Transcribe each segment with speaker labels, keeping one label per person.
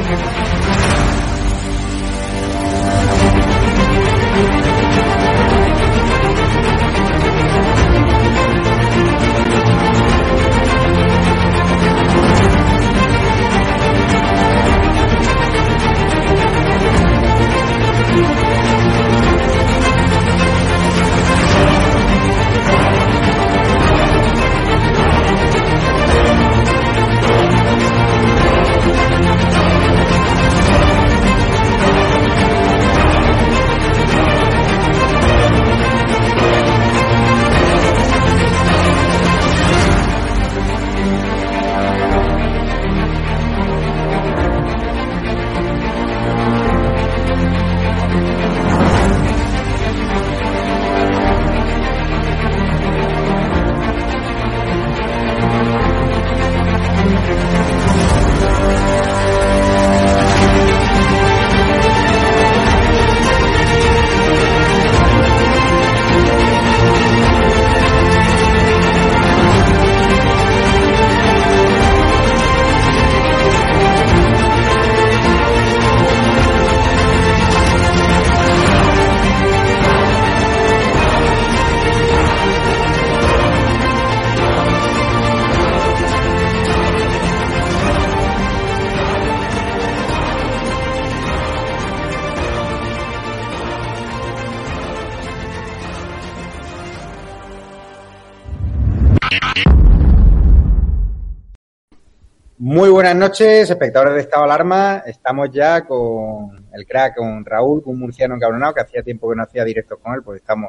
Speaker 1: Muy buenas noches, espectadores de Estado de Alarma. Estamos ya con el crack, con Raúl, un murciano encabronado, que hacía tiempo que no hacía directos con él, pues estamos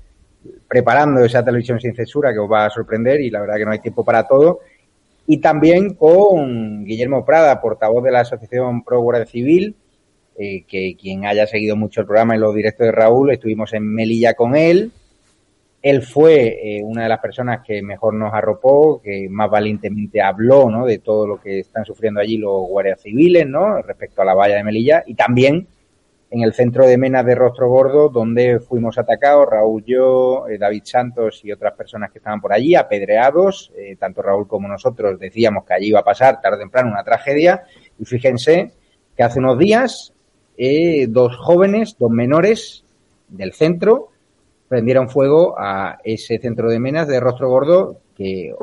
Speaker 1: preparando esa televisión sin censura que os va a sorprender y la verdad que no hay tiempo para todo. Y también con Guillermo Prada, portavoz de la Asociación Pro Guardia Civil, que quien haya seguido mucho el programa en los directos de Raúl, estuvimos en Melilla con él. Él fue una de las personas que mejor nos arropó, que más valientemente habló, ¿no?, de todo lo que están sufriendo allí los guardias civiles, ¿no?, respecto a la valla de Melilla, y también en el centro de Menas de Rostro Gordo, donde fuimos atacados, Raúl, yo, David Santos y otras personas que estaban por allí, apedreados, tanto Raúl como nosotros decíamos que allí iba a pasar tarde o temprano una tragedia, y fíjense que hace unos días dos jóvenes, dos menores del centro, prendieron fuego a ese centro de Menas de Rostro Gordo que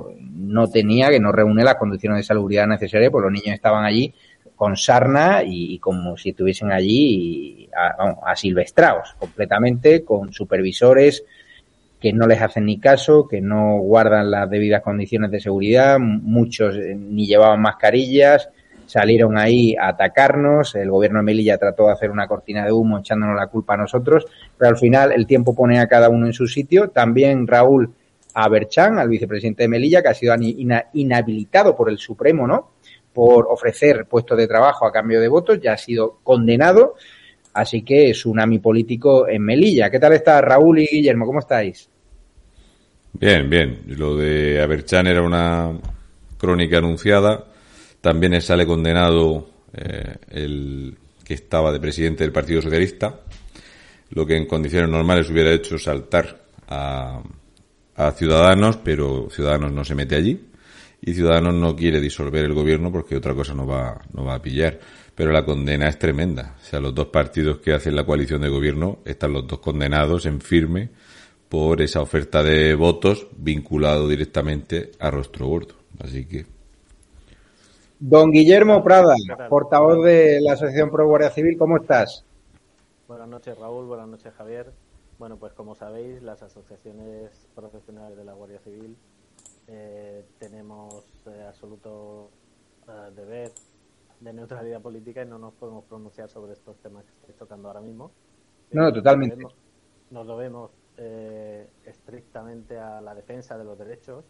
Speaker 1: no reúne las condiciones de salubridad necesarias, pues los niños estaban allí con sarna y como si estuviesen allí asilvestrados completamente, con supervisores que no les hacen ni caso, que no guardan las debidas condiciones de seguridad, muchos ni llevaban mascarillas, salieron ahí a atacarnos, el gobierno de Melilla trató de hacer una cortina de humo echándonos la culpa a nosotros, pero al final el tiempo pone a cada uno en su sitio. También Raúl a Berchán, al vicepresidente de Melilla, que ha sido inhabilitado por el Supremo, ¿no?, por ofrecer puestos de trabajo a cambio de votos, ya ha sido condenado, así que tsunami político en Melilla. ¿Qué tal está Raúl y Guillermo? ¿Cómo estáis?
Speaker 2: Bien, bien. Lo de Aberchán era una crónica anunciada. También sale condenado el que estaba de presidente del Partido Socialista, lo que en condiciones normales hubiera hecho saltar a Ciudadanos, pero Ciudadanos no se mete allí y Ciudadanos no quiere disolver el gobierno porque otra cosa no va a pillar. Pero la condena es tremenda. O sea, los dos partidos que hacen la coalición de gobierno están los dos condenados en firme por esa oferta de votos vinculado directamente a Rostro Gordo. Así que...
Speaker 1: Don Guillermo Prada, portavoz de la Asociación Pro Guardia Civil, ¿cómo estás?
Speaker 3: Buenas noches, Raúl. Buenas noches, Javier. Bueno, pues como sabéis, las asociaciones profesionales de la Guardia Civil tenemos absoluto deber de neutralidad política y no nos podemos pronunciar sobre estos temas que estáis tocando ahora mismo.
Speaker 1: No, totalmente.
Speaker 3: Nos lo vemos estrictamente a la defensa de los derechos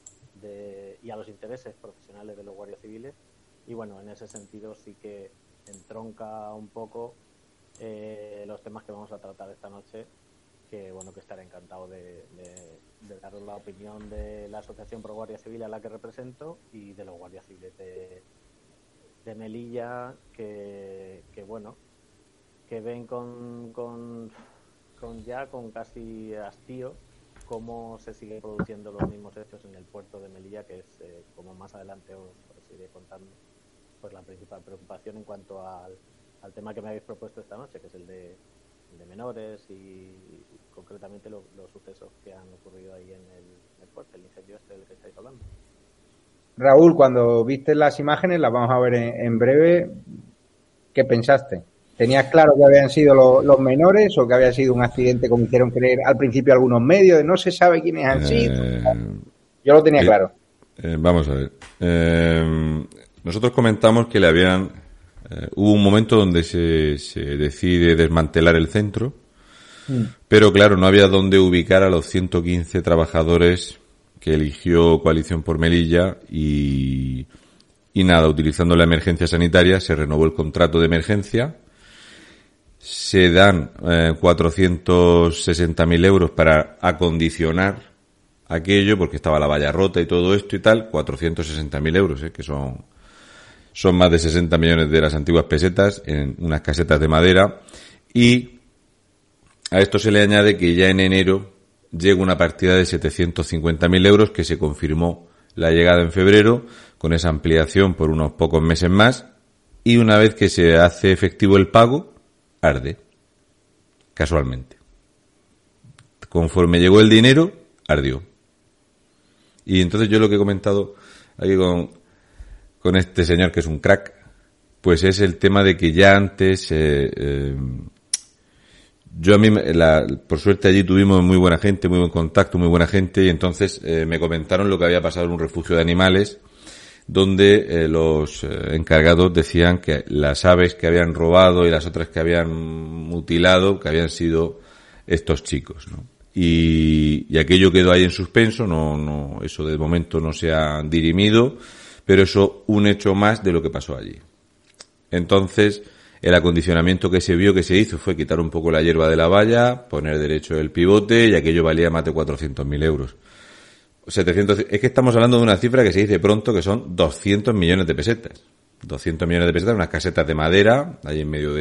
Speaker 3: y a los intereses profesionales de los guardias civiles, y bueno, en ese sentido sí que entronca un poco los temas que vamos a tratar esta noche, que bueno, que estaré encantado de daros la opinión de la Asociación Pro Guardia Civil a la que represento y de los guardias civiles de Melilla, que bueno, que ven con casi hastío cómo se siguen produciendo los mismos hechos en el puerto de Melilla, que es, como más adelante os iré contando, pues la principal preocupación en cuanto al tema que me habéis propuesto esta noche, que es el de menores y concretamente los sucesos que han ocurrido ahí en el puerto, el incendio del que estáis hablando.
Speaker 1: Raúl, cuando viste las imágenes, las vamos a ver en breve, ¿qué pensaste? ¿Tenías claro que habían sido los menores o que había sido un accidente, como hicieron creer al principio algunos medios, de no se sabe quiénes han sido? Yo lo tenía claro.
Speaker 2: Vamos a ver. Nosotros comentamos que hubo un momento donde se decide desmantelar el centro, pero claro, no había dónde ubicar a los 115 trabajadores que eligió Coalición por Melilla y nada, utilizando la emergencia sanitaria se renovó el contrato de emergencia, se dan 460.000 euros para acondicionar aquello porque estaba la valla rota y todo esto y tal, 460.000 euros, que son más de 60 millones de las antiguas pesetas en unas casetas de madera, y a esto se le añade que ya en enero llega una partida de 750.000 euros que se confirmó la llegada en febrero con esa ampliación por unos pocos meses más, y una vez que se hace efectivo el pago, arde. Casualmente. Conforme llegó el dinero, ardió. Y entonces yo lo que he comentado aquí con este señor que es un crack, pues es el tema de que ya antes por suerte allí tuvimos muy buena gente, muy buen contacto, muy buena gente, y entonces me comentaron lo que había pasado en un refugio de animales donde los encargados decían que las aves que habían robado y las otras que habían mutilado, que habían sido estos chicos, ¿no? Y aquello quedó ahí en suspenso, no, eso de momento no se ha dirimido, pero eso un hecho más de lo que pasó allí. Entonces, el acondicionamiento que se vio que se hizo fue quitar un poco la hierba de la valla, poner derecho el pivote, y aquello valía más de 400.000 euros. 700, es que estamos hablando de una cifra que se dice pronto que son 200 millones de pesetas. 200 millones de pesetas, unas casetas de madera, ahí en medio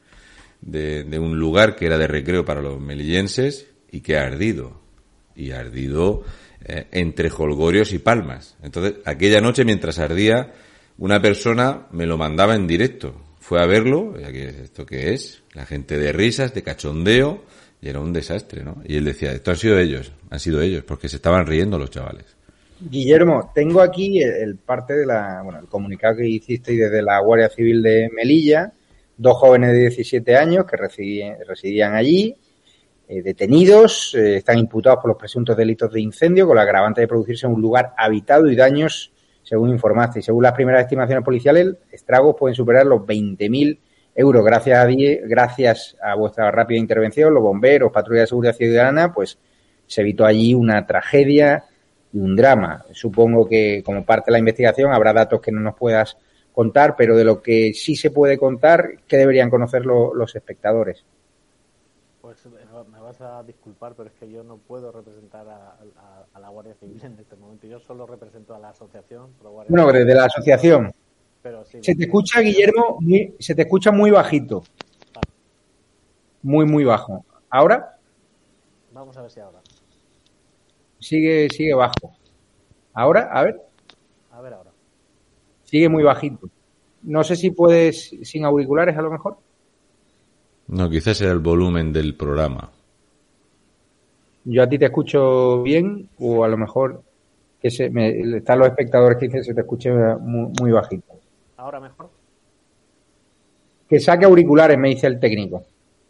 Speaker 2: de un lugar que era de recreo para los melillenses y que ha ardido. Y ha ardido entre jolgorios y palmas. Entonces, aquella noche mientras ardía, una persona me lo mandaba en directo. Fue a verlo, ¿esto qué es? La gente de risas, de cachondeo, y era un desastre, ¿no? Y él decía, esto han sido ellos, porque se estaban riendo los chavales.
Speaker 1: Guillermo, tengo aquí el parte de el comunicado que hicisteis desde la Guardia Civil de Melilla, 2 jóvenes de 17 años que residían allí, detenidos, están imputados por los presuntos delitos de incendio con la agravante de producirse en un lugar habitado y daños, según informaste. Y según las primeras estimaciones policiales, estragos pueden superar los 20.000 euros. Gracias a vuestra rápida intervención, los bomberos, patrullas de seguridad ciudadana, pues se evitó allí una tragedia y un drama. Supongo que como parte de la investigación habrá datos que no nos puedas contar, pero de lo que sí se puede contar, ¿qué deberían conocer los espectadores?
Speaker 3: Pues me vas a disculpar, pero es que yo no puedo representar a la Guardia Civil en este momento. Yo solo represento a la asociación.
Speaker 1: Bueno, desde la asociación.
Speaker 3: Pero sí,
Speaker 1: se te escucha, Guillermo, se te escucha muy bajito. Muy, muy bajo. ¿Ahora?
Speaker 3: Vamos a ver si ahora.
Speaker 1: Sigue bajo. ¿Ahora? A ver.
Speaker 3: A ver ahora.
Speaker 1: Sigue muy bajito. No sé si puedes sin auriculares a lo mejor.
Speaker 2: No, quizás era el volumen del programa.
Speaker 1: Yo a ti te escucho bien, o a lo mejor están los espectadores que dicen que se te escuche muy, muy bajito.
Speaker 3: ¿Ahora mejor?
Speaker 1: Que saque auriculares, me dice el técnico.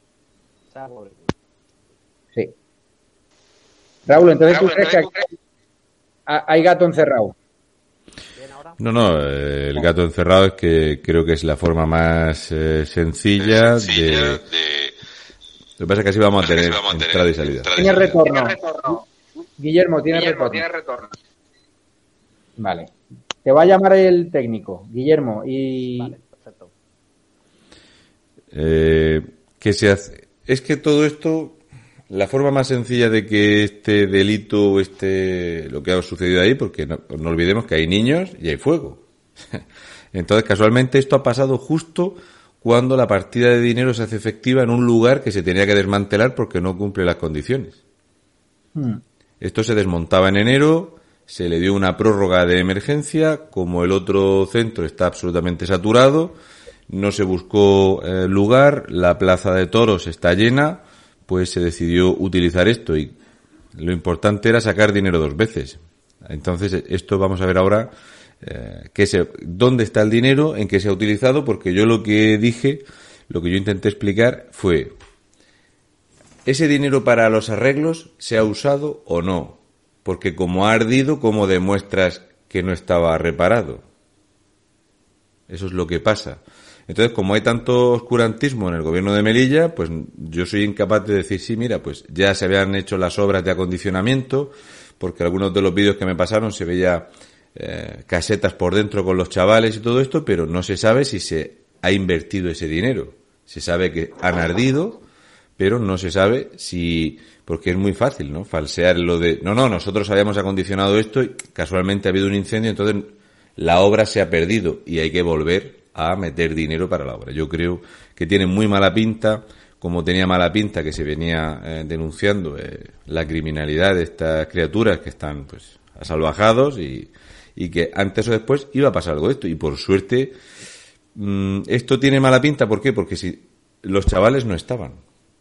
Speaker 1: Sí. Raúl, entonces tú crees que hay gato encerrado.
Speaker 2: No, el gato encerrado es que creo que es la forma más sencilla de... Lo que pasa es que así vamos a tener entrada y salida.
Speaker 1: Tiene retorno. Guillermo, tiene retorno. Vale. Te va a llamar el técnico, Guillermo, y...
Speaker 3: Vale, perfecto.
Speaker 2: ¿Qué se hace? Es que todo esto, la forma más sencilla de que este delito, lo que ha sucedido ahí, porque no olvidemos que hay niños y hay fuego. Entonces, casualmente, esto ha pasado justo cuando la partida de dinero se hace efectiva en un lugar que se tenía que desmantelar porque no cumple las condiciones. Esto se desmontaba en enero, se le dio una prórroga de emergencia, como el otro centro está absolutamente saturado, no se buscó lugar, la plaza de toros está llena, pues se decidió utilizar esto y lo importante era sacar dinero 2 veces. Entonces, esto vamos a ver ahora dónde está el dinero, en qué se ha utilizado, porque yo lo que dije, lo que yo intenté explicar fue, ¿ese dinero para los arreglos se ha usado o no? Porque como ha ardido, ¿cómo demuestras que no estaba reparado? Eso es lo que pasa. Entonces, como hay tanto oscurantismo en el gobierno de Melilla, pues yo soy incapaz de decir, sí, mira, pues ya se habían hecho las obras de acondicionamiento, porque algunos de los vídeos que me pasaron se veía casetas por dentro con los chavales y todo esto, pero no se sabe si se ha invertido ese dinero. Se sabe que han ardido, pero no se sabe si, porque es muy fácil, ¿no? Falsear lo de, no, nosotros habíamos acondicionado esto y casualmente ha habido un incendio, entonces la obra se ha perdido y hay que volver a meter dinero para la obra. Yo creo que tiene muy mala pinta, como tenía mala pinta que se venía denunciando la criminalidad de estas criaturas que están, pues, asalvajados y que antes o después iba a pasar algo de esto. Y por suerte, esto tiene mala pinta, ¿por qué? Porque si los chavales no estaban.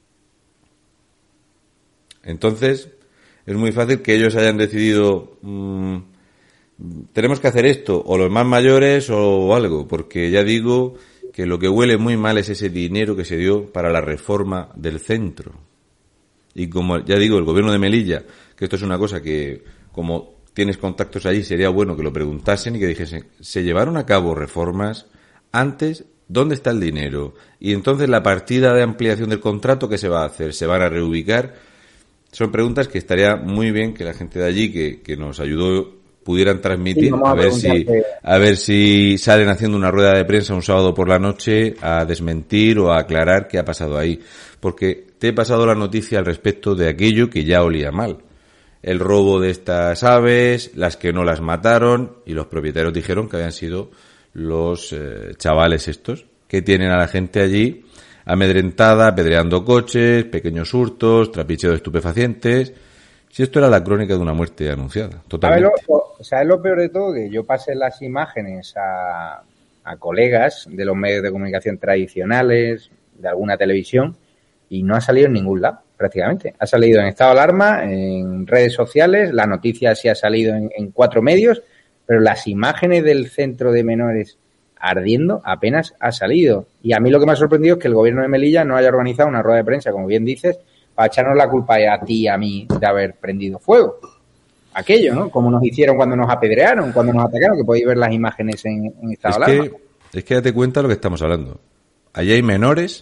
Speaker 2: Entonces, es muy fácil que ellos hayan decidido, tenemos que hacer esto, o los más mayores o algo, porque ya digo que lo que huele muy mal es ese dinero que se dio para la reforma del centro. Y como ya digo, el gobierno de Melilla, que esto es una cosa que, como tienes contactos allí, sería bueno que lo preguntasen y que dijesen, ¿se llevaron a cabo reformas antes? ¿Dónde está el dinero? Y entonces la partida de ampliación del contrato, ¿qué se va a hacer? ¿Se van a reubicar? Son preguntas que estaría muy bien que la gente de allí que nos ayudó pudieran transmitir, sí, a ver si salen haciendo una rueda de prensa un sábado por la noche a desmentir o a aclarar qué ha pasado ahí. Porque te he pasado la noticia al respecto de aquello que ya olía mal. El robo de estas aves, las que no las mataron, y los propietarios dijeron que habían sido los chavales estos, que tienen a la gente allí amedrentada, apedreando coches, pequeños hurtos, trapicheo de estupefacientes. Si esto era la crónica de una muerte anunciada, totalmente.
Speaker 1: ¿Sabes lo peor de todo? Que yo pasé las imágenes a colegas de los medios de comunicación tradicionales, de alguna televisión, y no ha salido en ningún lado, prácticamente. Ha salido en estado de alarma, en redes sociales, la noticia sí ha salido en 4 medios, pero las imágenes del centro de menores ardiendo apenas ha salido. Y a mí lo que me ha sorprendido es que el gobierno de Melilla no haya organizado una rueda de prensa, como bien dices, para echarnos la culpa a ti y a mí de haber prendido fuego. Aquello, ¿no? Como nos hicieron cuando nos apedrearon, cuando nos atacaron, que podéis ver las imágenes en estado de alarma.
Speaker 2: Es que date cuenta de lo que estamos hablando. Allí hay menores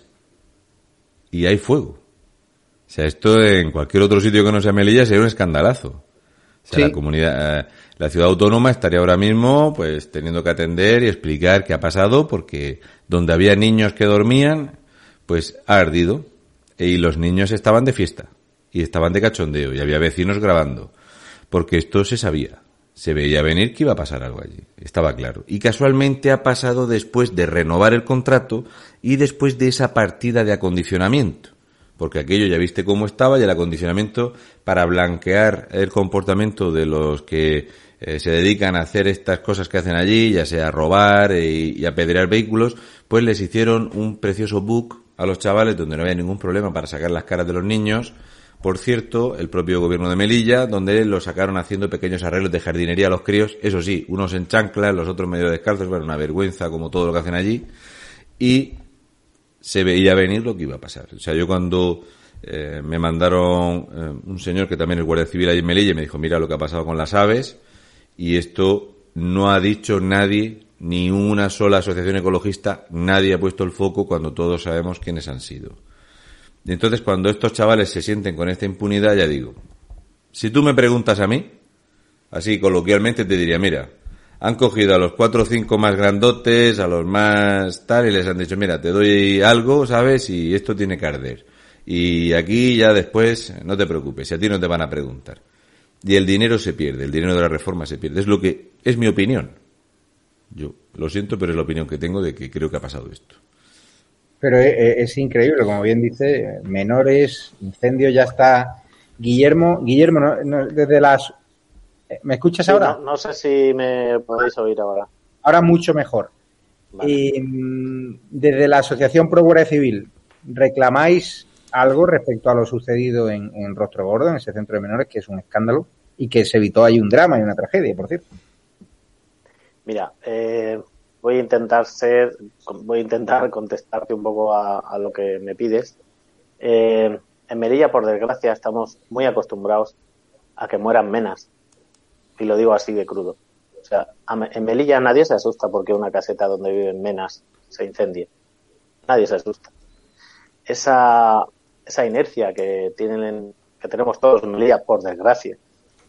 Speaker 2: y hay fuego. O sea, esto en cualquier otro sitio que no sea Melilla sería un escandalazo. O sea, sí. La comunidad, la ciudad autónoma estaría ahora mismo, pues, teniendo que atender y explicar qué ha pasado, porque donde había niños que dormían, pues, ha ardido. Y los niños estaban de fiesta. Y estaban de cachondeo. Y había vecinos grabando. Porque esto se sabía. Se veía venir que iba a pasar algo allí. Estaba claro. Y casualmente ha pasado después de renovar el contrato y después de esa partida de acondicionamiento. Porque aquello ya viste cómo estaba y el acondicionamiento para blanquear el comportamiento de los que se dedican a hacer estas cosas que hacen allí, ya sea robar y apedrear vehículos, pues les hicieron un precioso book a los chavales donde no había ningún problema para sacar las caras de los niños. Por cierto, el propio gobierno de Melilla, donde lo sacaron haciendo pequeños arreglos de jardinería a los críos, eso sí, unos en chanclas, los otros medio descalzos, bueno, una vergüenza como todo lo que hacen allí, y se veía venir lo que iba a pasar. O sea, yo cuando me mandaron un señor que también es guardia civil ahí en Melilla y me dijo, mira lo que ha pasado con las aves, y esto no ha dicho nadie, ni una sola asociación ecologista, nadie ha puesto el foco cuando todos sabemos quiénes han sido. Y entonces cuando estos chavales se sienten con esta impunidad, ya digo, si tú me preguntas a mí, así coloquialmente te diría, mira, han cogido a los 4 o 5 más grandotes, a los más tal, y les han dicho, mira, te doy algo, ¿sabes? Y esto tiene que arder. Y aquí ya después, no te preocupes, si a ti no te van a preguntar. Y el dinero se pierde, el dinero de la reforma se pierde. Es lo que, es mi opinión. Yo lo siento, pero es la opinión que tengo de que creo que ha pasado esto.
Speaker 1: Pero es increíble, como bien dice, menores, incendio, ya está. Guillermo, no, desde las ¿Me escuchas
Speaker 3: Sí,
Speaker 1: ahora?
Speaker 3: no sé si me podéis oír ahora.
Speaker 1: Ahora mucho mejor.
Speaker 3: Vale.
Speaker 1: Desde la Asociación Pro Guardia Civil, ¿reclamáis algo respecto a lo sucedido en Rostro Gordo, en ese centro de menores, que es un escándalo y que se evitó ahí un drama y una tragedia, por cierto?
Speaker 3: Mira, voy a intentar contestarte un poco a lo que me pides. En Melilla, por desgracia, estamos muy acostumbrados a que mueran menas, y lo digo así de crudo. O sea, en Melilla nadie se asusta porque una caseta donde viven menas se incendie. Nadie se asusta. Esa inercia que tenemos todos en Melilla, por desgracia,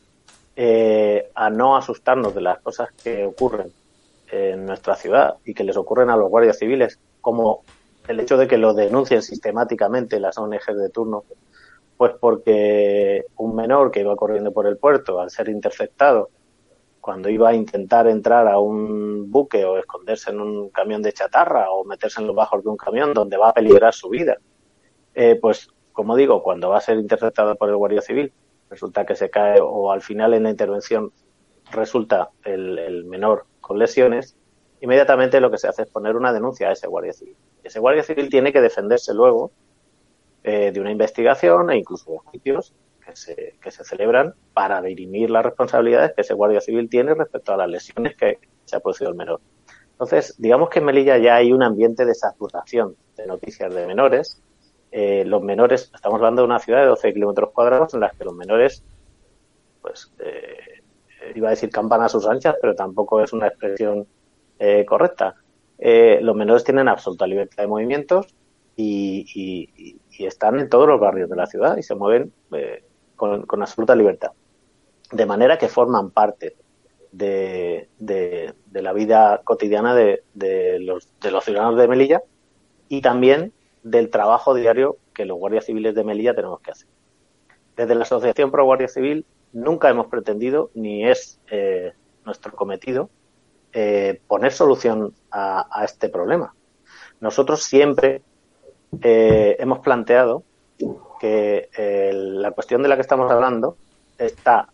Speaker 3: a no asustarnos de las cosas que ocurren en nuestra ciudad y que les ocurren a los guardias civiles, como el hecho de que lo denuncien sistemáticamente las ONG de turno, pues porque un menor que iba corriendo por el puerto, al ser interceptado, cuando iba a intentar entrar a un buque o esconderse en un camión de chatarra o meterse en los bajos de un camión donde va a peligrar su vida, pues como digo, cuando va a ser interceptado por el guardia civil, resulta que se cae o al final en la intervención resulta el menor con lesiones, inmediatamente lo que se hace es poner una denuncia a ese guardia civil. Ese guardia civil tiene que defenderse luego de una investigación e incluso de juicios que se celebran para dirimir las responsabilidades que ese guardia civil tiene respecto a las lesiones que se ha producido el menor. Entonces, digamos que en Melilla ya hay un ambiente de saturación de noticias de menores. Los menores, estamos hablando de una ciudad de 12 kilómetros cuadrados en las que los menores, pues, iba a decir campana a sus anchas, pero tampoco es una expresión correcta. Los menores tienen absoluta libertad de movimientos y están en todos los barrios de la ciudad y se mueven con absoluta libertad. De manera que forman parte de la vida cotidiana de los ciudadanos de Melilla y también del trabajo diario que los guardias civiles de Melilla tenemos que hacer. Desde la Asociación Pro Guardia Civil nunca hemos pretendido, ni es nuestro cometido, poner solución a este problema. Nosotros siempre hemos planteado que la cuestión de la que estamos hablando está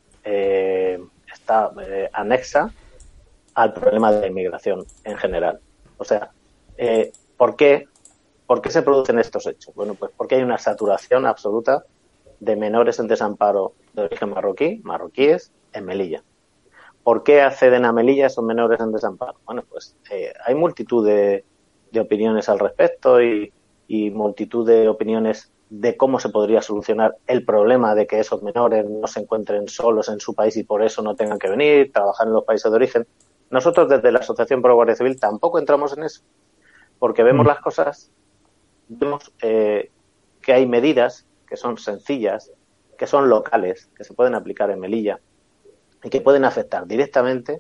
Speaker 3: anexa al problema de la inmigración en general. O sea, ¿por qué se producen estos hechos? Bueno, pues porque hay una saturación absoluta de menores en desamparo de origen marroquíes, en Melilla. ¿Por qué acceden a Melilla esos menores en desamparo? Bueno, pues hay multitud de opiniones al respecto y multitud de opiniones de cómo se podría solucionar el problema de que esos menores no se encuentren solos en su país y por eso no tengan que venir, trabajar en los países de origen. Nosotros desde la Asociación Pro Guardia Civil tampoco entramos en eso, porque vemos las cosas, vemos que hay medidas que son sencillas, que son locales, que se pueden aplicar en Melilla y que pueden afectar directamente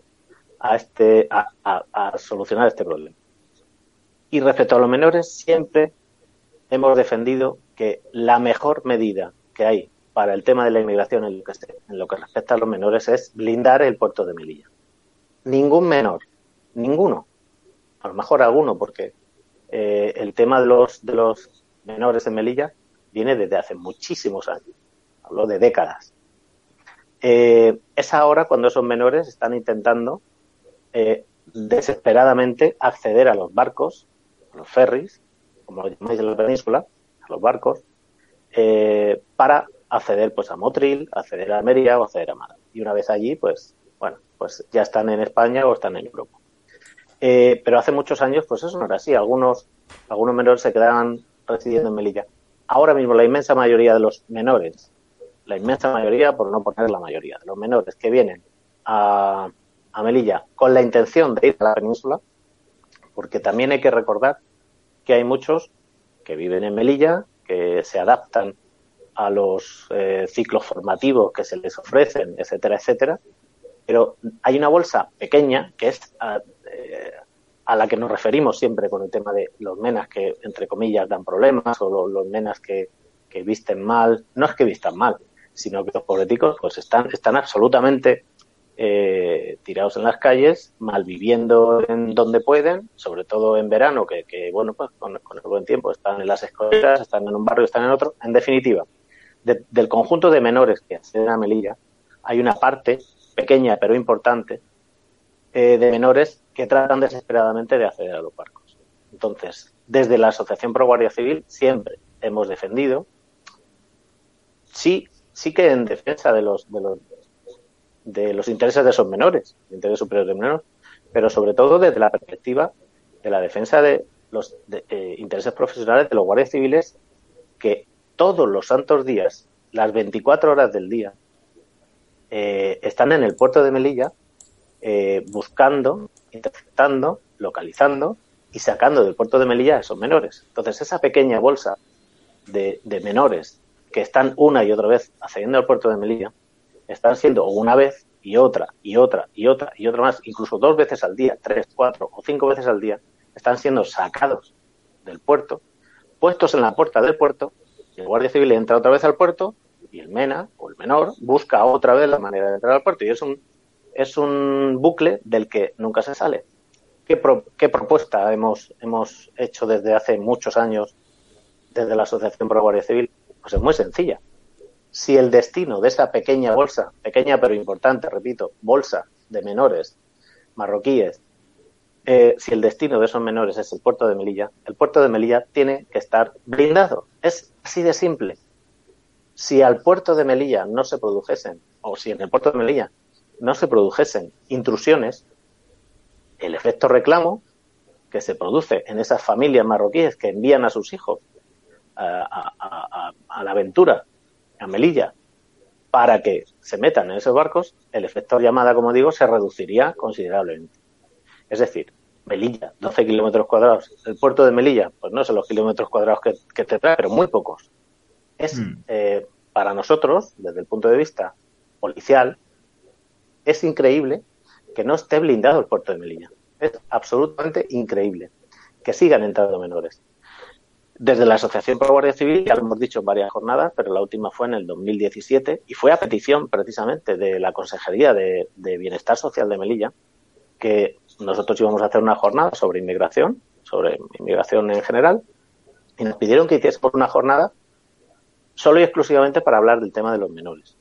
Speaker 3: a solucionar este problema. Y respecto a los menores, siempre hemos defendido que la mejor medida que hay para el tema de la inmigración en lo que respecta a los menores es blindar el puerto de Melilla. Ningún menor, ninguno, a lo mejor alguno, porque el tema de los menores en Melilla viene desde hace muchísimos años, hablo de décadas. Es ahora cuando esos menores están intentando desesperadamente acceder a los barcos, a los ferries, como lo llamáis en la península, a los barcos, para acceder pues a Motril, acceder a Almería o acceder a Málaga. Y una vez allí, pues bueno, pues ya están en España o están en Europa. Pero hace muchos años, pues eso no era así. Algunos menores se quedaban residiendo en Melilla. Ahora mismo la inmensa mayoría de los menores, la inmensa mayoría, por no poner la mayoría, de los menores que vienen a Melilla con la intención de ir a la península, porque también hay que recordar que hay muchos que viven en Melilla, que se adaptan a los ciclos formativos que se les ofrecen, etcétera, etcétera, pero hay una bolsa pequeña que es a la que nos referimos siempre con el tema de los menas que, entre comillas, dan problemas o los menas que visten mal. No es que vistan mal, sino que los pobreticos pues están absolutamente tirados en las calles, malviviendo en donde pueden, sobre todo en verano, que bueno, pues con el buen tiempo están en las escuelas, están en un barrio, están en otro. En definitiva, del conjunto de menores que acceden a Melilla, hay una parte pequeña pero importante, de menores que tratan desesperadamente de acceder a los barcos. Entonces, desde la Asociación Pro Guardia Civil siempre hemos defendido, sí que en defensa de los intereses de esos menores, de intereses superiores de menores, pero sobre todo desde la perspectiva de la defensa de los intereses profesionales de los guardias civiles, que todos los santos días, las 24 horas del día, están en el puerto de Melilla buscando, interceptando, localizando y sacando del puerto de Melilla a esos menores. Entonces, esa pequeña bolsa de menores que están una y otra vez accediendo al puerto de Melilla, están siendo una vez y otra más, incluso 2 veces al día, 3, 4 o 5 veces al día, están siendo sacados del puerto, puestos en la puerta del puerto, y el guardia civil entra otra vez al puerto y el MENA o el menor busca otra vez la manera de entrar al puerto, y es un bucle del que nunca se sale. ¿Qué propuesta hemos hecho desde hace muchos años desde la Asociación Pro Guardia Civil? Pues es muy sencilla. Si el destino de esa pequeña bolsa, pequeña pero importante, repito, bolsa de menores marroquíes, si el destino de esos menores es el puerto de Melilla, el puerto de Melilla tiene que estar blindado. Es así de simple. Si al puerto de Melilla no se produjesen, o si en el puerto de Melilla no se produjesen intrusiones, el efecto reclamo que se produce en esas familias marroquíes que envían a sus hijos a la aventura, a Melilla, para que se metan en esos barcos, el efecto llamada, como digo, se reduciría considerablemente. Es decir, Melilla, 12 kilómetros cuadrados. El puerto de Melilla, pues no son los kilómetros cuadrados que te trae, pero muy pocos. Es, para nosotros, desde el punto de vista policial, es increíble que no esté blindado el puerto de Melilla. Es absolutamente increíble que sigan entrando menores. Desde la Asociación Pro Guardia Civil, ya lo hemos dicho en varias jornadas, pero la última fue en el 2017 y fue a petición precisamente de la Consejería de Bienestar Social de Melilla, que nosotros íbamos a hacer una jornada sobre inmigración en general, y nos pidieron que hiciésemos una jornada solo y exclusivamente para hablar del tema de los menores.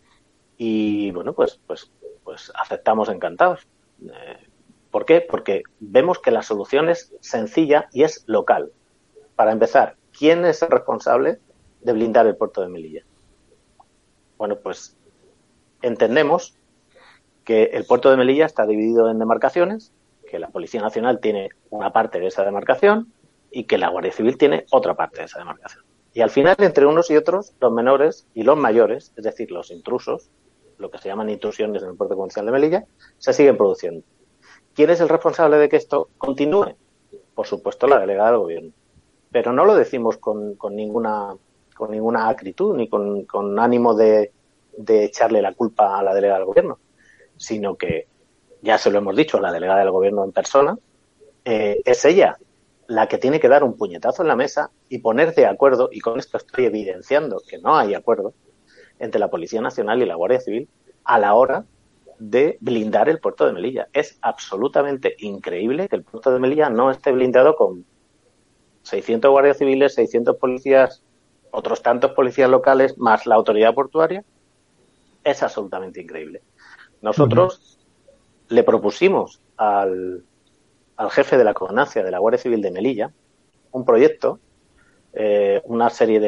Speaker 3: Y bueno, pues aceptamos encantados. ¿Por qué? Porque vemos que la solución es sencilla y es local. Para empezar, ¿quién es el responsable de blindar el puerto de Melilla? Bueno, pues entendemos que el puerto de Melilla está dividido en demarcaciones, que la Policía Nacional tiene una parte de esa demarcación y que la Guardia Civil tiene otra parte de esa demarcación. Y al final, entre unos y otros, los menores y los mayores, es decir, los intrusos, lo que se llaman intrusiones en el puerto comercial de Melilla, se siguen produciendo. ¿Quién es el responsable de que esto continúe? Por supuesto, la delegada del Gobierno. Pero no lo decimos con ninguna acritud ni con ánimo de echarle la culpa a la delegada del Gobierno, sino que, ya se lo hemos dicho a la delegada del Gobierno en persona, es ella la que tiene que dar un puñetazo en la mesa y poner de acuerdo, y con esto estoy evidenciando que no hay acuerdo entre la Policía Nacional y la Guardia Civil a la hora de blindar el puerto de Melilla. Es absolutamente increíble que el puerto de Melilla no esté blindado con 600 guardias civiles, 600 policías, otros tantos policías locales, más la autoridad portuaria. Es absolutamente increíble. Nosotros le propusimos al jefe de la comandancia de la Guardia Civil de Melilla un proyecto, una serie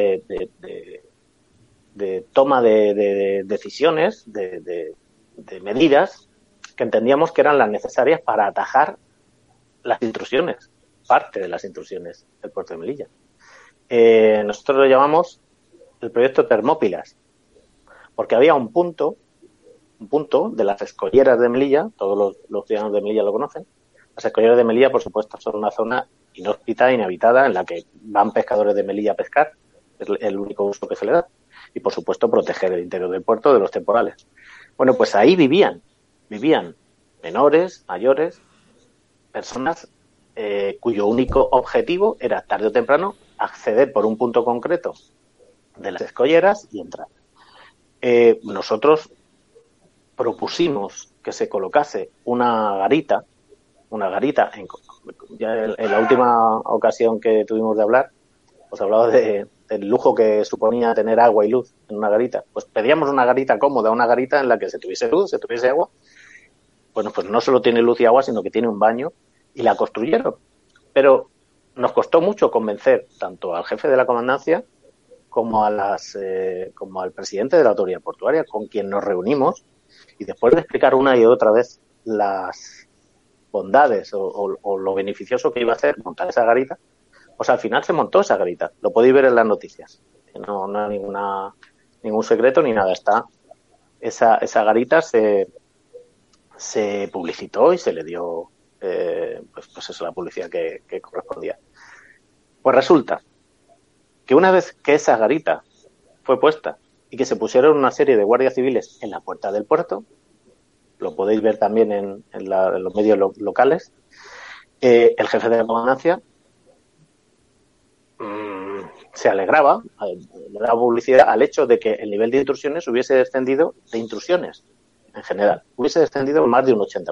Speaker 3: de toma de decisiones, de medidas que entendíamos que eran las necesarias para atajar las intrusiones, parte de las intrusiones del puerto de Melilla. Nosotros lo llamamos el proyecto Termópilas, porque había un punto de las escolleras de Melilla, todos los ciudadanos de Melilla lo conocen. Las escolleras de Melilla, por supuesto, son una zona inhóspita, inhabitada, en la que van pescadores de Melilla a pescar, es el único uso que se le da, y por supuesto proteger el interior del puerto de los temporales. Bueno, pues ahí vivían menores, mayores, personas cuyo único objetivo era tarde o temprano acceder por un punto concreto de las escolleras y entrar. Nosotros propusimos que se colocase una garita ya en la última ocasión que tuvimos de hablar, os hablaba de del lujo que suponía tener agua y luz en una garita. Pues pedíamos una garita cómoda, una garita en la que se tuviese luz, se tuviese agua. Bueno, pues no solo tiene luz y agua, sino que tiene un baño, y la construyeron. Pero nos costó mucho convencer tanto al jefe de la comandancia como como al presidente de la autoridad portuaria, con quien nos reunimos, y después de explicar una y otra vez las bondades o lo beneficioso que iba a hacer montar esa garita, pues al final se montó esa garita. Lo podéis ver en las noticias. No hay ningún secreto ni nada. Esa garita se publicitó y se le dio pues eso, la publicidad que correspondía. Pues resulta que una vez que esa garita fue puesta y que se pusieron una serie de guardias civiles en la puerta del puerto, lo podéis ver también en los medios locales, el jefe de la comandancia se alegraba, le daba publicidad al hecho de que el nivel de intrusiones hubiese descendido, de intrusiones en general, hubiese descendido más de un 80%.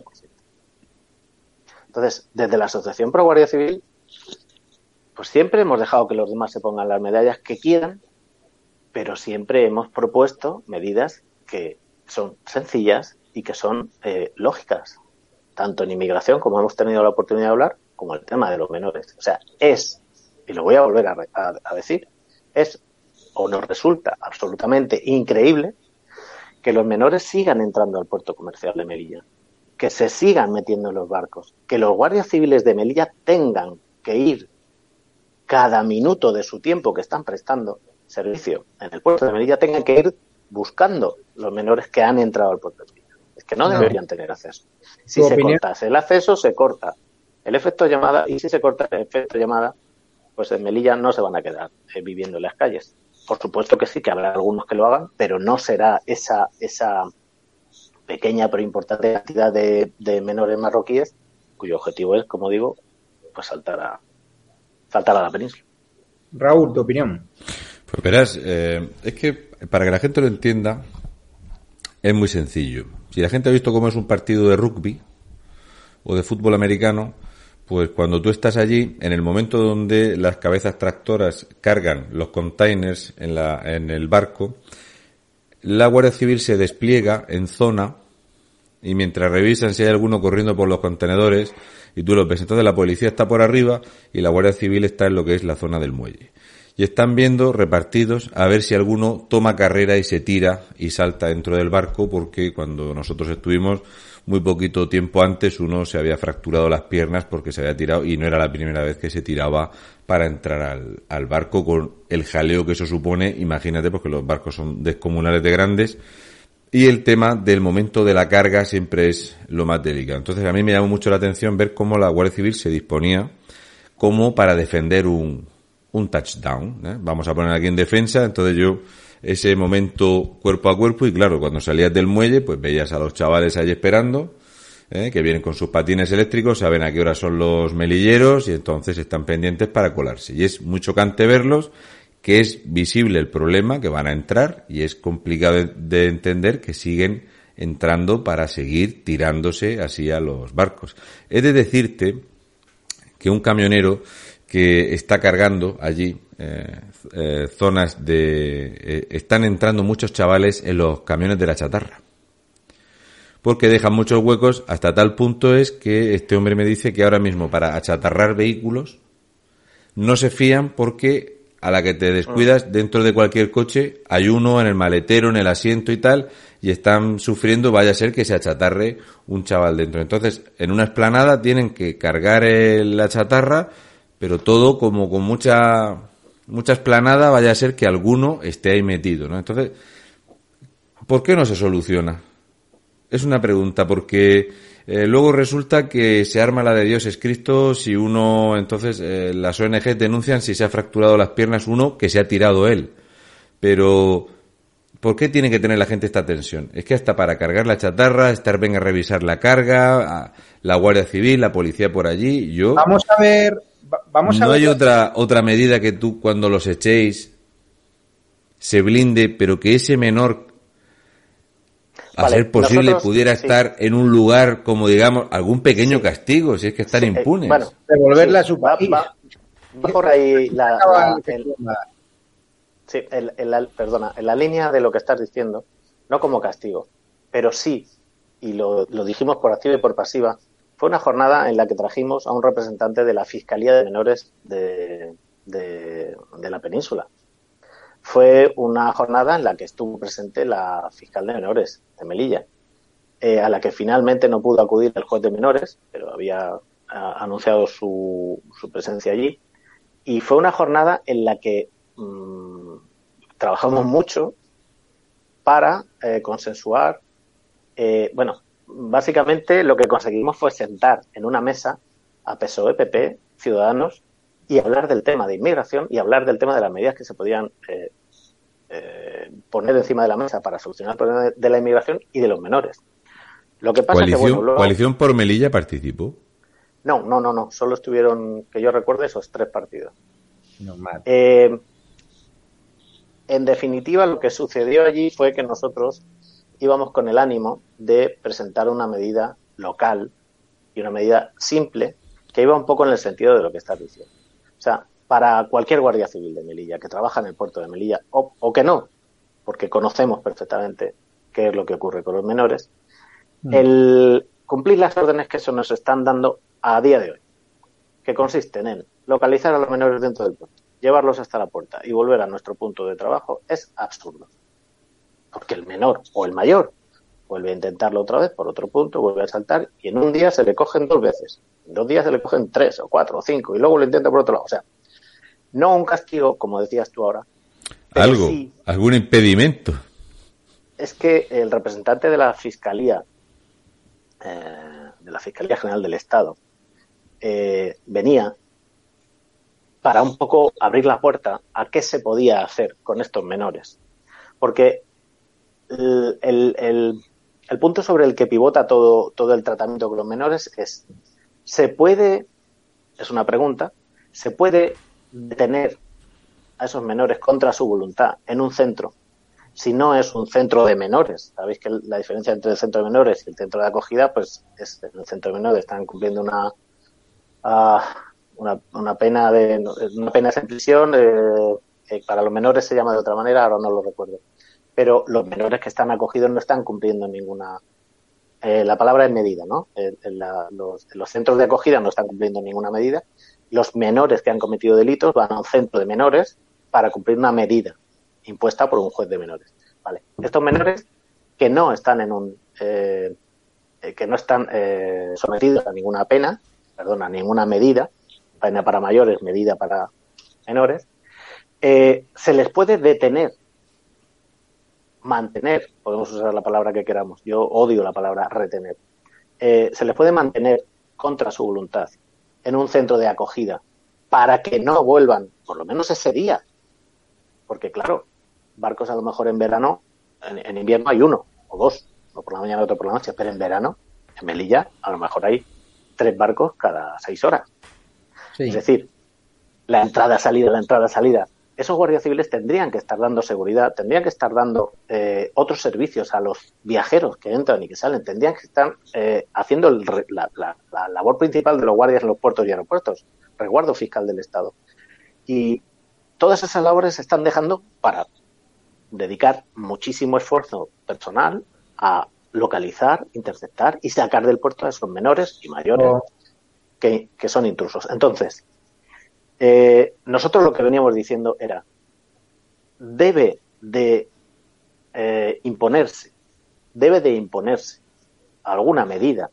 Speaker 3: Entonces, desde la Asociación Pro Guardia Civil, pues siempre hemos dejado que los demás se pongan las medallas que quieran, pero siempre hemos propuesto medidas que son sencillas y que son lógicas, tanto en inmigración, como hemos tenido la oportunidad de hablar, como el tema de los menores. O sea, y lo voy a volver a decir, o nos resulta absolutamente increíble que los menores sigan entrando al puerto comercial de Melilla, que se sigan metiendo en los barcos, que los guardias civiles de Melilla tengan que ir cada minuto de su tiempo que están prestando servicio en el puerto de Melilla, tengan que ir buscando los menores que han entrado al puerto de Melilla. Es que no deberían tener acceso. Si se cortase el acceso, se corta el efecto llamada, y si se corta el efecto llamada, pues en Melilla no se van a quedar viviendo en las calles. Por supuesto que sí, que habrá algunos que lo hagan, pero no será esa pequeña pero importante cantidad de menores marroquíes cuyo objetivo es, como digo, pues saltar a la península.
Speaker 1: Raúl, tu opinión.
Speaker 2: Pues verás, es que para que la gente lo entienda es muy sencillo. Si la gente ha visto cómo es un partido de rugby o de fútbol americano, pues cuando tú estás allí, en el momento donde las cabezas tractoras cargan los containers en el barco, la Guardia Civil se despliega en zona y mientras revisan si hay alguno corriendo por los contenedores y tú los ves. Entonces la policía está por arriba y la Guardia Civil está en lo que es la zona del muelle. Y están viendo repartidos a ver si alguno toma carrera y se tira y salta dentro del barco, porque cuando nosotros estuvimos muy poquito tiempo antes uno se había fracturado las piernas porque se había tirado y no era la primera vez que se tiraba para entrar al barco con el jaleo que eso supone. Imagínate, porque los barcos son descomunales de grandes y el tema del momento de la carga siempre es lo más delicado. Entonces a mí me llamó mucho la atención ver cómo la Guardia Civil se disponía como para defender un touchdown, ¿eh? Vamos a poner aquí en defensa. Entonces yo ese momento cuerpo a cuerpo, y claro, cuando salías del muelle pues veías a los chavales ahí esperando, que vienen con sus patines eléctricos, saben a qué hora son los melilleros y entonces están pendientes para colarse. Y es muy chocante verlos, que es visible el problema, que van a entrar y es complicado de entender que siguen entrando para seguir tirándose así a los barcos. He de decirte que un camionero que está cargando allí zonas están entrando muchos chavales en los camiones de la chatarra, porque dejan muchos huecos, hasta tal punto es que este hombre me dice que ahora mismo para achatarrar vehículos no se fían, porque a la que te descuidas dentro de cualquier coche hay uno en el maletero, en el asiento y tal, y están sufriendo, vaya a ser que se achatarre un chaval dentro. Entonces en una explanada tienen que cargar la chatarra, pero todo como con mucha explanada, vaya a ser que alguno esté ahí metido, ¿no? Entonces, ¿por qué no se soluciona? Es una pregunta, porque luego resulta que se arma la de Dios es Cristo si uno, entonces las ONG denuncian si se ha fracturado las piernas uno que se ha tirado él. Pero ¿por qué tiene que tener la gente esta tensión? Es que hasta para cargar la chatarra, venga a revisar la carga, la Guardia Civil, la policía por allí,
Speaker 1: Vamos a ver.
Speaker 2: ¿No hay otra medida que tú, cuando los echéis, se blinde, pero que ese menor, a ser posible, pudiera estar en un lugar como, digamos, algún pequeño castigo, si es que están impunes?
Speaker 1: Devolverla a su país.
Speaker 3: Va por ahí Sí, perdona, en la línea de lo que estás diciendo, no como castigo, pero sí, y lo dijimos por activa y por pasiva, fue una jornada en la que trajimos a un representante de la Fiscalía de Menores de la península. Fue una jornada en la que estuvo presente la fiscal de menores de Melilla, a la que finalmente no pudo acudir el juez de menores, pero había anunciado su presencia allí. Y fue una jornada en la que trabajamos mucho para consensuar. Bueno, básicamente lo que conseguimos fue sentar en una mesa a PSOE, PP, Ciudadanos y hablar del tema de inmigración y hablar del tema de las medidas que se podían poner encima de la mesa para solucionar el problema de la inmigración y de los menores. Lo que pasa es que, bueno, luego...
Speaker 2: ¿Coalición por Melilla participó?
Speaker 3: No. Solo estuvieron, que yo recuerde, esos 3 partidos.
Speaker 1: Normal.
Speaker 3: En definitiva, lo que sucedió allí fue que nosotros íbamos con el ánimo de presentar una medida local y una medida simple que iba un poco en el sentido de lo que estás diciendo. O sea, para cualquier guardia civil de Melilla que trabaja en el puerto de Melilla, o que no, porque conocemos perfectamente qué es lo que ocurre con los menores, el cumplir las órdenes que se nos están dando a día de hoy, que consisten en localizar a los menores dentro del puerto, llevarlos hasta la puerta y volver a nuestro punto de trabajo, es absurdo. Porque el menor o el mayor vuelve a intentarlo otra vez por otro punto, vuelve a saltar y en un día se le cogen 2 veces, en 2 días se le cogen 3 o 4 o 5 y luego lo intenta por otro lado. O sea, no un castigo, como decías tú ahora.
Speaker 2: Algo,
Speaker 3: sí,
Speaker 2: algún impedimento.
Speaker 3: Es que el representante de la Fiscalía General del Estado venía para un poco abrir la puerta a qué se podía hacer con estos menores. Porque el punto sobre el que pivota todo el tratamiento con los menores es, es una pregunta, ¿se puede detener a esos menores contra su voluntad en un centro si no es un centro de menores? Sabéis que la diferencia entre el centro de menores y el centro de acogida, pues es en el centro de menores están cumpliendo una pena en prisión, para los menores se llama de otra manera, ahora no lo recuerdo. Pero los menores que están acogidos no están cumpliendo ninguna... la palabra es medida, ¿no? Los centros de acogida no están cumpliendo ninguna medida. Los menores que han cometido delitos van a un centro de menores para cumplir una medida impuesta por un juez de menores. Vale. Estos menores que no están sometidos a ninguna pena, a ninguna medida, pena para mayores, medida para menores, se les puede detener, mantener, podemos usar la palabra que queramos, yo odio la palabra retener, se les puede mantener contra su voluntad en un centro de acogida para que no vuelvan, por lo menos ese día, porque claro, barcos a lo mejor en verano, en invierno hay 1 o 2, uno por la mañana y otro por la noche, pero en verano, en Melilla, a lo mejor hay 3 barcos cada 6 horas. Sí. Es decir, la entrada, salida. Esos guardias civiles tendrían que estar dando seguridad, tendrían que estar dando otros servicios a los viajeros que entran y que salen, tendrían que estar haciendo la labor principal de los guardias en los puertos y aeropuertos, resguardo fiscal del Estado. Y todas esas labores se están dejando para dedicar muchísimo esfuerzo personal a localizar, interceptar y sacar del puerto a esos menores y mayores que son intrusos. Entonces, nosotros lo que veníamos diciendo era, debe de imponerse alguna medida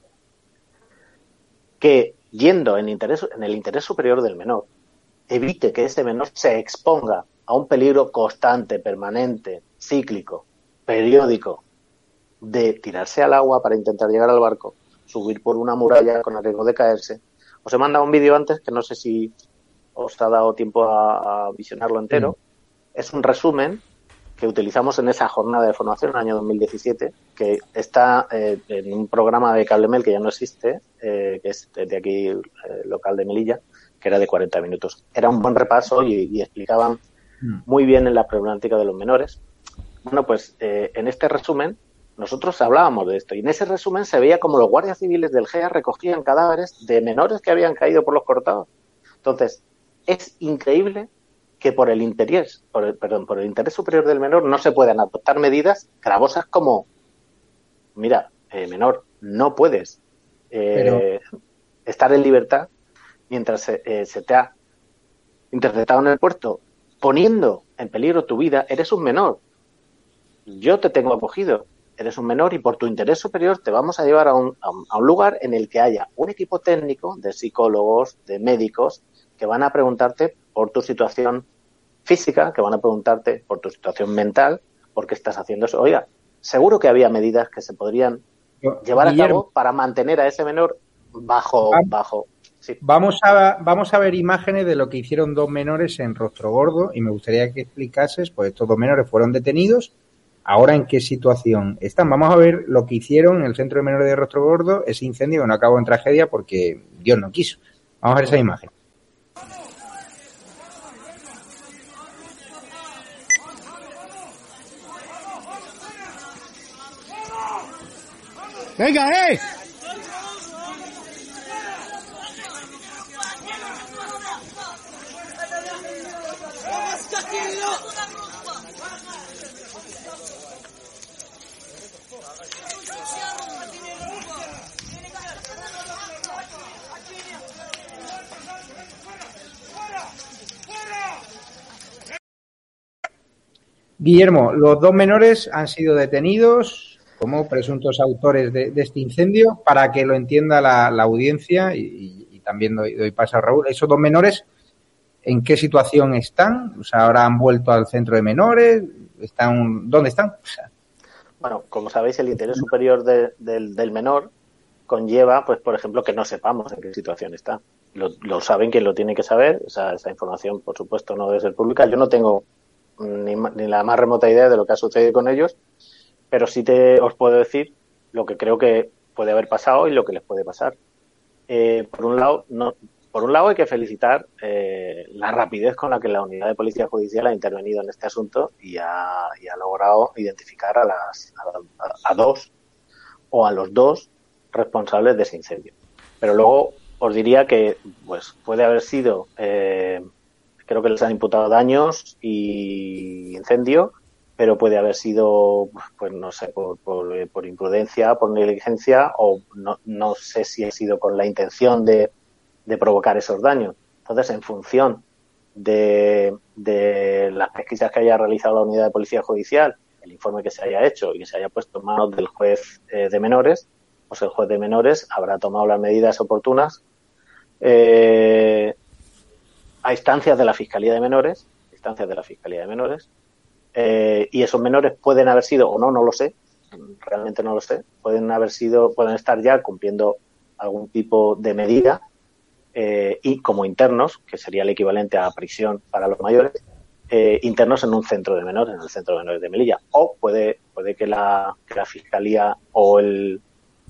Speaker 3: que, yendo en el interés superior del menor, evite que ese menor se exponga a un peligro constante, permanente, cíclico, periódico, de tirarse al agua para intentar llegar al barco, subir por una muralla con el riesgo de caerse. Os he mandado un vídeo antes que no sé si os ha dado tiempo a visionarlo entero. Es un resumen que utilizamos en esa jornada de formación en el año 2017, que está en un programa de Cablemel que ya no existe, que es de aquí, local de Melilla, que era de 40 minutos. Era un buen repaso y explicaban muy bien en la problemática de los menores. Bueno, pues en este resumen nosotros hablábamos de esto y en ese resumen se veía como los guardias civiles del GEA recogían cadáveres de menores que habían caído por los cortados. Entonces, es increíble que por el interés superior del menor no se puedan adoptar medidas gravosas como, mira, menor, no puedes estar en libertad mientras se te ha interceptado en el puerto, poniendo en peligro tu vida. Eres un menor, yo te tengo acogido, eres un menor y por tu interés superior te vamos a llevar a un lugar en el que haya un equipo técnico de psicólogos, de médicos, que van a preguntarte por tu situación física, que van a preguntarte por tu situación mental, por qué estás haciendo eso. Oiga, seguro que había medidas que se podrían llevar a cabo para mantener a ese menor bajo. Sí.
Speaker 1: Vamos a ver imágenes de lo que hicieron 2 menores en Rostrogordo y me gustaría que explicases, pues estos 2 menores fueron detenidos, ahora en qué situación están. Vamos a ver lo que hicieron en el centro de menores de Rostrogordo, ese incendio que no acabó en tragedia porque Dios no quiso. Vamos a ver esa imagen.
Speaker 4: ¡Venga, eh!
Speaker 1: Guillermo, los 2 menores han sido detenidos como presuntos autores de este incendio. Para que lo entienda la audiencia y también doy paso a Raúl, esos 2 menores, ¿en qué situación están? O sea, ¿ahora han vuelto al centro de menores? ¿Dónde están? O sea,
Speaker 3: bueno, como sabéis, el interés superior del menor conlleva, pues, por ejemplo, que no sepamos en qué situación está. Lo saben quien lo tiene que saber. O sea, esa información, por supuesto, no debe ser pública. Yo no tengo ni la más remota idea de lo que ha sucedido con ellos, pero sí os puedo decir lo que creo que puede haber pasado y lo que les puede pasar. Por un lado hay que felicitar la rapidez con la que la unidad de policía judicial ha intervenido en este asunto y ha logrado identificar a 2 o a los 2 responsables de ese incendio. Pero luego os diría que pues puede haber sido, creo que les han imputado daños y incendio, pero puede haber sido, pues no sé, por imprudencia, por negligencia, o no sé si ha sido con la intención de provocar esos daños. Entonces, en función de las pesquisas que haya realizado la unidad de policía judicial, el informe que se haya hecho y que se haya puesto en manos del juez de menores, pues el juez de menores habrá tomado las medidas oportunas a instancias de la Fiscalía de Menores, y esos menores pueden haber sido, o no lo sé, realmente no lo sé, pueden estar ya cumpliendo algún tipo de medida y como internos, que sería el equivalente a prisión para los mayores, internos en un centro de menores, en el centro de menores de Melilla. O puede que la Fiscalía o el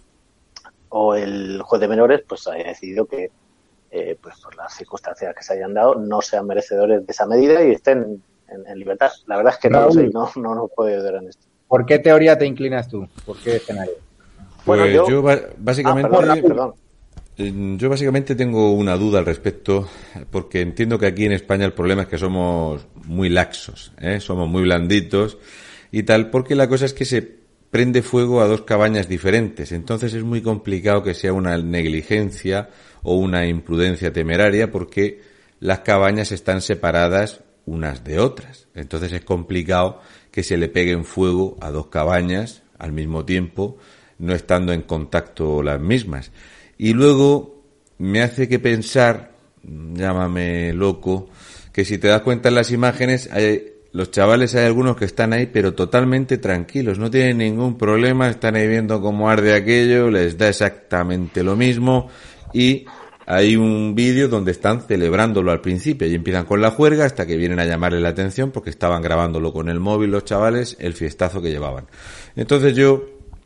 Speaker 3: juez de menores pues haya decidido que pues por las circunstancias que se hayan dado no sean merecedores de esa medida y estén en libertad. La verdad es que no lo sé, no puedo ayudar en esto.
Speaker 1: ¿Por qué teoría te inclinas tú? ¿Por qué escenario?
Speaker 2: Pues bueno, yo básicamente...
Speaker 3: perdón.
Speaker 2: Yo básicamente tengo una duda al respecto, porque entiendo que aquí en España el problema es que somos muy laxos, somos muy blanditos y tal, porque la cosa es que se prende fuego a 2 cabañas diferentes, entonces es muy complicado que sea una negligencia o una imprudencia temeraria, porque las cabañas están separadas unas de otras, entonces es complicado que se le peguen fuego a 2 cabañas al mismo tiempo, no estando en contacto las mismas. Y luego me hace que pensar, llámame loco, que si te das cuenta en las imágenes, los chavales hay algunos que están ahí pero totalmente tranquilos, no tienen ningún problema, están ahí viendo cómo arde aquello, les da exactamente lo mismo y hay un vídeo donde están celebrándolo al principio y empiezan con la juerga hasta que vienen a llamarle la atención porque estaban grabándolo con el móvil los chavales, el fiestazo que llevaban. Entonces yo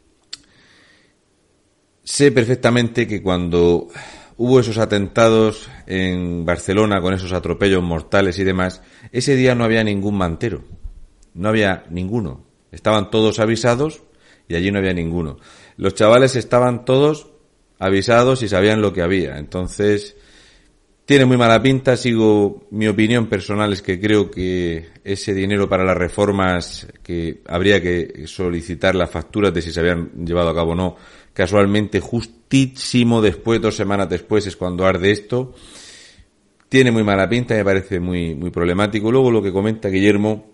Speaker 2: sé perfectamente que cuando hubo esos atentados en Barcelona con esos atropellos mortales y demás, ese día no había ningún mantero, no había ninguno. Estaban todos avisados y allí no había ninguno. Los chavales estaban todos avisados y sabían lo que había. Entonces, Tiene muy mala pinta. Mi opinión personal es que creo que ese dinero para las reformas, que habría que solicitar las facturas de si se habían llevado a cabo o no, casualmente justísimo después, 2 semanas después, es cuando arde esto. Tiene muy mala pinta y me parece muy, muy problemático. Luego lo que comenta Guillermo,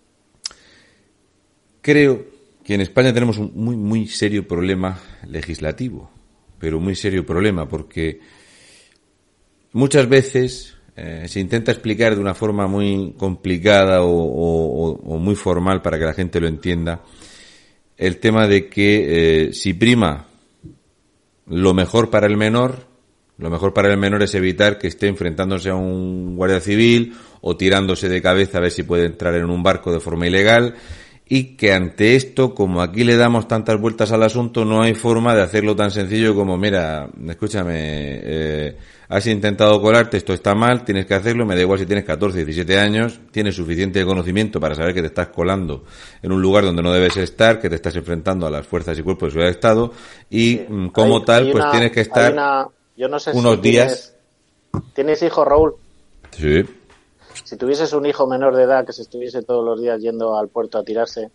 Speaker 2: creo que en España tenemos un muy, muy serio problema legislativo, pero muy serio problema, porque muchas veces se intenta explicar de una forma muy complicada o muy formal para que la gente lo entienda el tema de que si prima lo mejor para el menor es evitar que esté enfrentándose a un guardia civil o tirándose de cabeza a ver si puede entrar en un barco de forma ilegal, y que ante esto, como aquí le damos tantas vueltas al asunto, no hay forma de hacerlo tan sencillo como, mira, escúchame, has intentado colarte, esto está mal, tienes que hacerlo, me da igual si tienes 14, 17 años, tienes suficiente conocimiento para saber que te estás colando en un lugar donde no debes estar, que te estás enfrentando a las fuerzas y cuerpos de seguridad del Estado, y como tal, pues tienes que estar
Speaker 3: yo no sé
Speaker 2: unos días.
Speaker 3: ¿Tienes hijo, Raúl?
Speaker 2: Sí.
Speaker 3: Si tuvieses un hijo menor de edad que se estuviese todos los días yendo al puerto a tirarse,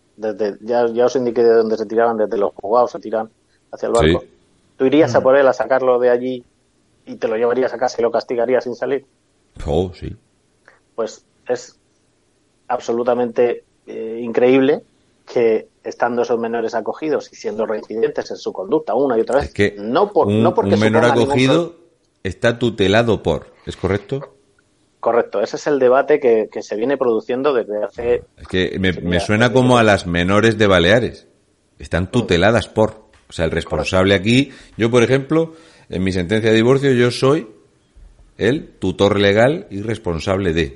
Speaker 3: ya os indiqué de dónde se tiraban, desde los juzgados se tiran hacia el barco.
Speaker 2: Sí.
Speaker 3: ¿Tú irías a por él a sacarlo de allí y te lo llevarías a casa y lo castigarías sin salir?
Speaker 2: Oh, sí.
Speaker 3: Pues es absolutamente increíble que, estando esos menores acogidos y siendo reincidentes en su conducta una y otra vez,
Speaker 2: es que
Speaker 3: no porque
Speaker 2: un menor acogido está tutelado por, ¿es correcto?
Speaker 3: Correcto, ese es el debate que se viene produciendo desde hace...
Speaker 2: Es que me suena como a las menores de Baleares. Están tuteladas por. O sea, el responsable aquí... Yo, por ejemplo, en mi sentencia de divorcio, yo soy el tutor legal y responsable de.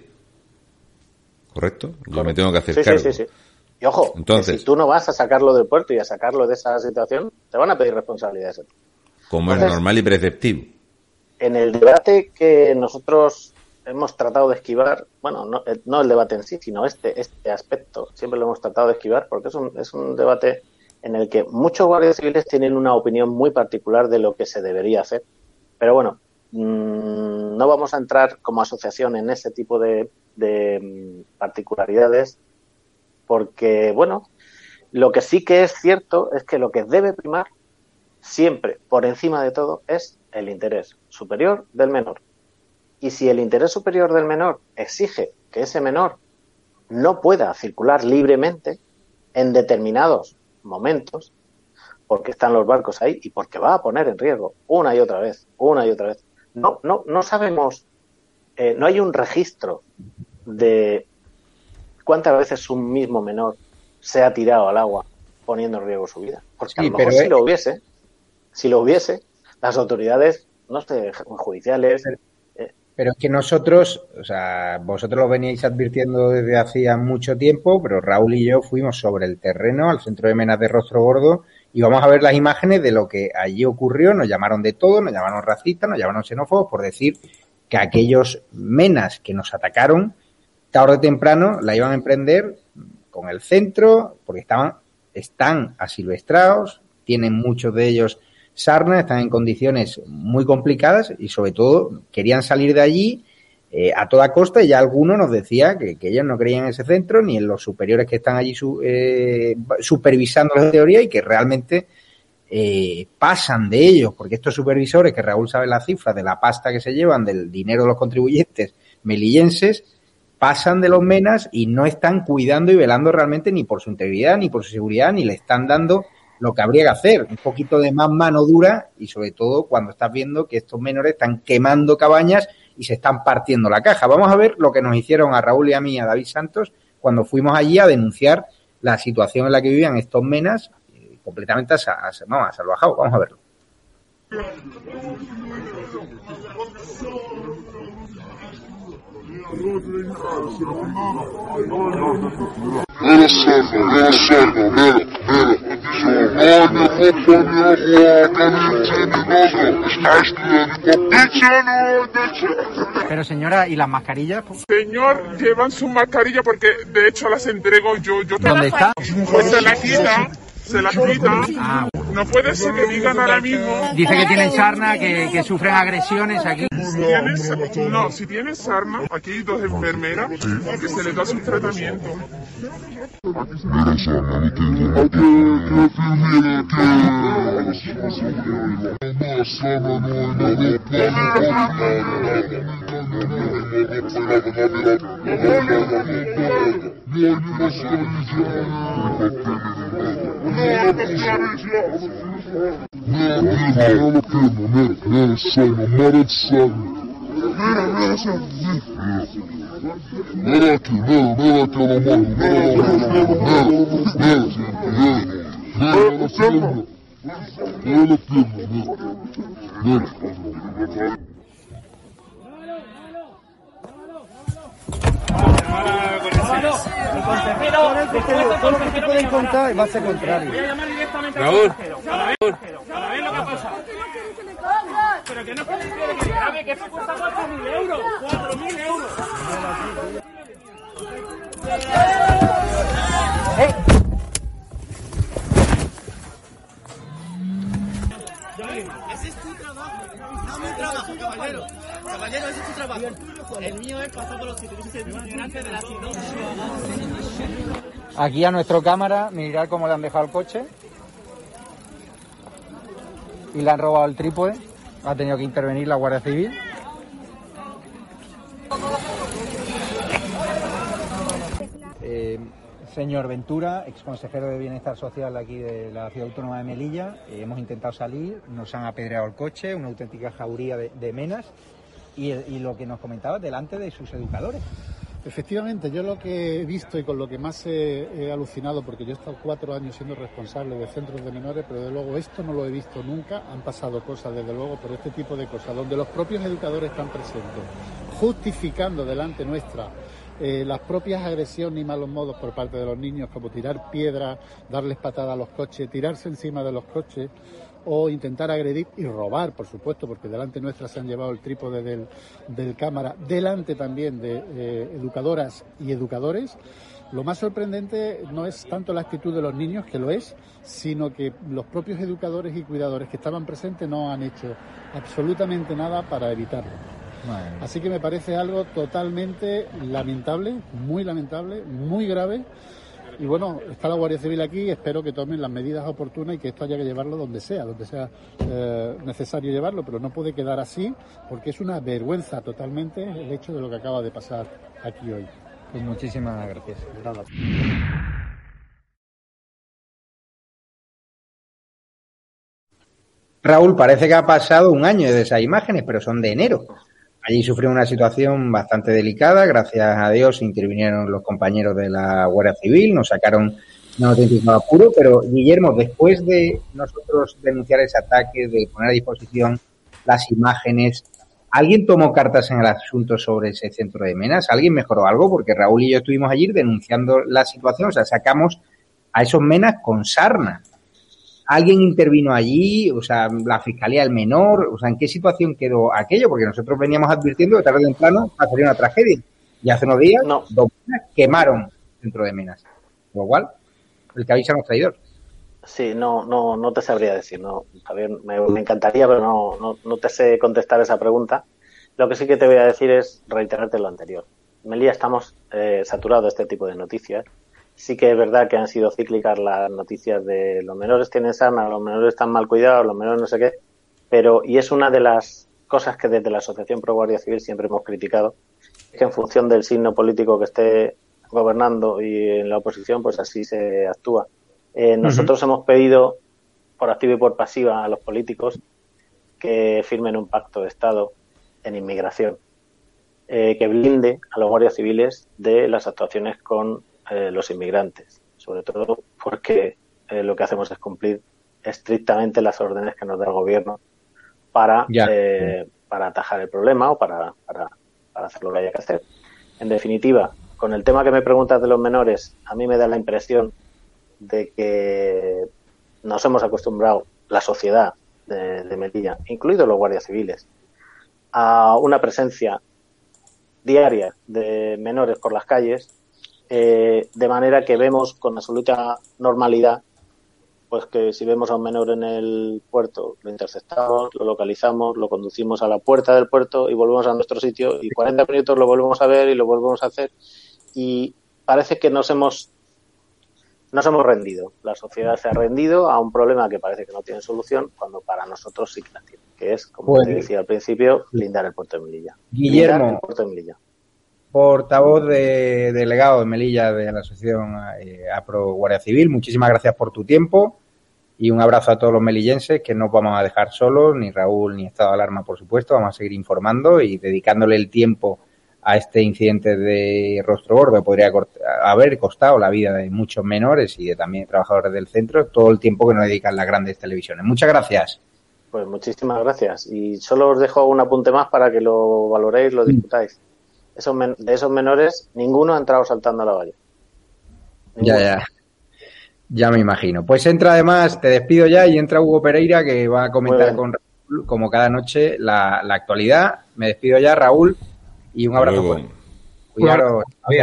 Speaker 2: ¿Correcto? Yo me tengo que hacer cargo.
Speaker 3: Sí. Y ojo, entonces, si tú no vas a sacarlo del puerto y a sacarlo de esa situación, te van a pedir responsabilidades.
Speaker 2: Como es normal y preceptivo.
Speaker 3: En el debate que nosotros hemos tratado de esquivar, bueno, no el debate en sí, sino este aspecto, siempre lo hemos tratado de esquivar porque es un debate en el que muchos guardias civiles tienen una opinión muy particular de lo que se debería hacer. Pero bueno, no vamos a entrar como asociación en ese tipo de particularidades porque, bueno, lo que sí que es cierto es que lo que debe primar siempre, por encima de todo, es el interés superior del menor. Y si el interés superior del menor exige que ese menor no pueda circular libremente en determinados momentos, porque están los barcos ahí y porque va a poner en riesgo una y otra vez. No sabemos, no hay un registro de cuántas veces un mismo menor se ha tirado al agua poniendo en riesgo su vida. Porque sí, a lo mejor si lo hubiese, las autoridades, no sé, judiciales...
Speaker 1: Pero es que nosotros, o sea, vosotros lo veníais advirtiendo desde hacía mucho tiempo, pero Raúl y yo fuimos sobre el terreno al centro de Menas de Rostro Gordo y vamos a ver las imágenes de lo que allí ocurrió. Nos llamaron de todo, nos llamaron racistas, nos llamaron xenófobos por decir que aquellos menas que nos atacaron, tarde o temprano la iban a emprender con el centro, porque están asilvestrados, tienen muchos de ellos sarna, están en condiciones muy complicadas y sobre todo querían salir de allí a toda costa, y ya alguno nos decía que ellos no creían en ese centro ni en los superiores que están allí supervisando la teoría y que realmente pasan de ellos, porque estos supervisores, que Raúl sabe la cifra de la pasta que se llevan del dinero de los contribuyentes melillenses, pasan de los menas y no están cuidando y velando realmente ni por su integridad ni por su seguridad, ni le están dando lo que habría que hacer, un poquito de más mano dura, y sobre todo cuando estás viendo que estos menores están quemando cabañas y se están partiendo la caja. Vamos a ver lo que nos hicieron a Raúl y a mí, a David Santos, cuando fuimos allí a denunciar la situación en la que vivían estos menas, completamente salvajados. Vamos a verlo.
Speaker 4: Pero señora, ¿y las mascarillas?
Speaker 5: Señor, llevan su mascarilla porque de hecho las entrego yo.
Speaker 4: ¿Dónde está?
Speaker 5: Pues se la quita. Ah. No puede ser que digan ahora mismo...
Speaker 4: Dice que tienen sarna, que sufren agresiones aquí.
Speaker 5: Si tienes sarna, aquí hay 2 enfermeras que se les da su tratamiento.
Speaker 4: Todo lo que te pueden contar va a ser contrario.
Speaker 6: Voy a llamar directamente
Speaker 2: Raúl.
Speaker 6: al consejero. Para ver lo que pasa. Pero que no puede ser que grave, que esto cuesta 4.000 euros. 4.000 euros.
Speaker 7: Ese es tu trabajo, no mi trabajo, caballero. Caballero, ese es tu trabajo. El mío es pasar por los servicios inmigrantes de la ciudad.
Speaker 4: Aquí a nuestro cámara, mirar cómo le han dejado el coche. Y le han robado el trípode. Ha tenido que intervenir la Guardia Civil. Señor Ventura, exconsejero de Bienestar Social aquí de la Ciudad Autónoma de Melilla, hemos intentado salir, nos han apedreado el coche, una auténtica jauría de menas, y lo que nos comentaba delante de sus educadores.
Speaker 8: Efectivamente, yo lo que he visto y con lo que más he alucinado, porque yo he estado 4 años siendo responsable de centros de menores, pero desde luego esto no lo he visto nunca, han pasado cosas desde luego, pero este tipo de cosas, donde los propios educadores están presentes, justificando delante nuestra las propias agresiones y malos modos por parte de los niños, como tirar piedras, darles patadas a los coches, tirarse encima de los coches o intentar agredir y robar, por supuesto, porque delante nuestra se han llevado el trípode del cámara, delante también de educadoras y educadores. Lo más sorprendente no es tanto la actitud de los niños, que lo es, sino que los propios educadores y cuidadores que estaban presentes no han hecho absolutamente nada para evitarlo. Así que me parece algo totalmente lamentable, muy grave. Y bueno, está la Guardia Civil aquí, espero que tomen las medidas oportunas y que esto haya que llevarlo donde sea necesario llevarlo, pero no puede quedar así porque es una vergüenza totalmente el hecho de lo que acaba de pasar aquí hoy.
Speaker 4: Pues muchísimas gracias.
Speaker 8: Nada.
Speaker 1: Raúl, parece que ha pasado un año de esas imágenes, pero son de enero. Allí sufrió una situación bastante delicada, gracias a Dios intervinieron los compañeros de la Guardia Civil, nos sacaron de un auténtico apuro, pero Guillermo, después de nosotros denunciar ese ataque, de poner a disposición las imágenes, ¿alguien tomó cartas en el asunto sobre ese centro de menas? ¿Alguien mejoró algo? Porque Raúl y yo estuvimos allí denunciando la situación, o sea, sacamos a esos menas con sarna. ¿Alguien intervino allí? O sea, la Fiscalía del Menor, o sea, ¿en qué situación quedó aquello? Porque nosotros veníamos advirtiendo que tarde o temprano pasaría una tragedia. Y hace unos días, 2 menas quemaron el centro de menas. Con lo cual, el que avisa no es traidor.
Speaker 3: Sí, no te sabría decir, no, Javier, me encantaría, pero no te sé contestar esa pregunta. Lo que sí que te voy a decir es reiterarte lo anterior. En Melilla estamos saturados de este tipo de noticias. Sí que es verdad que han sido cíclicas las noticias de los menores tienen sarna, los menores están mal cuidados, los menores no sé qué, y es una de las cosas que desde la Asociación Pro Guardia Civil siempre hemos criticado, es que en función del signo político que esté gobernando y en la oposición, pues así se actúa. Nosotros hemos pedido, por activa y por pasiva, a los políticos que firmen un pacto de Estado en inmigración, que blinde a los guardias civiles de las actuaciones con los inmigrantes, sobre todo porque lo que hacemos es cumplir estrictamente las órdenes que nos da el gobierno para atajar el problema o para hacer lo que haya que hacer. En definitiva, con el tema que me preguntas de los menores, a mí me da la impresión de que nos hemos acostumbrado, la sociedad de Melilla, incluidos los guardias civiles, a una presencia diaria de menores por las calles, de manera que vemos con absoluta normalidad Pues que si vemos a un menor en el puerto, lo interceptamos, lo localizamos, lo conducimos a la puerta del puerto y volvemos a nuestro sitio y 40 minutos lo volvemos a ver y lo volvemos a hacer y parece que nos hemos rendido. La sociedad se ha rendido a un problema que parece que no tiene solución cuando para nosotros sí que la tiene, que es, como te decía al principio, blindar el puerto de Melilla.
Speaker 1: Guillermo,
Speaker 3: el puerto de Melilla.
Speaker 1: Portavoz delegado de Melilla de la Asociación APRO Guardia Civil, muchísimas gracias por tu tiempo y un abrazo a todos los melillenses, que no os vamos a dejar solos, ni Raúl ni Estado de Alarma, por supuesto. Vamos a seguir informando y dedicándole el tiempo a este incidente de Rostro Gordo, que podría haber costado la vida de muchos menores y de también trabajadores del centro, todo el tiempo que nos dedican las grandes televisiones. Muchas gracias.
Speaker 3: Pues muchísimas gracias. Y solo os dejo un apunte más para que lo valoréis, lo discutáis. De esos menores, ninguno ha entrado saltando a la valla. Ninguno.
Speaker 1: Ya me imagino. Pues entra además, te despido ya, y entra Hugo Pereira, que va a comentar con Raúl, como cada noche, la actualidad. Me despido ya, Raúl, y un abrazo fuerte. Cuidaros.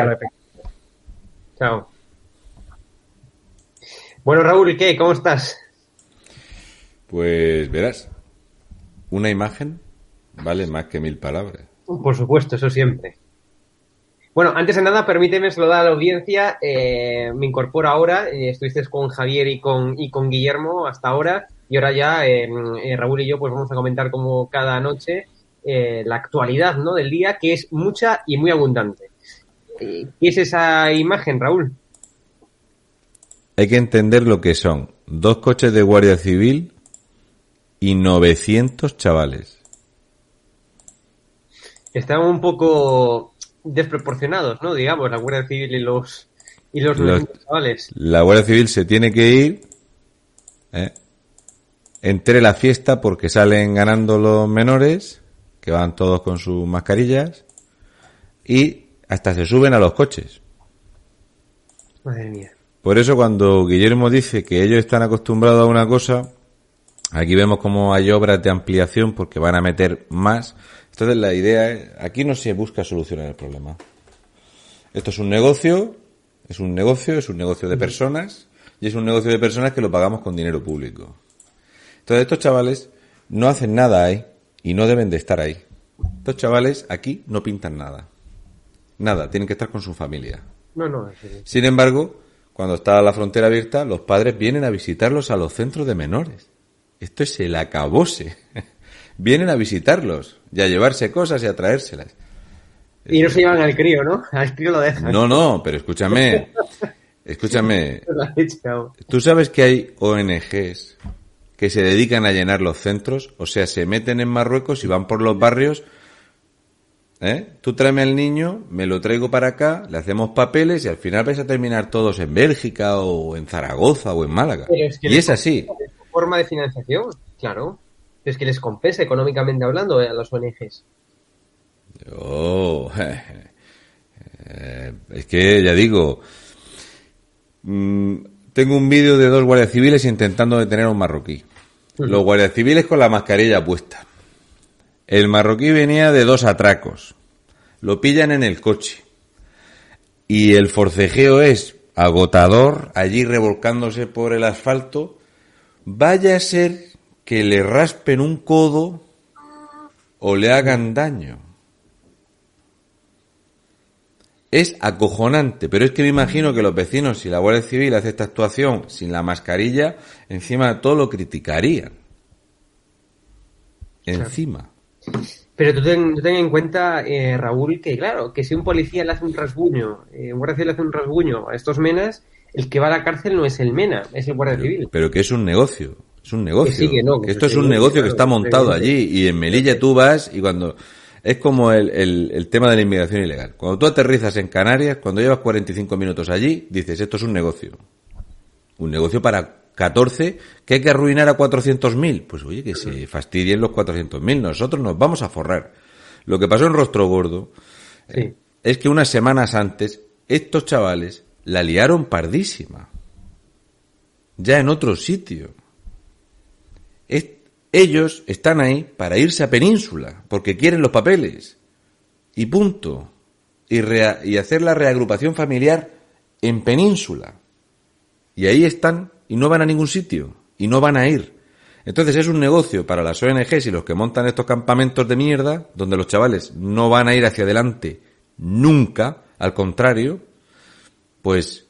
Speaker 9: Chao. Bueno, Raúl, ¿qué? ¿Cómo estás?
Speaker 2: Pues verás, una imagen vale más que 1000 palabras.
Speaker 9: Por supuesto, eso siempre. Bueno, antes de nada, permíteme saludar a la audiencia. Me incorporo ahora. Estuviste con Javier y con Guillermo hasta ahora. Y ahora ya Raúl y yo pues vamos a comentar como cada noche la actualidad, ¿no?, del día, que es mucha y muy abundante. ¿Qué es esa imagen, Raúl?
Speaker 2: Hay que entender lo que son 2 coches de Guardia Civil y 900 chavales.
Speaker 9: Están un poco desproporcionados, ¿no? Digamos, la Guardia Civil y los chavales.
Speaker 2: La Guardia Civil se tiene que ir entre la fiesta porque salen ganando los menores, que van todos con sus mascarillas, y hasta se suben a los coches.
Speaker 9: Madre mía.
Speaker 2: Por eso cuando Guillermo dice que ellos están acostumbrados a una cosa, aquí vemos como hay obras de ampliación porque van a meter más. Entonces la idea es, aquí no se busca solucionar el problema. Esto es un negocio de personas, y es un negocio de personas que lo pagamos con dinero público. Entonces estos chavales no hacen nada ahí y no deben de estar ahí. Estos chavales aquí no pintan nada. Nada, tienen que estar con su familia.
Speaker 9: No.
Speaker 2: Sin embargo, cuando está la frontera abierta, los padres vienen a visitarlos a los centros de menores. Esto es el acabose. Vienen a visitarlos y a llevarse cosas y a traérselas.
Speaker 9: Y no se llevan al crío, ¿no? Al crío lo dejan.
Speaker 2: No, pero escúchame. ¿Tú sabes que hay ONGs que se dedican a llenar los centros? O sea, se meten en Marruecos y van por los barrios. Tú tráeme al niño, me lo traigo para acá, le hacemos papeles y al final vais a terminar todos en Bélgica o en Zaragoza o en Málaga. Y es así.
Speaker 9: Forma de financiación, claro. Es que les compensa económicamente hablando a las ONGs.
Speaker 2: Es que ya digo, tengo un vídeo de 2 guardias civiles intentando detener a un marroquí. Los guardias civiles con la mascarilla puesta. El marroquí venía de 2 atracos. Lo pillan en el coche. Y el forcejeo es agotador, allí revolcándose por el asfalto. Vaya a ser que le raspen un codo o le hagan daño. Es acojonante, pero es que me imagino que los vecinos, si la Guardia Civil hace esta actuación sin la mascarilla, encima de todo lo criticarían. Encima.
Speaker 9: Pero tú ten en cuenta, Raúl, que claro, que si un policía le hace un rasguño, un guardia civil le hace un rasguño a estos menas, el que va a la cárcel no es el mena, es el guardia civil.
Speaker 2: Pero que es un negocio. Es un negocio.
Speaker 9: Que sí, que no, que
Speaker 2: esto es un negocio que está montado allí. Y en Melilla tú vas y cuando... Es como el tema de la inmigración ilegal. Cuando tú aterrizas en Canarias, cuando llevas 45 minutos allí, dices, esto es un negocio. Un negocio para 14 que hay que arruinar a 400.000. Pues oye, que se fastidien los 400.000. Nosotros nos vamos a forrar. Lo que pasó en Rostro Gordo es que unas semanas antes estos chavales la liaron pardísima. Ya en otro sitio. Ellos están ahí para irse a Península, porque quieren los papeles. Y punto. Y hacer la reagrupación familiar en Península. Y ahí están y no van a ningún sitio. Y no van a ir. Entonces es un negocio para las ONGs y los que montan estos campamentos de mierda, donde los chavales no van a ir hacia adelante nunca, al contrario, pues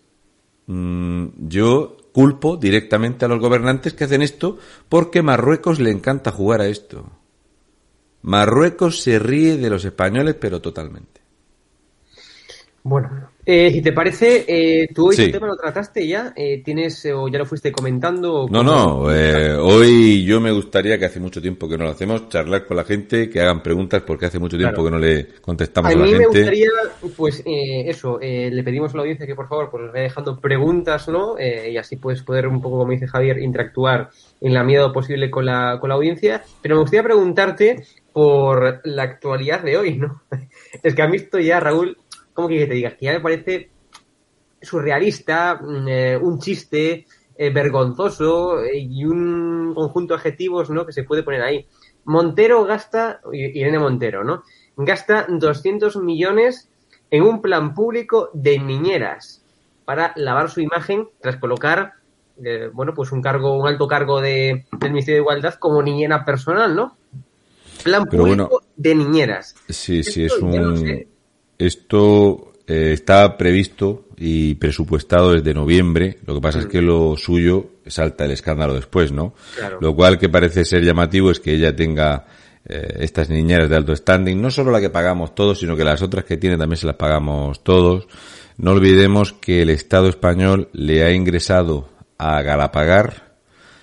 Speaker 2: yo culpo directamente a los gobernantes que hacen esto porque Marruecos le encanta jugar a esto. Marruecos se ríe de los españoles, pero totalmente.
Speaker 9: Bueno, si te parece, tú hoy
Speaker 2: Sí.
Speaker 9: el tema lo trataste ya, tienes o ya lo fuiste comentando. ¿O
Speaker 2: No, hoy yo me gustaría, que hace mucho tiempo que no lo hacemos, charlar con la gente, que hagan preguntas, porque hace mucho tiempo
Speaker 9: Claro.
Speaker 2: que no le contestamos
Speaker 9: A
Speaker 2: a la
Speaker 9: mí
Speaker 2: gente.
Speaker 9: me gustaría, pues eso, le pedimos a la audiencia que por favor pues nos vaya dejando preguntas, ¿no? Y así puedes poder un poco, como dice Javier, interactuar en la medida de lo posible con la audiencia. Pero me gustaría preguntarte por la actualidad de hoy, ¿no? Es que han visto ya, Raúl, ¿cómo que te digas? Que ya me parece surrealista, un chiste, vergonzoso y un conjunto de adjetivos, ¿no? Que se puede poner ahí. Montero gasta, Irene Montero, ¿no? Gasta 200 millones en un plan público de niñeras para lavar su imagen tras colocar, pues un alto cargo del Ministerio de Igualdad como niñera personal, ¿no? Plan
Speaker 2: Pero
Speaker 9: público
Speaker 2: bueno,
Speaker 9: de niñeras.
Speaker 2: Sí, sí,
Speaker 9: Esto ya no sé.
Speaker 2: Esto está previsto y presupuestado desde noviembre. Lo que pasa es que lo suyo salta el escándalo después, ¿no?
Speaker 9: Claro.
Speaker 2: Lo cual que parece ser llamativo es que ella tenga estas niñeras de alto standing, no solo la que pagamos todos, sino que las otras que tiene también se las pagamos todos. No olvidemos que el Estado español le ha ingresado a Galapagar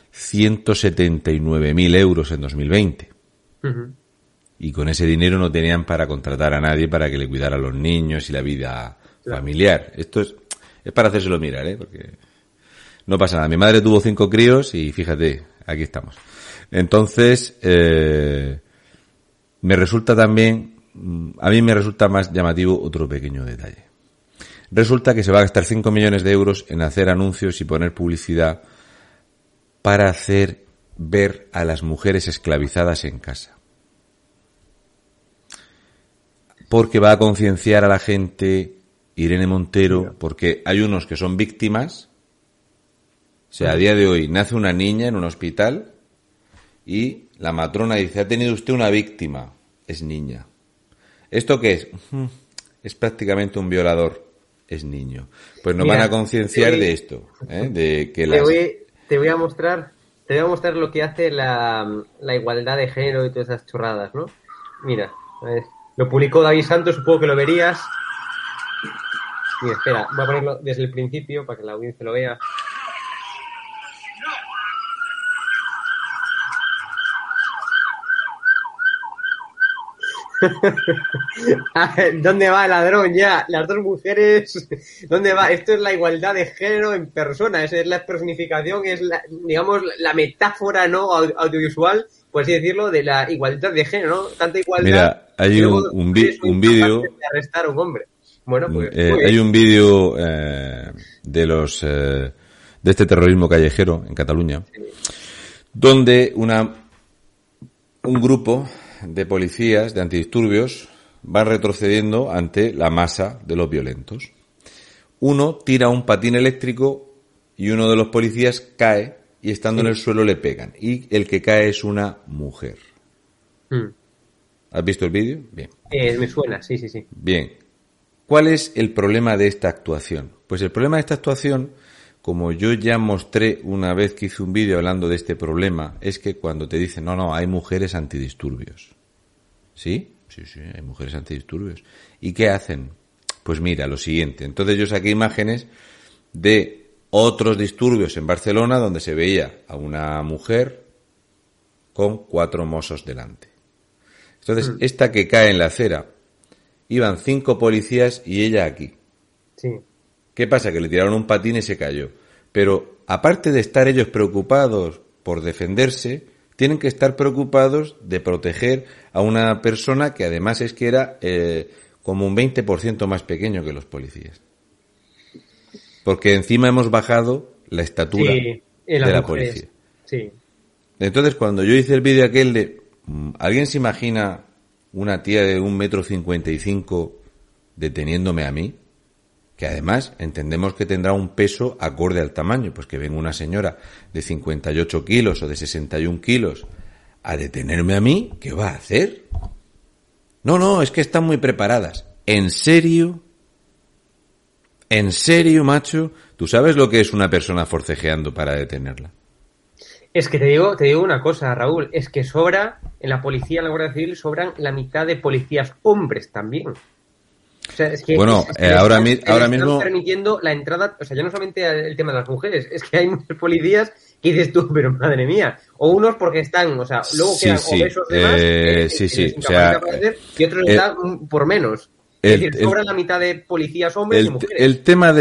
Speaker 2: 179.000 euros en 2020.
Speaker 9: Ujú.
Speaker 2: Y con ese dinero no tenían para contratar a nadie para que le cuidara a los niños y la vida familiar. Esto es para hacérselo mirar, porque no pasa nada. Mi madre tuvo 5 críos y fíjate, aquí estamos. Entonces, me resulta también, a mí me resulta más llamativo otro pequeño detalle. Resulta que se va a gastar 5 millones de euros en hacer anuncios y poner publicidad para hacer ver a las mujeres esclavizadas en casa. Porque va a concienciar a la gente, Irene Montero, porque hay unos que son víctimas. O sea, a día de hoy nace una niña en un hospital y la matrona dice, ha tenido usted una víctima, es niña. ¿Esto qué es? Es prácticamente un violador, es niño. Pues nos
Speaker 9: Mira,
Speaker 2: van a concienciar de esto, de que las...
Speaker 9: Te voy a mostrar lo que hace la igualdad de género y todas esas chorradas, ¿no? Mira, a ver. Lo publicó David Santos, supongo que lo verías. Mira, espera, voy a ponerlo desde el principio para que la audiencia lo vea. ¿Dónde va el ladrón ya? Las dos mujeres, ¿dónde va? Esto es la igualdad de género en persona, esa es la personificación, es digamos la metáfora no audiovisual, por así decirlo, de la igualdad de género, ¿no? Tanta igualdad.
Speaker 2: Mira, hay un vídeo.
Speaker 9: De arrestar a un hombre. Bueno, pues.
Speaker 2: Hay un vídeo de este terrorismo callejero en Cataluña, donde un grupo de policías, de antidisturbios, van retrocediendo ante la masa de los violentos. Uno tira un patín eléctrico y uno de los policías cae y estando en el suelo le pegan. Y el que cae es una mujer. ¿Has visto el vídeo? Bien.
Speaker 9: Me suena, sí.
Speaker 2: Bien. ¿Cuál es el problema de esta actuación? Pues el problema de esta actuación, como yo ya mostré una vez que hice un vídeo hablando de este problema, es que cuando te dicen, no, hay mujeres antidisturbios. ¿Sí? Sí, hay mujeres antidisturbios. ¿Y qué hacen? Pues mira, lo siguiente. Entonces yo saqué imágenes de otros disturbios en Barcelona donde se veía a una mujer con 4 mozos delante. Entonces, esta que cae en la acera, iban 5 policías y ella aquí.
Speaker 9: Sí.
Speaker 2: ¿Qué pasa? Que le tiraron un patín y se cayó. Pero aparte de estar ellos preocupados por defenderse, tienen que estar preocupados de proteger a una persona que además es que era como un 20% más pequeño que los policías. Porque encima hemos bajado la estatura de la policía.
Speaker 9: Sí.
Speaker 2: Entonces, cuando yo hice el vídeo aquel de... ¿Alguien se imagina una tía de 1,55 m deteniéndome a mí? que además entendemos que tendrá un peso acorde al tamaño, pues que venga una señora de 58 kilos o de 61 kilos a detenerme a mí, ¿qué va a hacer? No, es que están muy preparadas. ¿En serio? ¿En serio, macho? ¿Tú sabes lo que es una persona forcejeando para detenerla?
Speaker 9: Es que te digo una cosa, Raúl, es que en la policía, en la Guardia Civil, sobran la mitad de policías hombres también. O sea, es que
Speaker 2: bueno, ahora mismo
Speaker 9: están permitiendo la entrada, o sea, ya no solamente el tema de las mujeres, es que hay muchos policías que dices tú, pero madre mía, o unos porque están, o sea, luego quedan obesos de más,
Speaker 2: o sea,
Speaker 9: y otros están por menos. Es decir, sobran la mitad de policías hombres y mujeres.
Speaker 2: El tema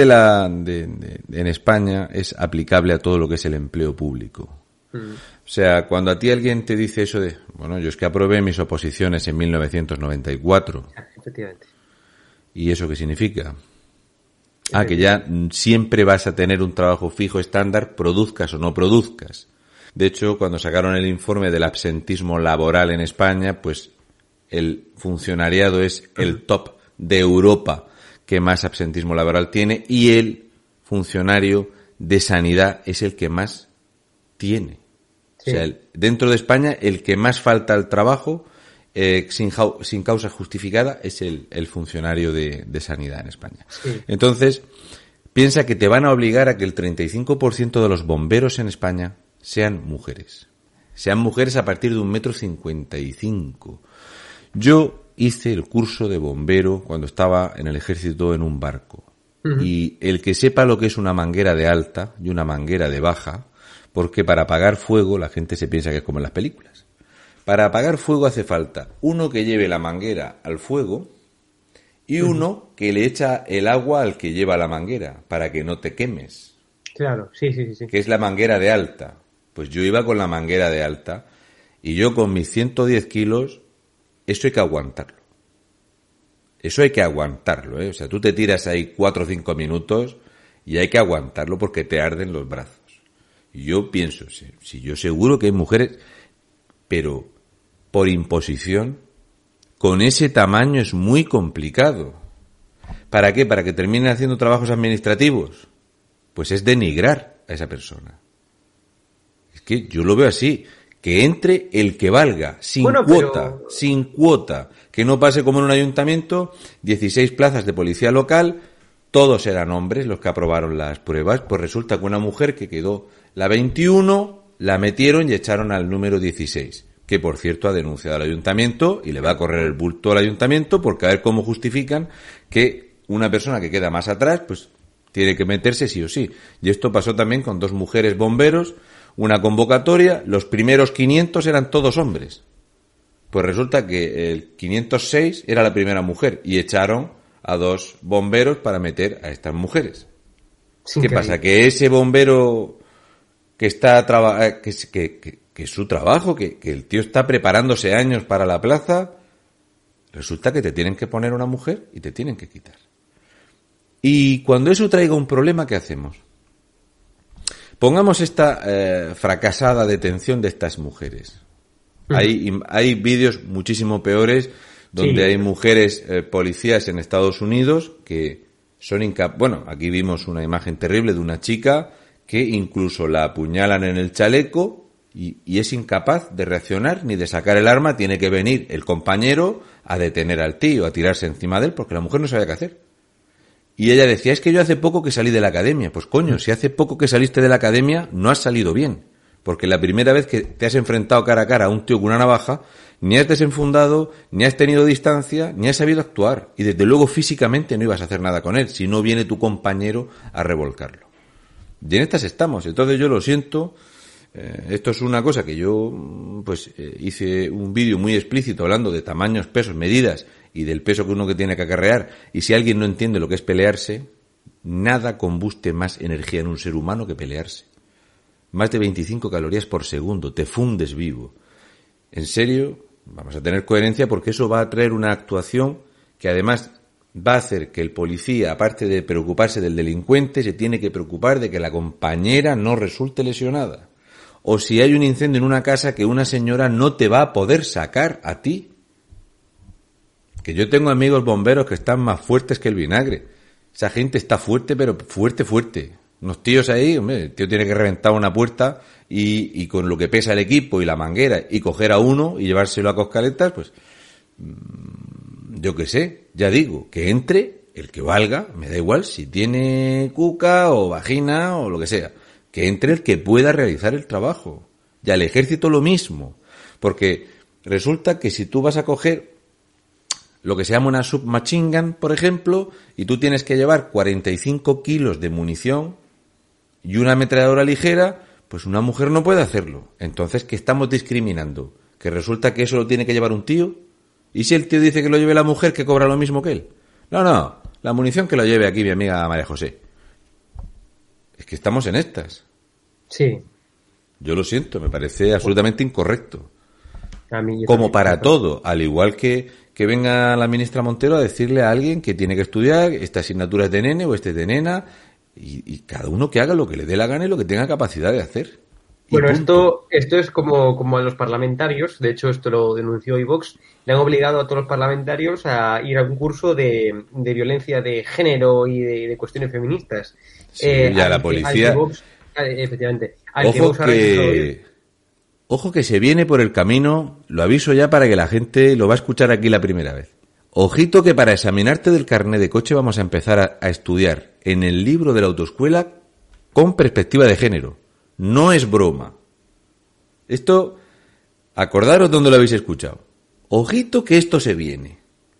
Speaker 2: en España es aplicable a todo lo que es el empleo público. O sea, cuando a ti alguien te dice eso de, bueno, yo es que aprobé mis oposiciones en 1994.
Speaker 9: Efectivamente.
Speaker 2: ¿Y eso qué significa? Que ya siempre vas a tener un trabajo fijo estándar, produzcas o no produzcas. De hecho, cuando sacaron el informe del absentismo laboral en España, pues el funcionariado es el top de Europa que más absentismo laboral tiene y el funcionario de sanidad es el que más tiene. Sí. O sea, dentro de España el que más falta al trabajo sin causa justificada es el funcionario de sanidad en España. Sí. Entonces, piensa que te van a obligar a que el 35% de los bomberos en España sean mujeres. Sean mujeres a partir de 1,55 m. Yo hice el curso de bombero cuando estaba en el ejército en un barco. Uh-huh. Y el que sepa lo que es una manguera de alta y una manguera de baja, porque para apagar fuego la gente se piensa que es como en las películas. Para apagar fuego hace falta uno que lleve la manguera al fuego y uno que le echa el agua al que lleva la manguera para que no te quemes.
Speaker 9: Claro, sí.
Speaker 2: Que es la manguera de alta. Pues yo iba con la manguera de alta y yo con mis 110 kilos, eso hay que aguantarlo. Eso hay que aguantarlo, ¿eh? O sea, tú te tiras ahí 4 o 5 minutos y hay que aguantarlo porque te arden los brazos. Y yo pienso, si yo seguro que hay mujeres, pero por imposición, con ese tamaño es muy complicado. ¿Para qué? ¿Para que terminen haciendo trabajos administrativos? Pues es denigrar a esa persona. Es que yo lo veo así, que entre el que valga, sin cuota, que no pase como en un ayuntamiento, 16 plazas de policía local, todos eran hombres los que aprobaron las pruebas, pues resulta que una mujer que quedó la 21, la metieron y echaron al número 16, que por cierto ha denunciado al ayuntamiento y le va a correr el bulto al ayuntamiento porque a ver cómo justifican que una persona que queda más atrás, pues tiene que meterse sí o sí. Y esto pasó también con 2 mujeres bomberos, una convocatoria, los primeros 500 eran todos hombres. Pues resulta que el 506 era la primera mujer y echaron a 2 bomberos para meter a estas mujeres. ¿Qué pasa? Que ese bombero que está que es su trabajo, que el tío está preparándose años para la plaza, resulta que te tienen que poner una mujer y te tienen que quitar. Y cuando eso traiga un problema, ¿qué hacemos? Pongamos esta fracasada detención de estas mujeres. Hay vídeos muchísimo peores donde hay mujeres policías en Estados Unidos que son bueno, aquí vimos una imagen terrible de una chica que incluso la apuñalan en el chaleco y es incapaz de reaccionar ni de sacar el arma, tiene que venir el compañero a detener al tío, a tirarse encima de él porque la mujer no sabía qué hacer. Y ella decía, es que yo hace poco que salí de la academia. Pues coño, si hace poco que saliste de la academia no has salido bien, porque la primera vez que te has enfrentado cara a cara a un tío con una navaja, ni has desenfundado, ni has tenido distancia, ni has sabido actuar. Y desde luego físicamente no ibas a hacer nada con él, si no viene tu compañero a revolcarlo. Y en estas estamos. Entonces yo lo siento, esto es una cosa que yo hice un vídeo muy explícito hablando de tamaños, pesos, medidas y del peso que uno tiene que acarrear. Y si alguien no entiende lo que es pelearse, nada combuste más energía en un ser humano que pelearse. Más de 25 calorías por segundo, te fundes vivo. En serio, vamos a tener coherencia porque eso va a traer una actuación que además va a hacer que el policía, aparte de preocuparse del delincuente, se tiene que preocupar de que la compañera no resulte lesionada. O si hay un incendio en una casa, que una señora no te va a poder sacar a ti. Que yo tengo amigos bomberos que están más fuertes que el vinagre. Esa gente está fuerte, pero fuerte. Unos tíos ahí, hombre, el tío tiene que reventar una puerta y con lo que pesa el equipo y la manguera y coger a uno y llevárselo a Coscaletas, pues yo qué sé, ya digo, que entre el que valga, me da igual si tiene cuca o vagina o lo que sea, que entre el que pueda realizar el trabajo. Y al ejército lo mismo, porque resulta que si tú vas a coger lo que se llama una submachine gun, por ejemplo, y tú tienes que llevar 45 kilos de munición y una ametralladora ligera, pues una mujer no puede hacerlo. Entonces, ¿qué estamos discriminando? ¿Que resulta que eso lo tiene que llevar un tío? ¿Y si el tío dice que lo lleve la mujer, que cobra lo mismo que él? No, la munición que lo lleve aquí mi amiga María José. Es que estamos en estas.
Speaker 9: Sí.
Speaker 2: Yo lo siento, me parece absolutamente incorrecto.
Speaker 9: A mí
Speaker 2: Como para todo, al igual que venga la ministra Montero a decirle a alguien que tiene que estudiar, esta asignatura es de nene o este es de nena, y cada uno que haga lo que le dé la gana y lo que tenga capacidad de hacer.
Speaker 9: Bueno, esto es como a los parlamentarios, de hecho esto lo denunció iVox, le han obligado a todos los parlamentarios a ir a un curso de violencia de género y de cuestiones feministas.
Speaker 2: Sí, y a la policía.
Speaker 9: Efectivamente.
Speaker 2: Ojo que se viene por el camino, lo aviso ya para que la gente lo va a escuchar aquí la primera vez. Ojito que para examinarte del carnet de coche vamos a empezar a estudiar en el libro de la autoescuela con perspectiva de género. No es broma. Esto, acordaros dónde lo habéis escuchado. Ojito que esto se viene.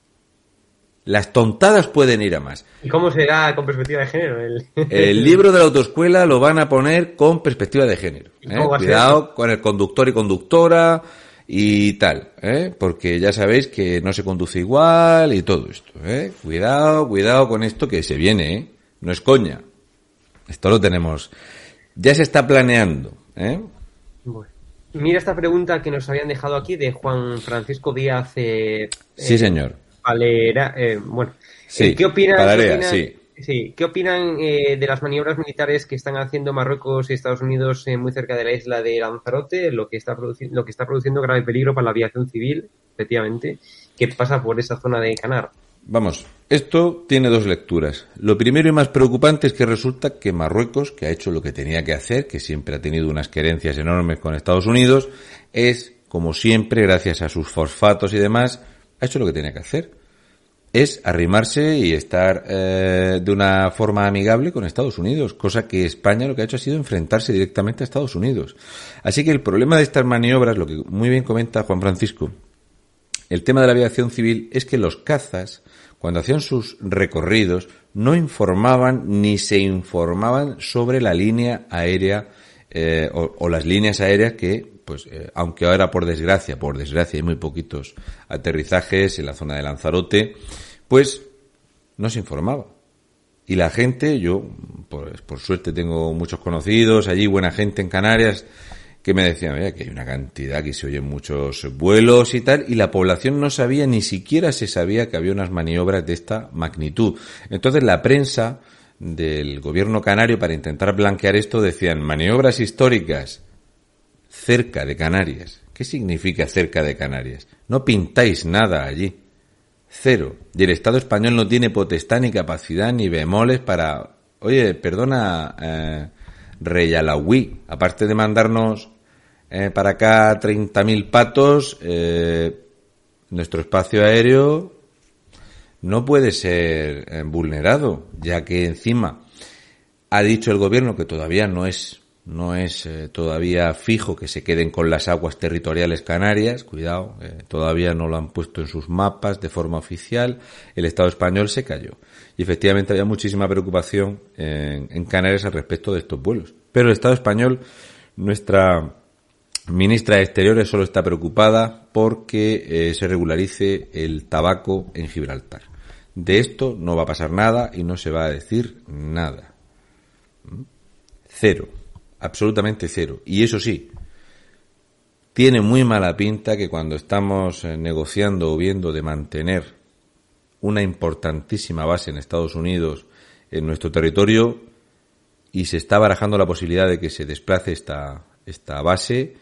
Speaker 2: Las tontadas pueden ir a más.
Speaker 9: ¿Y cómo será con perspectiva de género?
Speaker 2: El libro de la autoescuela lo van a poner con perspectiva de género. Cuidado con el conductor y conductora y tal, porque ya sabéis que no se conduce igual y todo esto. Cuidado con esto que se viene, no es coña. Esto lo tenemos. Ya se está planeando.
Speaker 9: Bueno. Mira esta pregunta que nos habían dejado aquí de Juan Francisco Díaz.
Speaker 2: Sí, señor.
Speaker 9: Valera, bueno,
Speaker 2: sí,
Speaker 9: ¿qué opinan?
Speaker 2: Valera,
Speaker 9: ¿Qué opinan de las maniobras militares que están haciendo Marruecos y Estados Unidos muy cerca de la isla de Lanzarote, lo que está produciendo grave peligro para la aviación civil, efectivamente, que pasa por esa zona de Canar?
Speaker 2: Vamos, esto tiene dos lecturas. Lo primero y más preocupante es que resulta que Marruecos, que ha hecho lo que tenía que hacer, que siempre ha tenido unas querencias enormes con Estados Unidos, es, como siempre, gracias a sus fosfatos y demás, ha hecho lo que tenía que hacer. Es arrimarse y estar de una forma amigable con Estados Unidos, cosa que España lo que ha hecho ha sido enfrentarse directamente a Estados Unidos. Así que el problema de estas maniobras, lo que muy bien comenta Juan Francisco, el tema de la aviación civil es que los cazas, cuando hacían sus recorridos, no informaban ni se informaban sobre la línea aérea o las líneas aéreas que, pues, aunque ahora por desgracia hay muy poquitos aterrizajes en la zona de Lanzarote, pues no se informaba. Y la gente, yo por suerte tengo muchos conocidos allí, buena gente en Canarias, que me decían, mira, que hay una cantidad, que se oyen muchos vuelos y tal, y la población no sabía, ni siquiera se sabía que había unas maniobras de esta magnitud. Entonces la prensa del gobierno canario, para intentar blanquear esto, decían maniobras históricas cerca de Canarias. ¿Qué significa cerca de Canarias? No pintáis nada allí. Cero. Y el Estado español no tiene potestad ni capacidad ni bemoles para... Oye, perdona, Rey Alawi, aparte de mandarnos para acá 30.000 patos, nuestro espacio aéreo no puede ser vulnerado, ya que encima ha dicho el gobierno que todavía no es todavía fijo que se queden con las aguas territoriales canarias. Cuidado, todavía no lo han puesto en sus mapas de forma oficial. El Estado español se cayó. Y efectivamente había muchísima preocupación en Canarias al respecto de estos vuelos. Pero el Estado español, nuestra ministra de Exteriores solo está preocupada porque se regularice el tabaco en Gibraltar. De esto no va a pasar nada y no se va a decir nada. Cero. Absolutamente cero. Y eso sí, tiene muy mala pinta que cuando estamos negociando o viendo de mantener una importantísima base en Estados Unidos en nuestro territorio y se está barajando la posibilidad de que se desplace esta base,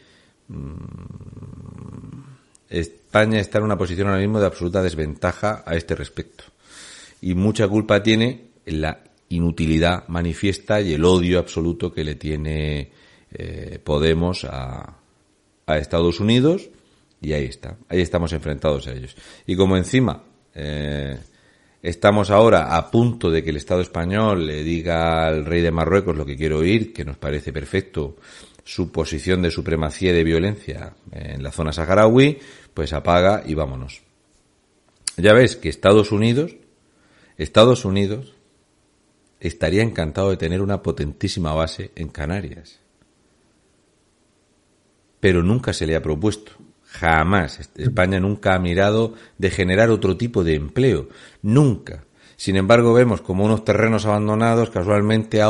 Speaker 2: España está en una posición ahora mismo de absoluta desventaja a este respecto. Y mucha culpa tiene la inutilidad manifiesta y el odio absoluto que le tiene Podemos a Estados Unidos, y ahí estamos enfrentados a ellos. Y como encima estamos ahora a punto de que el Estado español le diga al rey de Marruecos lo que quiere oír, que nos parece perfecto, su posición de supremacía y de violencia en la zona saharaui, pues apaga y vámonos. Ya ves que Estados Unidos estaría encantado de tener una potentísima base en Canarias. Pero nunca se le ha propuesto. Jamás. España nunca ha mirado de generar otro tipo de empleo. Nunca. Sin embargo, vemos como unos terrenos abandonados, casualmente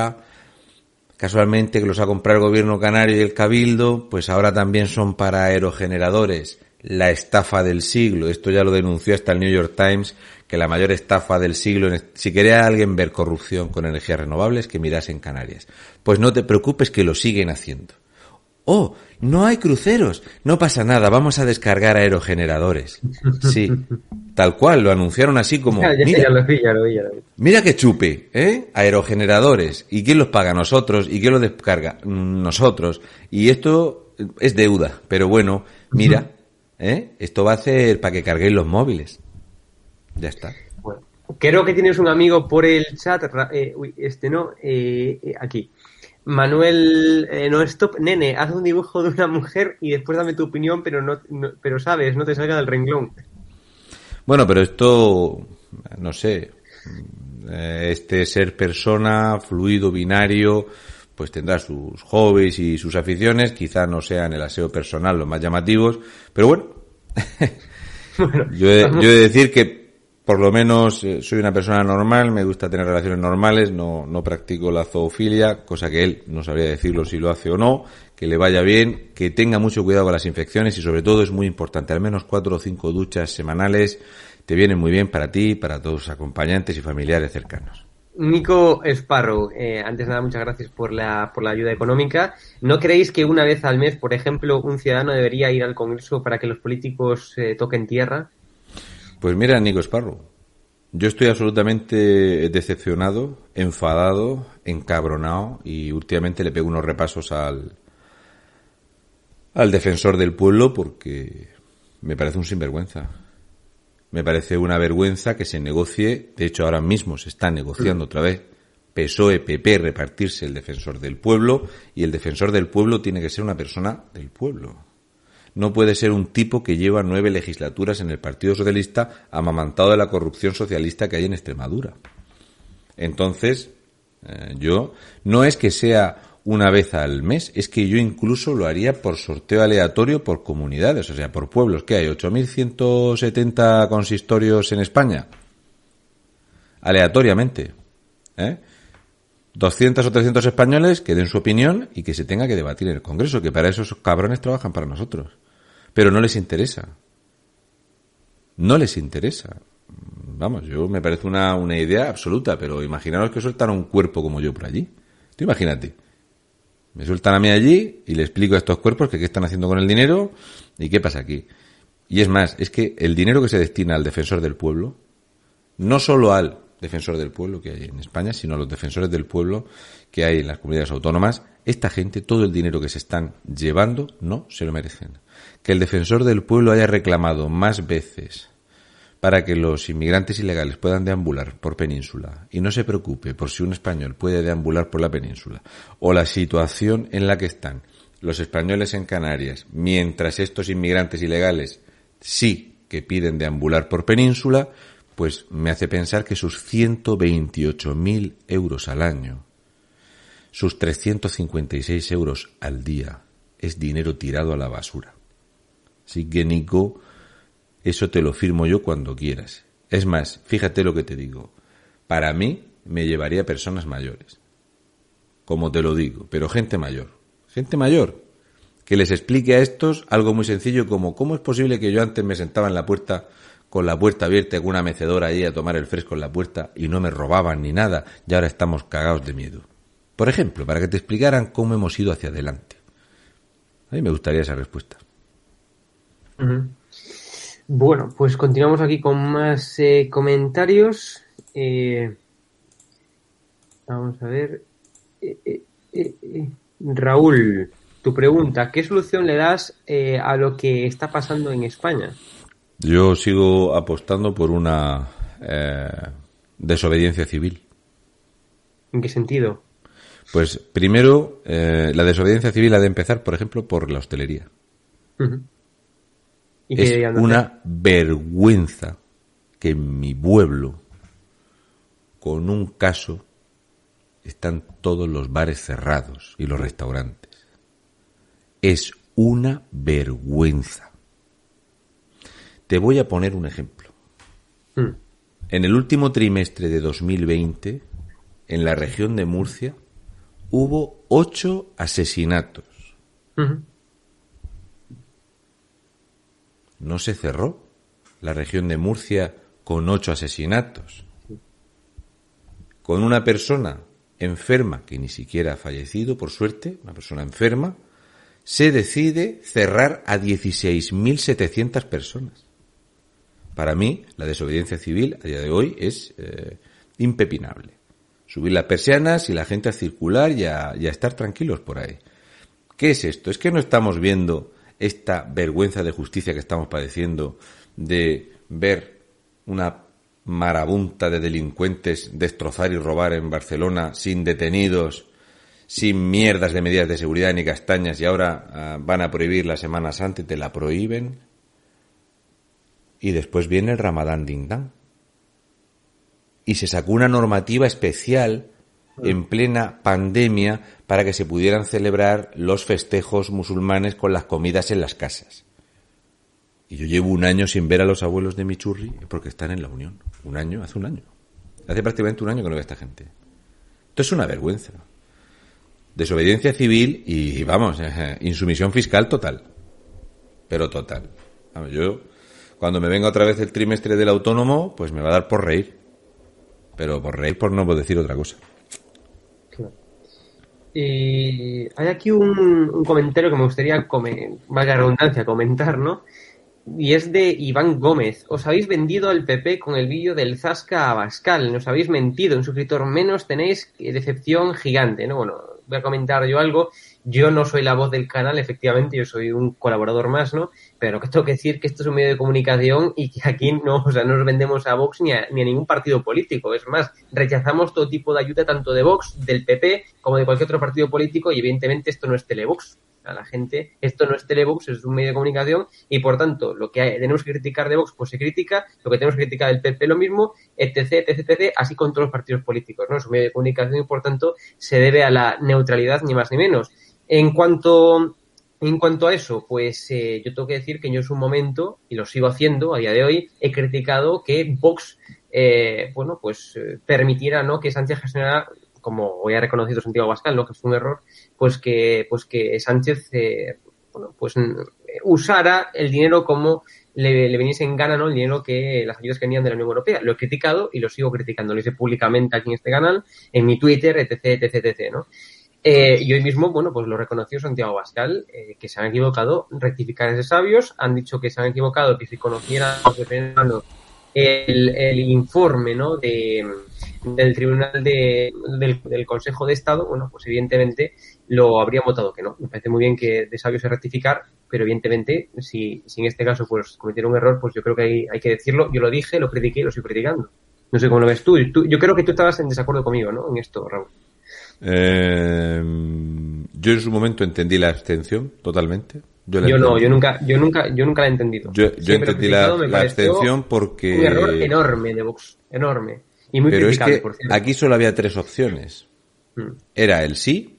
Speaker 2: que los ha comprado el gobierno canario y el Cabildo, pues ahora también son para aerogeneradores. La estafa del siglo. Esto ya lo denunció hasta el New York Times, que la mayor estafa del siglo, si quería alguien ver corrupción con energías renovables, que mirase en Canarias. Pues no te preocupes, que lo siguen haciendo. Oh, no hay cruceros, no pasa nada, vamos a descargar aerogeneradores. Sí, tal cual, lo anunciaron así como, mira que chupe, aerogeneradores. ¿Y quién los paga? Nosotros. ¿Y quién los descarga? Nosotros. Y esto es deuda, pero bueno, mira, esto va a hacer para que carguéis los móviles. Ya está.
Speaker 9: Bueno, creo que tienes un amigo por el chat, aquí. Manuel, no stop, nene, haz un dibujo de una mujer y después dame tu opinión, pero sabes, no te salga del renglón.
Speaker 2: Bueno, pero esto, no sé, este ser persona, fluido, binario, pues tendrá sus hobbies y sus aficiones, quizá no sean el aseo personal los más llamativos, pero bueno, yo he de decir que por lo menos soy una persona normal, me gusta tener relaciones normales, no practico la zoofilia, cosa que él no sabría decirlo si lo hace o no, que le vaya bien, que tenga mucho cuidado con las infecciones y sobre todo es muy importante, al menos 4 o 5 duchas semanales te vienen muy bien para ti y para todos tus acompañantes y familiares cercanos.
Speaker 9: Nico Sparrow, antes de nada muchas gracias por la ayuda económica. ¿No creéis que una vez al mes, por ejemplo, un ciudadano debería ir al Congreso para que los políticos toquen tierra?
Speaker 2: Pues mira, Nico Sparrow, yo estoy absolutamente decepcionado, enfadado, encabronado y últimamente le pego unos repasos al defensor del pueblo porque me parece un sinvergüenza. Me parece una vergüenza que se negocie, de hecho ahora mismo se está negociando otra vez, PSOE, PP, repartirse el defensor del pueblo, y el defensor del pueblo tiene que ser una persona del pueblo. No puede ser un tipo que lleva 9 legislaturas en el Partido Socialista amamantado de la corrupción socialista que hay en Extremadura. Entonces, yo, no es que sea una vez al mes, es que yo incluso lo haría por sorteo aleatorio por comunidades, o sea, por pueblos. ¿Qué hay? 8.170 consistorios en España. Aleatoriamente. 200 o 300 españoles que den su opinión y que se tenga que debatir en el Congreso, que para esos cabrones trabajan para nosotros. Pero no les interesa. No les interesa. Vamos, yo me parece una idea absoluta, pero imaginaros que sueltan un cuerpo como yo por allí. Tú imagínate. Me sueltan a mí allí y le explico a estos cuerpos que qué están haciendo con el dinero y qué pasa aquí. Y es más, es que el dinero que se destina al defensor del pueblo, no solo al defensor del pueblo que hay en España, sino a los defensores del pueblo que hay en las comunidades autónomas, esta gente, todo el dinero que se están llevando, no se lo merecen. Que el defensor del pueblo haya reclamado más veces para que los inmigrantes ilegales puedan deambular por península y no se preocupe por si un español puede deambular por la península, o la situación en la que están los españoles en Canarias, mientras estos inmigrantes ilegales sí que piden deambular por península, pues me hace pensar que sus 128.000 euros al año, sus 356 euros al día, es dinero tirado a la basura. Así que, Nico, eso te lo firmo yo cuando quieras. Es más, fíjate lo que te digo. Para mí, me llevaría personas mayores. Como te lo digo, pero gente mayor. Gente mayor. Que les explique a estos algo muy sencillo como ¿cómo es posible que yo antes me sentaba en la puerta con la puerta abierta con una mecedora allí a tomar el fresco en la puerta y no me robaban ni nada y ahora estamos cagados de miedo? Por ejemplo, para que te explicaran cómo hemos ido hacia adelante. A mí me gustaría esa respuesta.
Speaker 9: Bueno, pues continuamos aquí con más comentarios. Vamos a ver. Raúl, tu pregunta, ¿qué solución le das a lo que está pasando en España?
Speaker 2: Yo sigo apostando por una desobediencia civil.
Speaker 9: ¿En qué sentido?
Speaker 2: Pues primero, la desobediencia civil ha de empezar, por ejemplo, por la hostelería.
Speaker 9: Uh-huh. ¿Y
Speaker 2: es una vergüenza que en mi pueblo, con un caso, están todos los bares cerrados y los restaurantes. Es una vergüenza. Te voy a poner un ejemplo. En el último trimestre de 2020, en la región de Murcia, hubo 8 asesinatos.
Speaker 9: Uh-huh.
Speaker 2: No se cerró la región de Murcia con 8 asesinatos. Con una persona enferma, que ni siquiera ha fallecido, por suerte, una persona enferma, se decide cerrar a 16.700 personas. Para mí, la desobediencia civil a día de hoy es impepinable. Subir las persianas y la gente a circular y a estar tranquilos por ahí. ¿Qué es esto? Es que no estamos viendo esta vergüenza de justicia que estamos padeciendo de ver una marabunta de delincuentes destrozar y robar en Barcelona sin detenidos, sin mierdas de medidas de seguridad ni castañas, y ahora van a prohibir la Semana Santa y te la prohíben. Y después viene el Ramadán Ding Dang. Y se sacó una normativa especial en plena pandemia para que se pudieran celebrar los festejos musulmanes con las comidas en las casas. Y yo llevo un año sin ver a los abuelos de mi churri porque están en la Unión. Hace un año. Hace prácticamente un año que no veo a esta gente. Esto es una vergüenza. Desobediencia civil y vamos, insumisión fiscal total. Pero total. Vamos, yo, cuando me venga otra vez el trimestre del autónomo, pues me va a dar por reír. Pero por reír, por no decir otra cosa.
Speaker 9: Claro. Hay aquí un comentario que me gustaría, valga la redundancia, comentar, ¿no? Y es de Iván Gómez. Os habéis vendido al PP con el vídeo del Zasca a Abascal. Nos habéis mentido. Un suscriptor menos, tenéis decepción gigante, ¿no? Bueno, voy a comentar yo algo. Yo no soy la voz del canal, efectivamente, yo soy un colaborador más, ¿no? Pero lo que tengo que decir es que esto es un medio de comunicación y que aquí no nos vendemos a Vox ni a ningún partido político. Es más, rechazamos todo tipo de ayuda, tanto de Vox, del PP, como de cualquier otro partido político, y evidentemente esto no es Televox. A la gente, esto no es Televox, es un medio de comunicación, y por tanto, lo que tenemos que criticar de Vox, pues se critica, lo que tenemos que criticar del PP lo mismo, etc, así con todos los partidos políticos, ¿no? Es un medio de comunicación y por tanto se debe a la neutralidad, ni más ni menos. En cuanto a eso, pues yo tengo que decir que yo en su momento, y lo sigo haciendo a día de hoy, he criticado que Vox, permitiera, ¿no?, que Sánchez gestionara, como hoy ha reconocido Santiago Abascal, ¿no?, que fue un error, pues que Sánchez, usara el dinero como le viniese en gana, ¿no?, el dinero que las ayudas que venían de la Unión Europea. Lo he criticado y lo sigo criticando. Lo hice públicamente aquí en este canal, en mi Twitter, etc, ¿no? Y hoy mismo, bueno, pues lo reconoció Santiago Abascal, que se han equivocado, rectificar de sabios, han dicho que se han equivocado, que si conocieran el informe, ¿no?, del Tribunal del Consejo de Estado, bueno, pues evidentemente lo habrían votado que no. Me parece muy bien que de sabios es rectificar, pero evidentemente si en este caso pues cometieron un error, pues yo creo que hay que decirlo. Yo lo dije, lo critiqué y lo estoy criticando. No sé cómo lo ves tú. Yo creo que tú estabas en desacuerdo conmigo, ¿no?, en esto, Raúl.
Speaker 2: Yo en su momento entendí la abstención totalmente.
Speaker 9: Yo nunca la he entendido.
Speaker 2: Yo entendí la abstención porque
Speaker 9: un error enorme de Vox, enorme y muy criticable,
Speaker 2: es que
Speaker 9: por cierto.
Speaker 2: Aquí solo había 3 opciones. Era el sí,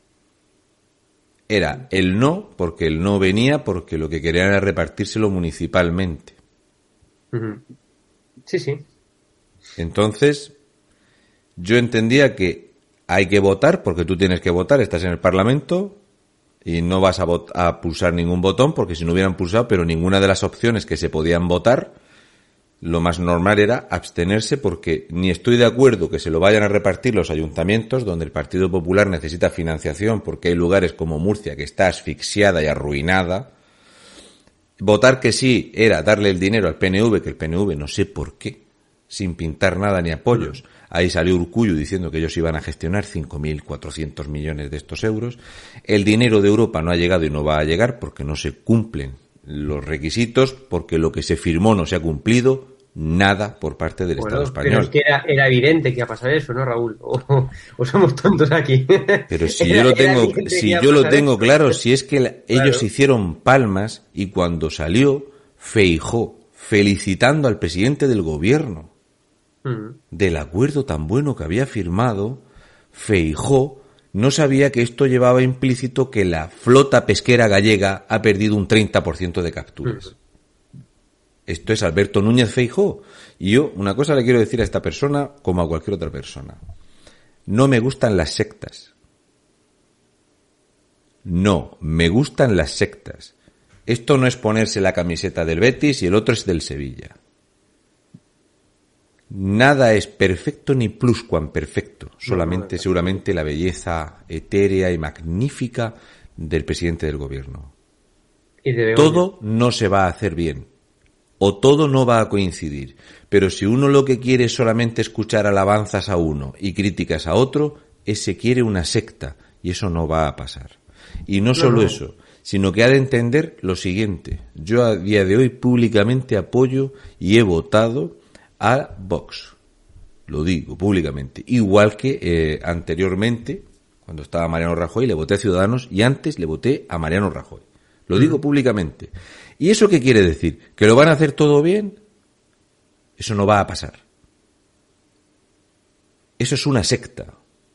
Speaker 2: era el no, porque el no venía porque lo que querían era repartírselo municipalmente.
Speaker 9: Sí.
Speaker 2: Entonces, yo entendía que hay que votar porque tú tienes que votar, estás en el Parlamento y no vas a pulsar ningún botón porque si no hubieran pulsado, pero ninguna de las opciones que se podían votar, lo más normal era abstenerse porque ni estoy de acuerdo que se lo vayan a repartir los ayuntamientos donde el Partido Popular necesita financiación porque hay lugares como Murcia que está asfixiada y arruinada. Votar que sí era darle el dinero al PNV, que el PNV no sé por qué sin pintar nada ni apoyos. Ahí salió Urkullu diciendo que ellos iban a gestionar 5.400 millones de estos euros. El dinero de Europa no ha llegado y no va a llegar porque no se cumplen los requisitos, porque lo que se firmó no se ha cumplido. Nada por parte del Estado español.
Speaker 9: Pero es que era evidente que iba a pasar eso, ¿no, Raúl? O somos tontos aquí.
Speaker 2: Pero si yo lo tengo claro, si es que ellos hicieron palmas y cuando salió Feijóo felicitando al presidente del gobierno del acuerdo tan bueno que había firmado, Feijóo no sabía que esto llevaba implícito que la flota pesquera gallega ha perdido un 30% de capturas. Esto es Alberto Núñez Feijóo. Y yo una cosa le quiero decir a esta persona como a cualquier otra persona. No me gustan las sectas. No, me gustan las sectas. Esto no es ponerse la camiseta del Betis y el otro es del Sevilla. Nada es perfecto ni pluscuamperfecto. Solamente seguramente la belleza etérea y magnífica del presidente del gobierno. Todo no se va a hacer bien. O todo no va a coincidir. Pero si uno lo que quiere es solamente escuchar alabanzas a uno y críticas a otro, ese quiere una secta. Y eso no va a pasar. Y no solo eso, sino que ha de entender lo siguiente. Yo a día de hoy públicamente apoyo y he votado a Vox. Lo digo públicamente. Igual que anteriormente, cuando estaba Mariano Rajoy, le voté a Ciudadanos y antes le voté a Mariano Rajoy. Lo digo públicamente. ¿Y eso qué quiere decir? ¿Que lo van a hacer todo bien? Eso no va a pasar. Eso es una secta.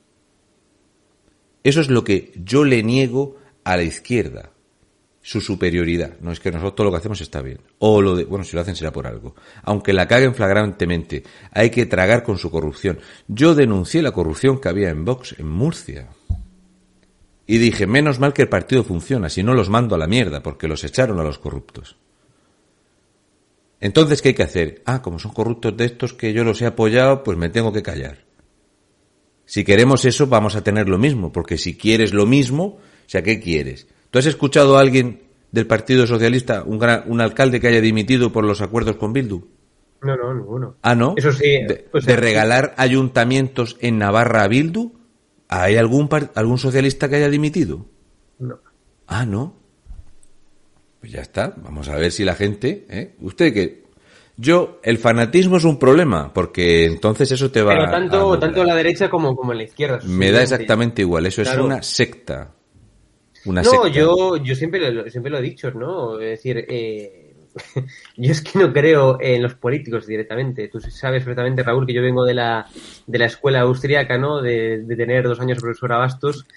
Speaker 2: Eso es lo que yo le niego a la izquierda. Su superioridad. No es que nosotros todo lo que hacemos está bien. O lo de, bueno, si lo hacen será por algo. Aunque la caguen flagrantemente, hay que tragar con su corrupción. Yo denuncié la corrupción que había en Vox en Murcia. Y dije, menos mal que el partido funciona, si no los mando a la mierda, porque los echaron a los corruptos. Entonces, ¿qué hay que hacer? Como son corruptos de estos que yo los he apoyado, pues me tengo que callar. Si queremos eso, vamos a tener lo mismo, porque si quieres lo mismo, o sea, ¿qué quieres? ¿Tú has escuchado a alguien del Partido Socialista, un alcalde que haya dimitido por los acuerdos con Bildu?
Speaker 9: No, ninguno.
Speaker 2: ¿No?
Speaker 9: Eso sí.
Speaker 2: De regalar ayuntamientos en Navarra a Bildu. ¿Hay algún socialista que haya dimitido?
Speaker 9: No.
Speaker 2: ¿No? Pues ya está. Vamos a ver si la gente... Usted que... el fanatismo es un problema, porque entonces eso te va a...
Speaker 9: Pero tanto en la derecha como en la izquierda.
Speaker 2: Me da exactamente igual. Eso es una secta.
Speaker 9: Secta. Yo siempre lo he dicho, ¿no? Es decir... yo es que no creo en los políticos directamente. Tú sabes perfectamente, Raúl, que yo vengo de la escuela austríaca, ¿no? De tener 2 años de profesor a Bastos.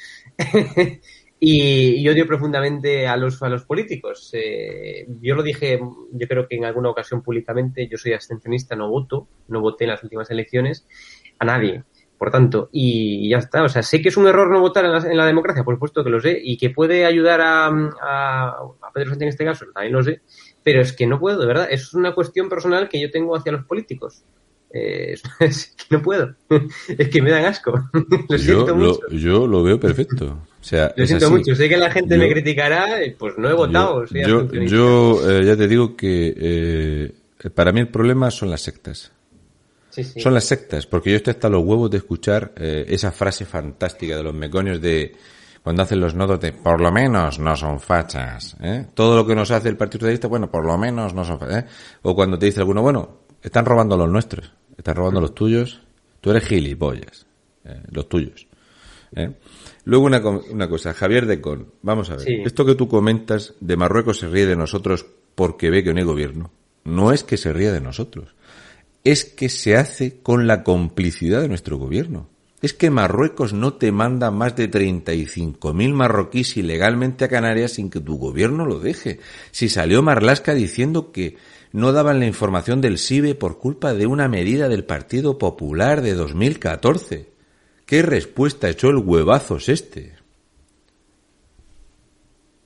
Speaker 9: Y odio profundamente a los políticos. Yo lo dije, yo creo que en alguna ocasión públicamente, yo soy abstencionista, no voté en las últimas elecciones a nadie. Por tanto, y ya está. O sea, sé que es un error no votar en la democracia, por supuesto que lo sé, y que puede ayudar a Pedro Sánchez en este caso, también lo sé. Pero es que no puedo, de verdad. Es una cuestión personal que yo tengo hacia los políticos. Es que no puedo. Es que me dan asco. Lo siento mucho.
Speaker 2: Yo lo veo perfecto. O sea,
Speaker 9: lo siento mucho. Sé que la gente me criticará, pues no he votado.
Speaker 2: Yo ya te digo que para mí el problema son las sectas.
Speaker 9: Sí.
Speaker 2: Son las sectas, porque yo estoy hasta los huevos de escuchar esa frase fantástica de los megonios de... Cuando hacen los nodos de por lo menos no son fachas, todo lo que nos hace el Partido Socialista, bueno, por lo menos no son fachas, o cuando te dice alguno, bueno, están robando los nuestros, están robando los tuyos, tú eres gilipollas, los tuyos. Luego una cosa, Javier Decon, vamos a ver, esto que tú comentas de Marruecos se ríe de nosotros porque ve que no hay gobierno, no es que se ría de nosotros, es que se hace con la complicidad de nuestro gobierno. Es que Marruecos no te manda más de 35.000 marroquíes ilegalmente a Canarias sin que tu gobierno lo deje. Si salió Marlaska diciendo que no daban la información del SIBE por culpa de una medida del Partido Popular de 2014. ¿Qué respuesta echó el huevazos este?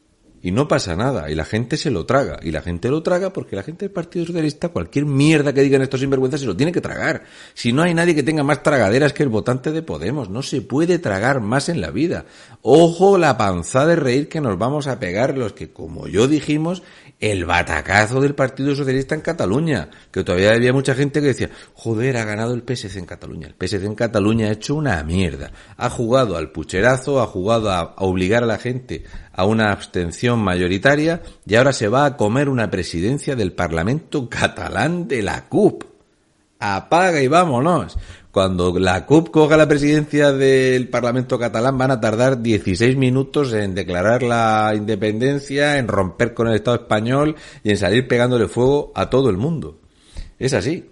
Speaker 2: y no pasa nada, y la gente se lo traga, y la gente lo traga porque la gente del Partido Socialista, cualquier mierda que digan estos sinvergüenzas se lo tiene que tragar. Si no hay nadie que tenga más tragaderas que el votante de Podemos, no se puede tragar más en la vida. Ojo la panzada de reír que nos vamos a pegar los que, como yo dijimos, el batacazo del Partido Socialista en Cataluña, que todavía había mucha gente que decía, joder, ha ganado el PSC en Cataluña. El PSC en Cataluña ha hecho una mierda. Ha jugado al pucherazo, ha jugado a obligar a la gente a una abstención mayoritaria y ahora se va a comer una presidencia del Parlamento catalán de la CUP. Apaga y vámonos. Cuando la CUP coja la presidencia del Parlamento catalán van a tardar 16 minutos en declarar la independencia, en romper con el Estado español y en salir pegándole fuego a todo el mundo. Es así.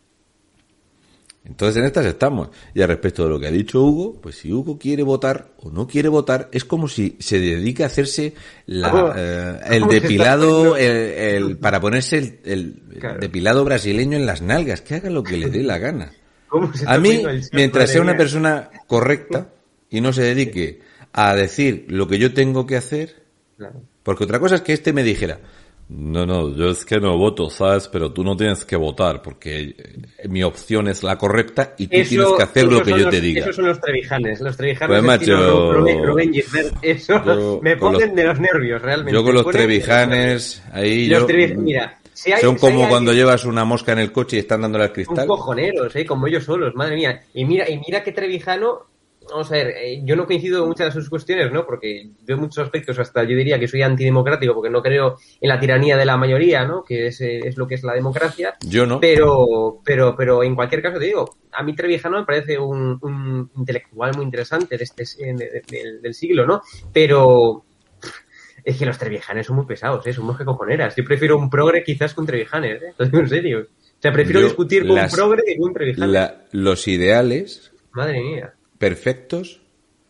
Speaker 2: Entonces en estas estamos. Y al respecto de lo que ha dicho Hugo, pues si Hugo quiere votar o no quiere votar, es como si se dedica a hacerse el depilado, para ponerse el depilado brasileño en las nalgas, que haga lo que le dé la gana. A mí, mientras sea una persona correcta y no se dedique a decir lo que yo tengo que hacer, porque otra cosa es que me dijera, no, yo es que no voto, ¿sabes? Pero tú no tienes que votar porque mi opción es la correcta y tú tienes que hacer lo que yo te diga.
Speaker 9: Esos son los trevijanes. Los trevijanes
Speaker 2: pues, macho,
Speaker 9: Rubén Gisbert, eso me ponen de los nervios, realmente.
Speaker 2: Yo con los trevijanes, ahí
Speaker 9: mira,
Speaker 2: son como cuando llevas una mosca en el coche y están dándole al cristal.
Speaker 9: Son cojoneros, como ellos solos, madre mía. Y mira qué trevijano. Vamos a ver, yo no coincido en muchas de sus cuestiones, ¿no? Porque veo muchos aspectos, hasta yo diría que soy antidemocrático porque no creo en la tiranía de la mayoría, ¿no? Que es lo que es la democracia.
Speaker 2: Yo no.
Speaker 9: Pero en cualquier caso te digo, a mí Trevijano me parece un intelectual muy interesante del siglo, ¿no? Pero es que los trevijanes son muy pesados, son mosca cojoneras. Yo prefiero un progre quizás que un trevijanes, Lo digo en serio. O sea, prefiero discutir con un progre que con un trevijanes.
Speaker 2: Los ideales...
Speaker 9: Madre mía.
Speaker 2: Perfectos,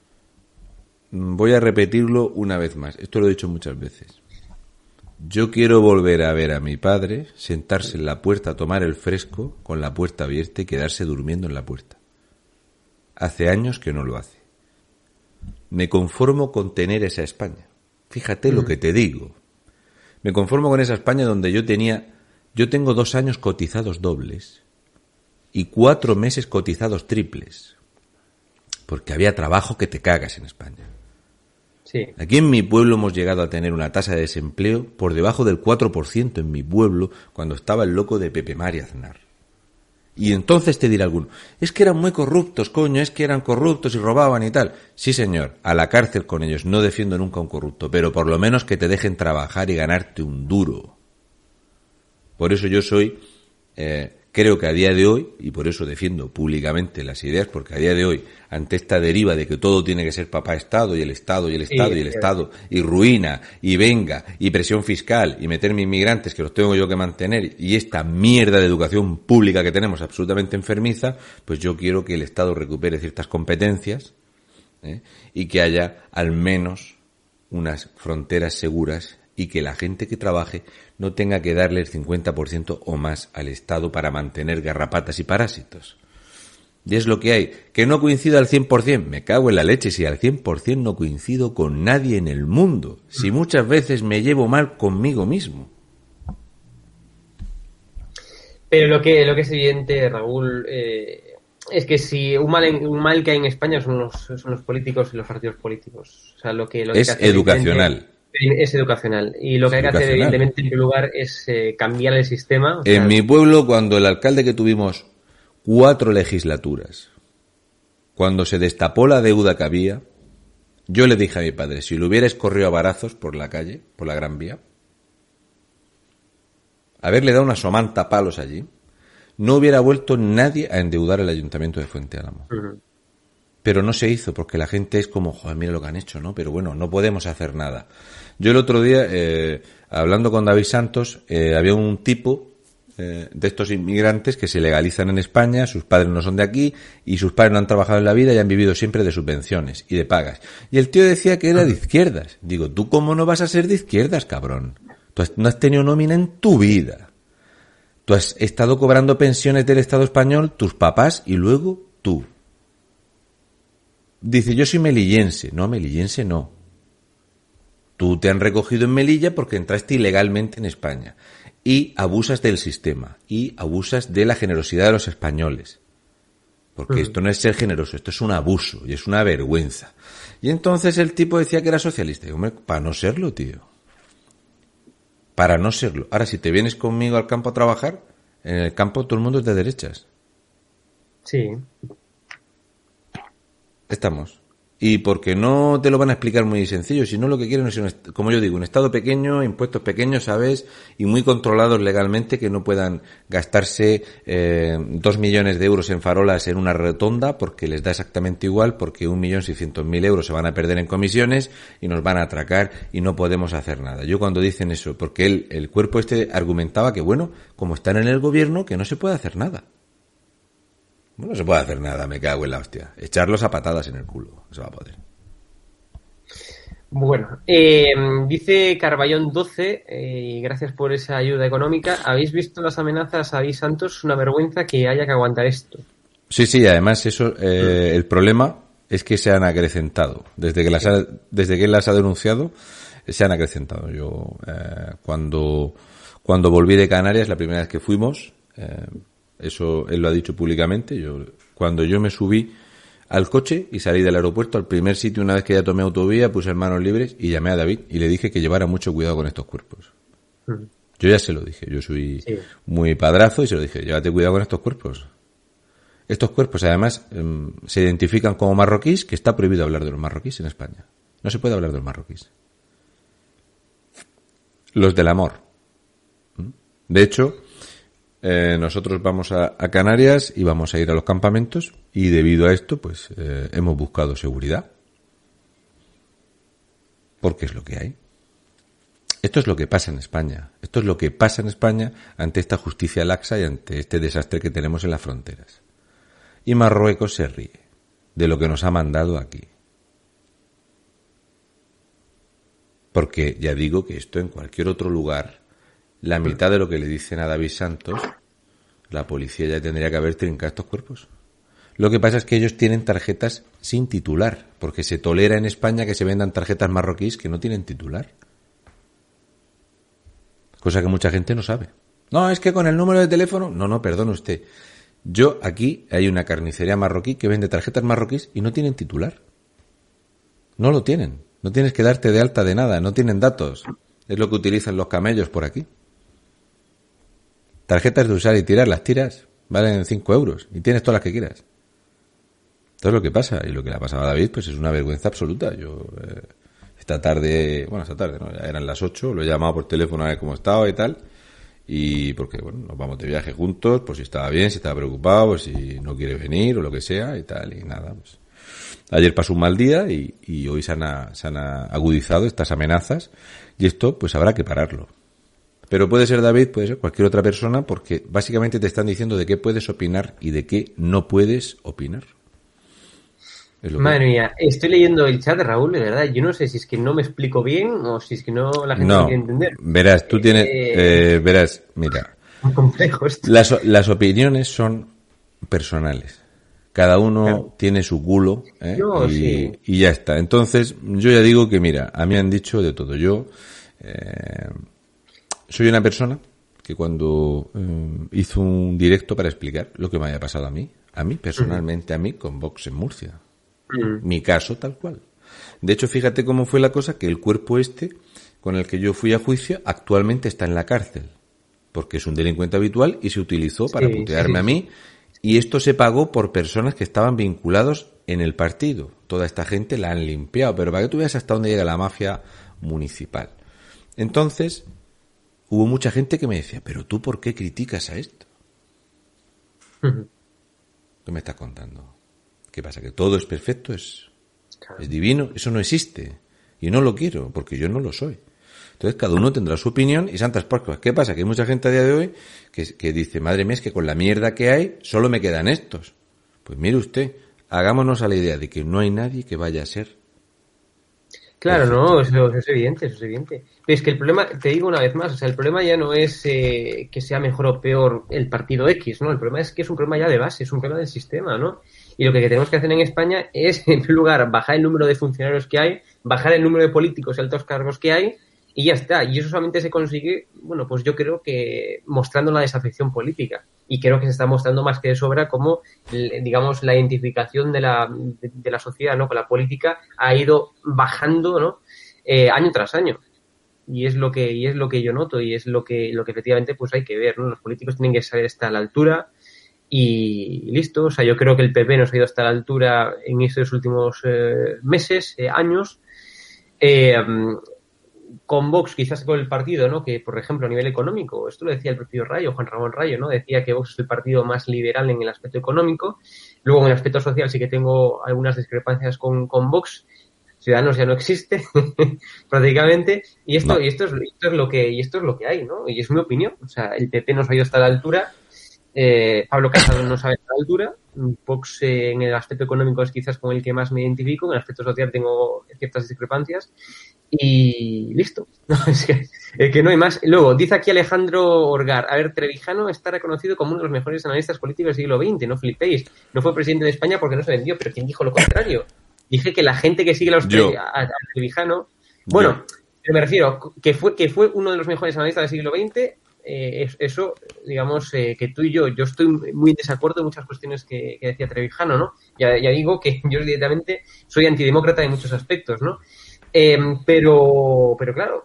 Speaker 2: voy a repetirlo una vez más. Esto lo he dicho muchas veces. Yo quiero volver a ver a mi padre sentarse en la puerta a tomar el fresco con la puerta abierta y quedarse durmiendo en la puerta. Hace años que no lo hace. Me conformo con tener esa España. Fíjate lo que te digo. Me conformo con esa España donde yo tengo 2 años cotizados dobles y 4 meses cotizados triples. Porque había trabajo que te cagas en España.
Speaker 9: Sí.
Speaker 2: Aquí en mi pueblo hemos llegado a tener una tasa de desempleo por debajo del 4% en mi pueblo cuando estaba el loco de Pepe Mari Aznar. Y entonces te dirá alguno, es que eran muy corruptos, coño, es que eran corruptos y robaban y tal. Sí, señor, a la cárcel con ellos, no defiendo nunca a un corrupto, pero por lo menos que te dejen trabajar y ganarte un duro. Por eso yo soy... creo que a día de hoy, y por eso defiendo públicamente las ideas, porque a día de hoy, ante esta deriva de que todo tiene que ser papá Estado, y el Estado, y el Estado, y el Estado, y ruina, y venga, y presión fiscal, y meterme inmigrantes que los tengo yo que mantener, y esta mierda de educación pública que tenemos absolutamente enfermiza, pues yo quiero que el Estado recupere ciertas competencias, y que haya al menos unas fronteras seguras y que la gente que trabaje no tenga que darle el 50% o más al Estado para mantener garrapatas y parásitos. Y es lo que hay. Que no coincido al 100%, me cago en la leche si al 100% no coincido con nadie en el mundo. Si muchas veces me llevo mal conmigo mismo.
Speaker 9: Pero lo que es evidente, Raúl, es que si un mal que hay en España son los políticos y los partidos políticos. O sea, lo que
Speaker 2: es educacional.
Speaker 9: Es educacional. Y lo que hay que hacer, evidentemente, en primer lugar, es cambiar el sistema.
Speaker 2: En mi pueblo, cuando el alcalde que tuvimos 4 legislaturas, cuando se destapó la deuda que había, yo le dije a mi padre, si lo hubierais corrido a varazos por la calle, por la Gran Vía, haberle dado una somanta palos allí, no hubiera vuelto nadie a endeudar el ayuntamiento de Fuente Álamo. Pero no se hizo porque la gente es como, joder, mira lo que han hecho, ¿no? Pero bueno, no podemos hacer nada. Yo el otro día, hablando con David Santos, había un tipo de estos inmigrantes que se legalizan en España, sus padres no son de aquí y sus padres no han trabajado en la vida y han vivido siempre de subvenciones y de pagas. Y el tío decía que era de izquierdas. Digo, ¿tú cómo no vas a ser de izquierdas, cabrón? Tú no has tenido nómina en tu vida. Tú has estado cobrando pensiones del Estado español, tus papás y luego tú. Dice, yo soy melillense. No, melillense no. Tú te han recogido en Melilla porque entraste ilegalmente en España y abusas del sistema y abusas de la generosidad de los españoles. Porque esto no es ser generoso, esto es un abuso y es una vergüenza. Y entonces el tipo decía que era socialista. Y, hombre, para no serlo, tío. Para no serlo. Ahora, si te vienes conmigo al campo a trabajar, en el campo todo el mundo es de derechas.
Speaker 9: Sí.
Speaker 2: Estamos. Y porque no te lo van a explicar muy sencillo, sino lo que quieren es, como yo digo, un Estado pequeño, impuestos pequeños, ¿sabes? Y muy controlados legalmente, que no puedan gastarse 2 millones de euros en farolas en una rotonda, porque les da exactamente igual, porque 1.600.000 euros se van a perder en comisiones y nos van a atracar y no podemos hacer nada. Yo cuando dicen eso, porque el cuerpo este argumentaba que, bueno, como están en el gobierno, que no se puede hacer nada. No se puede hacer nada, me cago en la hostia. Echarlos a patadas en el culo, no se va a poder.
Speaker 9: Bueno, dice Carballón 12, y gracias por esa ayuda económica. ¿Habéis visto las amenazas a David Santos? Es una vergüenza que haya que aguantar esto.
Speaker 2: Sí, además eso, el problema es que se han acrecentado. Desde que él las ha denunciado, se han acrecentado. Yo, cuando volví de Canarias, la primera vez que fuimos, eso él lo ha dicho públicamente, cuando yo me subí al coche y salí del aeropuerto, al primer sitio, una vez que ya tomé autovía, puse manos libres y llamé a David y le dije que llevara mucho cuidado con estos cuerpos. Yo ya se lo dije, yo soy muy padrazo y se lo dije, llévate cuidado con estos cuerpos. Estos cuerpos además se identifican como marroquíes, que está prohibido hablar de los marroquíes en España. No se puede hablar de los marroquíes. Los del amor. De hecho, nosotros vamos a Canarias y vamos a ir a los campamentos y debido a esto pues hemos buscado seguridad porque es lo que hay. Esto es lo que pasa en España. Esto es lo que pasa en España ante esta justicia laxa y ante este desastre que tenemos en las fronteras. Y Marruecos se ríe de lo que nos ha mandado aquí. Porque ya digo que esto en cualquier otro lugar, la mitad de lo que le dicen a David Santos, la policía ya tendría que haber trincado estos cuerpos. Lo que pasa es que ellos tienen tarjetas sin titular, porque se tolera en España que se vendan tarjetas marroquíes que no tienen titular. Cosa que mucha gente no sabe. No, es que con el número de teléfono... No, perdone usted. Aquí hay una carnicería marroquí que vende tarjetas marroquíes y no tienen titular. No lo tienen. No tienes que darte de alta de nada. No tienen datos. Es lo que utilizan los camellos por aquí. Tarjetas de usar y tirar, las tiras, valen 5 euros y tienes todas las que quieras. Esto es lo que pasa, y lo que le ha pasado a David pues es una vergüenza absoluta. Yo esta tarde no, ya eran las 8, lo he llamado por teléfono a ver cómo estaba y tal, y porque bueno, nos vamos de viaje juntos, por si estaba bien, si estaba preocupado, por si no quiere venir o lo que sea y tal, y nada, pues ayer pasó un mal día y hoy se han agudizado estas amenazas y esto pues habrá que pararlo. Pero puede ser David, puede ser cualquier otra persona, porque básicamente te están diciendo de qué puedes opinar y de qué no puedes opinar.
Speaker 9: Madre mía, estoy leyendo el chat de Raúl, de verdad. Yo no sé si es que no me explico bien o si es que no la gente no quiere entender.
Speaker 2: Verás, tú tienes... verás, mira.
Speaker 9: Muy complejo esto.
Speaker 2: Las opiniones son personales. Cada uno tiene su culo y ya está. Entonces, yo ya digo que, mira, a mí han dicho de todo. Yo... soy una persona que cuando hizo un directo para explicar lo que me había pasado a mí personalmente, a mí con Vox en Murcia. Mi caso tal cual. De hecho, fíjate cómo fue la cosa, que el cuerpo este con el que yo fui a juicio actualmente está en la cárcel. Porque es un delincuente habitual y se utilizó para putearme a mí. Y esto se pagó por personas que estaban vinculados en el partido. Toda esta gente la han limpiado. Pero para que tú veas hasta dónde llega la mafia municipal. Entonces... hubo mucha gente que me decía, pero tú ¿por qué criticas a esto? ¿Qué me estás contando? ¿Qué pasa? ¿Que todo es perfecto? ¿Es divino? Eso no existe. Y no lo quiero, porque yo no lo soy. Entonces cada uno tendrá su opinión y santas porcas. ¿Qué pasa? Que hay mucha gente a día de hoy que dice, madre mía, es que con la mierda que hay solo me quedan estos. Pues mire usted, hagámonos a la idea de que no hay nadie que vaya a ser
Speaker 9: Claro, no, eso es evidente, eso es evidente. Pero es que el problema, te digo una vez más, o sea, el problema ya no es que sea mejor o peor el partido X, ¿no? El problema es que es un problema ya de base, es un problema del sistema, ¿no? Y lo que tenemos que hacer en España es, en primer lugar, bajar el número de funcionarios que hay, bajar el número de políticos y altos cargos que hay, y ya está. Y eso solamente se consigue, bueno, pues yo creo que mostrando la desafección política. Y creo que se está mostrando más que de sobra cómo, digamos, la identificación de la sociedad, ¿no?, con la política ha ido bajando, ¿no?, año tras año. Y es lo que yo noto, y es lo que efectivamente pues hay que ver, ¿no? Los políticos tienen que saber estar a la altura y listo. O sea, yo creo que el PP nos ha ido hasta la altura en estos últimos meses, años. Con Vox, quizás con el partido, ¿no?, que, por ejemplo, a nivel económico, esto lo decía el propio Rayo, Juan Ramón Rayo, ¿no?, decía que Vox es el partido más liberal en el aspecto económico. Luego, en el aspecto social sí que tengo algunas discrepancias con Vox. Ciudadanos ya no existe prácticamente, y esto es lo que hay, ¿no? Y es mi opinión. O sea, el PP nos ha ido hasta la altura, Pablo Casado no sabe hasta la altura, Vox en el aspecto económico es quizás con el que más me identifico, en el aspecto social tengo ciertas discrepancias, y listo. Es que no hay más. Luego, dice aquí Alejandro Orgar, a ver, Trevijano está reconocido como uno de los mejores analistas políticos del siglo XX, no flipéis, no fue presidente de España porque no se vendió, pero ¿quién dijo lo contrario? Dije que la gente que sigue a Trevijano, bueno, pero me refiero que fue uno de los mejores analistas del siglo XX, eso, digamos, que tú y yo estoy muy en desacuerdo en muchas cuestiones que decía Trevijano, ¿no? Ya digo que yo directamente soy antidemócrata en muchos aspectos, ¿no? Pero claro,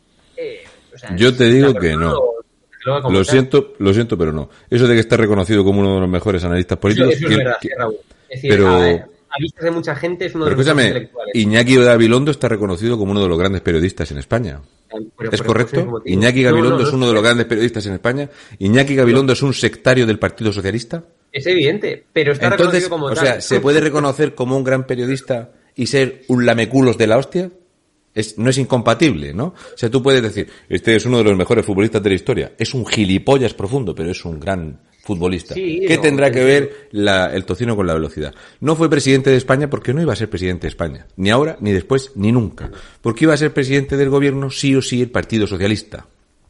Speaker 9: o sea,
Speaker 2: yo te digo que no. Lo siento, pero no. Eso de que está reconocido como uno de los mejores analistas políticos.
Speaker 9: Eso es verdad, Raúl. Es decir, a vistas de mucha gente es uno de los mejores intelectuales.
Speaker 2: Iñaki Gabilondo está reconocido como uno de los grandes periodistas en España. ¿Es correcto? Iñaki Gabilondo es uno de los grandes periodistas en España. Iñaki Gabilondo es un sectario del Partido Socialista.
Speaker 9: Es evidente, pero está reconocido como tal.
Speaker 2: O sea, ¿se puede reconocer como un gran periodista y ser un lameculos de la hostia? No es incompatible, ¿no? O sea, tú puedes decir, este es uno de los mejores futbolistas de la historia. Es un gilipollas profundo, pero es un gran futbolista. Sí, ¿qué tendrá que ver el tocino con la velocidad? No fue presidente de España porque no iba a ser presidente de España. Ni ahora, ni después, ni nunca. Porque iba a ser presidente del gobierno sí o sí el Partido Socialista.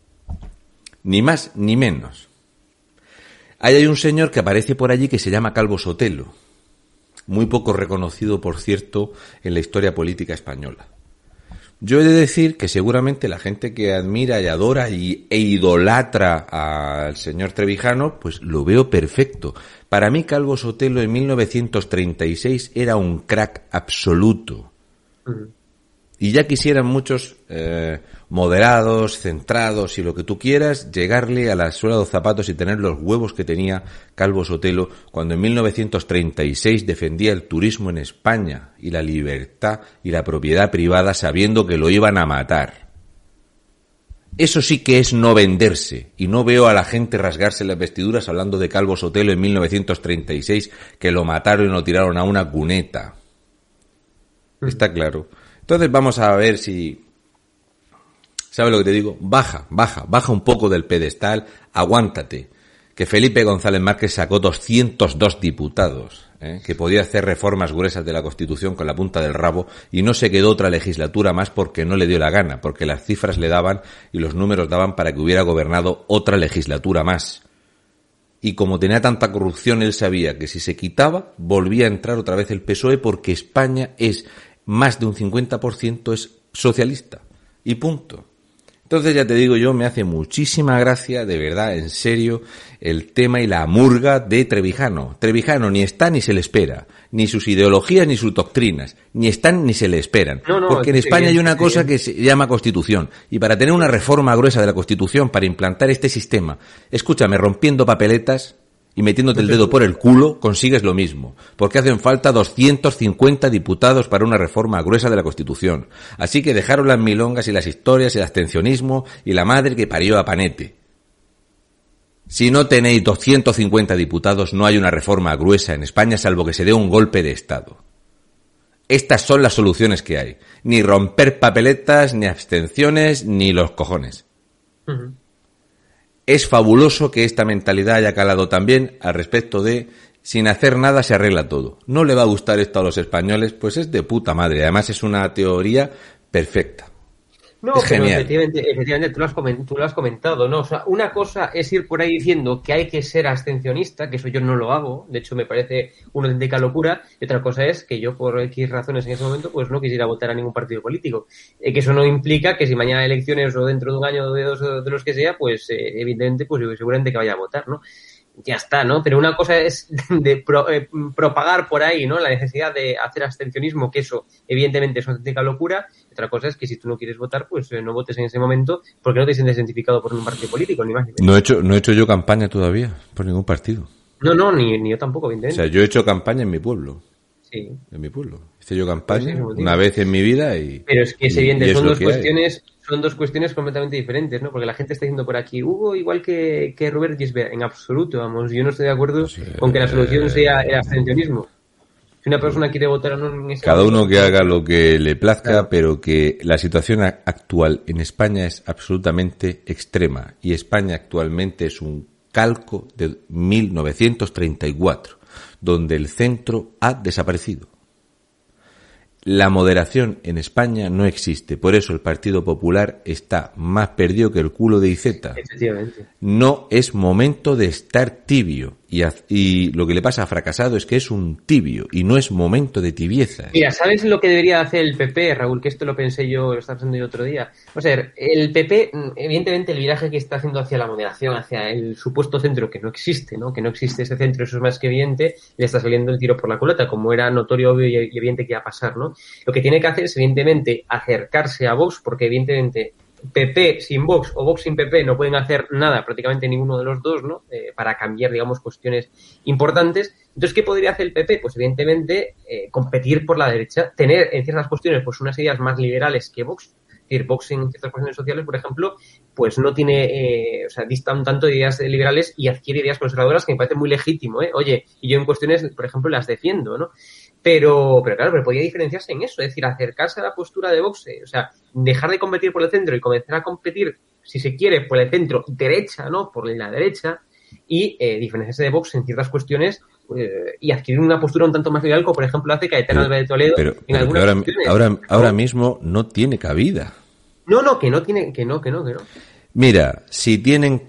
Speaker 2: Ni más ni menos. Ahí hay un señor que aparece por allí que se llama Calvo Sotelo. Muy poco reconocido, por cierto, en la historia política española. Yo he de decir que seguramente la gente que admira y adora e idolatra al señor Trevijano, pues lo veo perfecto. Para mí Calvo Sotelo en 1936 era un crack absoluto. Y ya quisieran muchos moderados, centrados y lo que tú quieras, llegarle a la suela de los zapatos y tener los huevos que tenía Calvo Sotelo cuando en 1936 defendía el turismo en España y la libertad y la propiedad privada sabiendo que lo iban a matar. Eso sí que es no venderse, y no veo a la gente rasgarse las vestiduras hablando de Calvo Sotelo en 1936, que lo mataron y lo tiraron a una cuneta. Está claro. Entonces vamos a ver si... ¿Sabes lo que te digo? Baja un poco del pedestal, aguántate. Que Felipe González Márquez sacó 202 diputados, que podía hacer reformas gruesas de la Constitución con la punta del rabo y no se quedó otra legislatura más porque no le dio la gana, porque las cifras le daban y los números daban para que hubiera gobernado otra legislatura más. Y como tenía tanta corrupción, él sabía que si se quitaba, volvía a entrar otra vez el PSOE porque España es... más de un 50% es socialista. Y punto. Entonces ya te digo yo, me hace muchísima gracia, de verdad, en serio, el tema y la murga de Trevijano. Trevijano ni está ni se le espera. Ni sus ideologías ni sus doctrinas. Ni están ni se le esperan. Porque en España hay una cosa que se llama Constitución. Y para tener una reforma gruesa de la Constitución, para implantar este sistema, escúchame, rompiendo papeletas... y metiéndote el dedo por el culo, consigues lo mismo, porque hacen falta 250 diputados para una reforma gruesa de la Constitución. Así que dejaron las milongas y las historias y el abstencionismo y la madre que parió a Panete. Si no tenéis 250 diputados, no hay una reforma gruesa en España, salvo que se dé un golpe de Estado. Estas son las soluciones que hay. Ni romper papeletas, ni abstenciones, ni los cojones. Es fabuloso que esta mentalidad haya calado también al respecto de sin hacer nada se arregla todo. No le va a gustar esto a los españoles, pues es de puta madre. Además es una teoría perfecta.
Speaker 9: No,
Speaker 2: es
Speaker 9: pero
Speaker 2: genial.
Speaker 9: efectivamente tú lo has comentado, ¿no? O sea, una cosa es ir por ahí diciendo que hay que ser abstencionista, que eso yo no lo hago, de hecho me parece una auténtica locura, y otra cosa es que yo por X razones en ese momento pues no quisiera votar a ningún partido político. Que eso no implica que si mañana hay elecciones o dentro de un año o de dos o de los que sea, pues evidentemente, pues seguramente que vaya a votar, ¿no? Ya está, ¿no? Pero una cosa es de propagar por ahí, ¿no? La necesidad de hacer abstencionismo, que eso evidentemente es una auténtica locura. Otra cosa es que si tú no quieres votar, pues no votes en ese momento porque no te sientes identificado por un partido político, ni más ni menos.
Speaker 2: No he hecho yo campaña todavía por ningún partido.
Speaker 9: No, ni yo tampoco, evidentemente.
Speaker 2: O sea, yo he hecho campaña en mi pueblo.
Speaker 9: Sí.
Speaker 2: En mi pueblo. Hice yo campaña
Speaker 9: Pues sí,
Speaker 2: una vez en mi vida y...
Speaker 9: Pero es que es evidente, son
Speaker 2: dos
Speaker 9: cuestiones completamente diferentes, ¿no? Porque la gente está diciendo por aquí, Hugo, igual que Robert Gisbert, en absoluto, vamos, yo no estoy de acuerdo con que la solución sea el abstencionismo. Si una persona quiere votar o no en ese
Speaker 2: Cada
Speaker 9: momento,
Speaker 2: uno que haga lo que le plazca,
Speaker 9: claro.
Speaker 2: Pero que la situación actual en España es absolutamente extrema. Y España actualmente es un calco de 1934, donde el centro ha desaparecido. La moderación en España no existe, por eso el Partido Popular está más perdido que el culo de Iceta.
Speaker 9: Efectivamente.
Speaker 2: No es momento de estar tibio, y lo que le pasa a Fracasado es que es un tibio, y no es momento de tibieza.
Speaker 9: Mira, ¿sabes lo que debería hacer el PP, Raúl? Que esto lo pensé yo, lo estaba pensando yo otro día. O sea, el PP, evidentemente el viraje que está haciendo hacia la moderación, hacia el supuesto centro que no existe, ¿no? Que no existe ese centro, eso es más que evidente, le está saliendo el tiro por la culata, como era notorio, obvio y evidente que iba a pasar, ¿no? Lo que tiene que hacer es, evidentemente, acercarse a Vox, porque evidentemente PP sin Vox o Vox sin PP no pueden hacer nada, prácticamente ninguno de los dos, ¿no? Para cambiar, digamos, cuestiones importantes. Entonces, ¿qué podría hacer el PP? Pues, evidentemente, competir por la derecha, tener en ciertas cuestiones pues unas ideas más liberales que Vox. Es decir, Vox en ciertas cuestiones sociales, por ejemplo, pues no tiene, dista un tanto de ideas liberales y adquiere ideas conservadoras que me parece muy legítimo, ¿eh? Oye, y yo en cuestiones, por ejemplo, las defiendo, ¿no? Pero claro, pero podría diferenciarse en eso, es decir, acercarse a la postura de Vox, dejar de competir por el centro y comenzar a competir, si se quiere, por el centro derecha, ¿no? Por la derecha, y diferenciarse de Vox en ciertas cuestiones y adquirir una postura un tanto más liberal, como por ejemplo hace Cayetano Álvarez de Toledo en algunas cuestiones.
Speaker 2: Ahora mismo no tiene cabida.
Speaker 9: No, que no.
Speaker 2: Mira, si tienen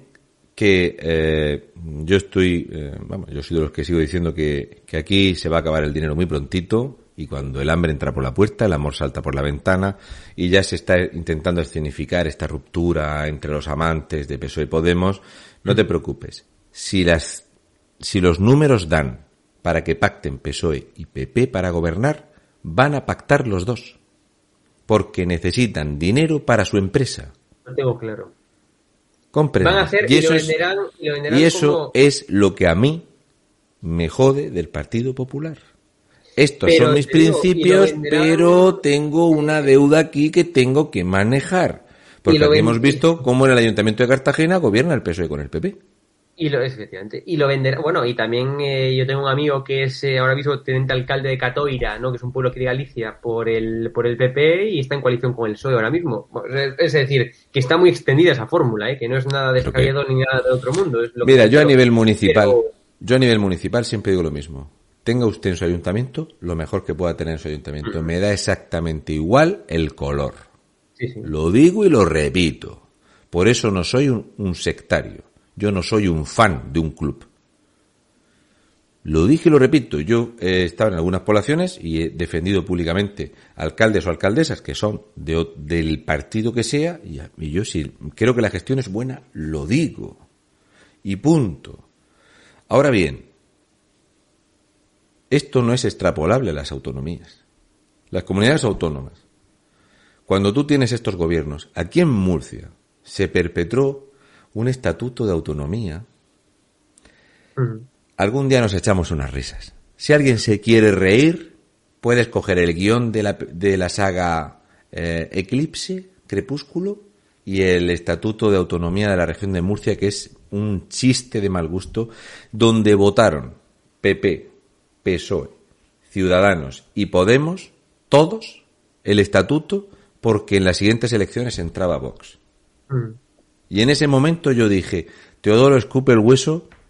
Speaker 2: que yo soy de los que sigo diciendo que aquí se va a acabar el dinero muy prontito, y cuando el hambre entra por la puerta, el amor salta por la ventana, y ya se está intentando escenificar esta ruptura entre los amantes de PSOE y Podemos. No te preocupes, si los números dan para que pacten PSOE y PP para gobernar, van a pactar los dos, porque necesitan dinero para su empresa.
Speaker 9: Lo tengo claro.
Speaker 2: Comprende.
Speaker 9: Van a hacer
Speaker 2: y eso,
Speaker 9: lo venderán
Speaker 2: y eso
Speaker 9: como...
Speaker 2: es lo que a mí me jode del Partido Popular. Estos
Speaker 9: pero,
Speaker 2: son mis principios, pero tengo una deuda aquí que tengo que manejar. Porque aquí hemos visto cómo en el Ayuntamiento de Cartagena gobierna el PSOE con el PP.
Speaker 9: Efectivamente. Y lo venderán. Bueno, y también yo tengo un amigo que es ahora mismo teniente alcalde de Catoira, ¿no? Que es un pueblo aquí de Galicia, por el PP, y está en coalición con el PSOE ahora mismo. Es decir, que está muy extendida esa fórmula, que no es nada descabellado ni nada de otro mundo. Es lo
Speaker 2: Mira,
Speaker 9: que
Speaker 2: yo a nivel municipal siempre digo lo mismo. Tenga usted en su ayuntamiento lo mejor que pueda tener en su ayuntamiento. Me da exactamente igual el color.
Speaker 9: Sí.
Speaker 2: Lo digo y lo repito. Por eso no soy un sectario. Yo no soy un fan de un club. Lo dije y lo repito. Yo he estado en algunas poblaciones y he defendido públicamente alcaldes o alcaldesas que son del partido que sea, y yo si creo que la gestión es buena, lo digo. Y punto. Ahora bien, esto no es extrapolable a las autonomías. Las comunidades autónomas, cuando tú tienes estos gobiernos, aquí en Murcia se perpetró un estatuto de autonomía. Algún día nos echamos unas risas. Si alguien se quiere reír, puedes coger el guión de la saga Eclipse, Crepúsculo, y el estatuto de autonomía de la región de Murcia, que es un chiste de mal gusto, donde votaron PP, PSOE, Ciudadanos y Podemos, todos, el estatuto, porque en las siguientes elecciones entraba Vox. Y en ese momento yo dije, Teodoro escupe el hueso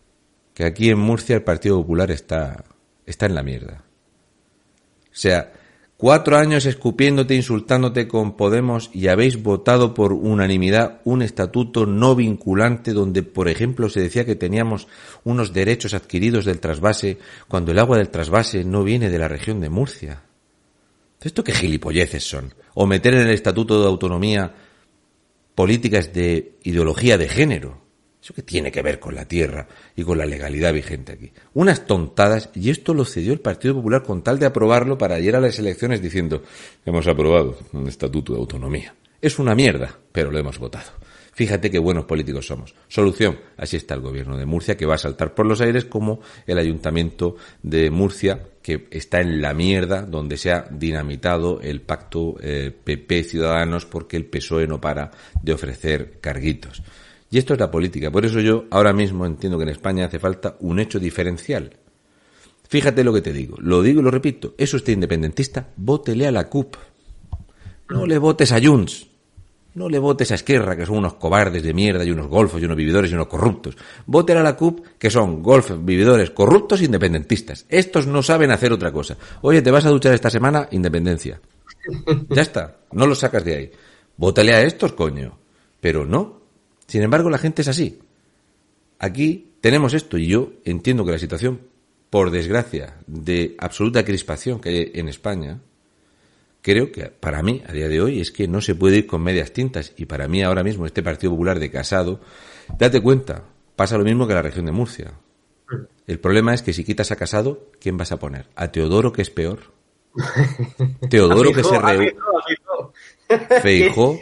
Speaker 2: que aquí en Murcia el Partido Popular está en la mierda. O sea, 4 años escupiéndote, insultándote con Podemos y habéis votado por unanimidad un estatuto no vinculante donde, por ejemplo, se decía que teníamos unos derechos adquiridos del trasvase cuando el agua del trasvase no viene de la región de Murcia. ¿Esto qué gilipolleces son? O meter en el estatuto de autonomía políticas de ideología de género. ¿Eso qué tiene que ver con la tierra y con la legalidad vigente aquí? Unas tontadas, y esto lo cedió el Partido Popular con tal de aprobarlo para ir a las elecciones diciendo hemos aprobado un estatuto de autonomía. Es una mierda, pero lo hemos votado. Fíjate qué buenos políticos somos. Solución, así está el gobierno de Murcia, que va a saltar por los aires como el ayuntamiento de Murcia, que está en la mierda, donde se ha dinamitado el pacto PP-Ciudadanos porque el PSOE no para de ofrecer carguitos. Y esto es la política. Por eso yo ahora mismo entiendo que en España hace falta un hecho diferencial. Fíjate lo que te digo. Lo digo y lo repito. ¿Es usted independentista? Vótele a la CUP. No le votes a Junts. No le votes a Esquerra, que son unos cobardes de mierda y unos golfos y unos vividores y unos corruptos. Vótele a la CUP, que son golfos, vividores, corruptos e independentistas. Estos no saben hacer otra cosa. Oye, ¿te vas a duchar esta semana? Independencia. Ya está. No lo sacas de ahí. Vótale a estos, coño. Pero no. Sin embargo, la gente es así. Aquí tenemos esto y yo entiendo que la situación, por desgracia, de absoluta crispación que hay en España, creo que para mí, a día de hoy, es que no se puede ir con medias tintas. Y para mí, ahora mismo, este Partido Popular de Casado, date cuenta, pasa lo mismo que la región de Murcia. El problema es que si quitas a Casado, ¿quién vas a poner? ¿A Teodoro, que es peor? Teodoro, que se reúne. Feijóo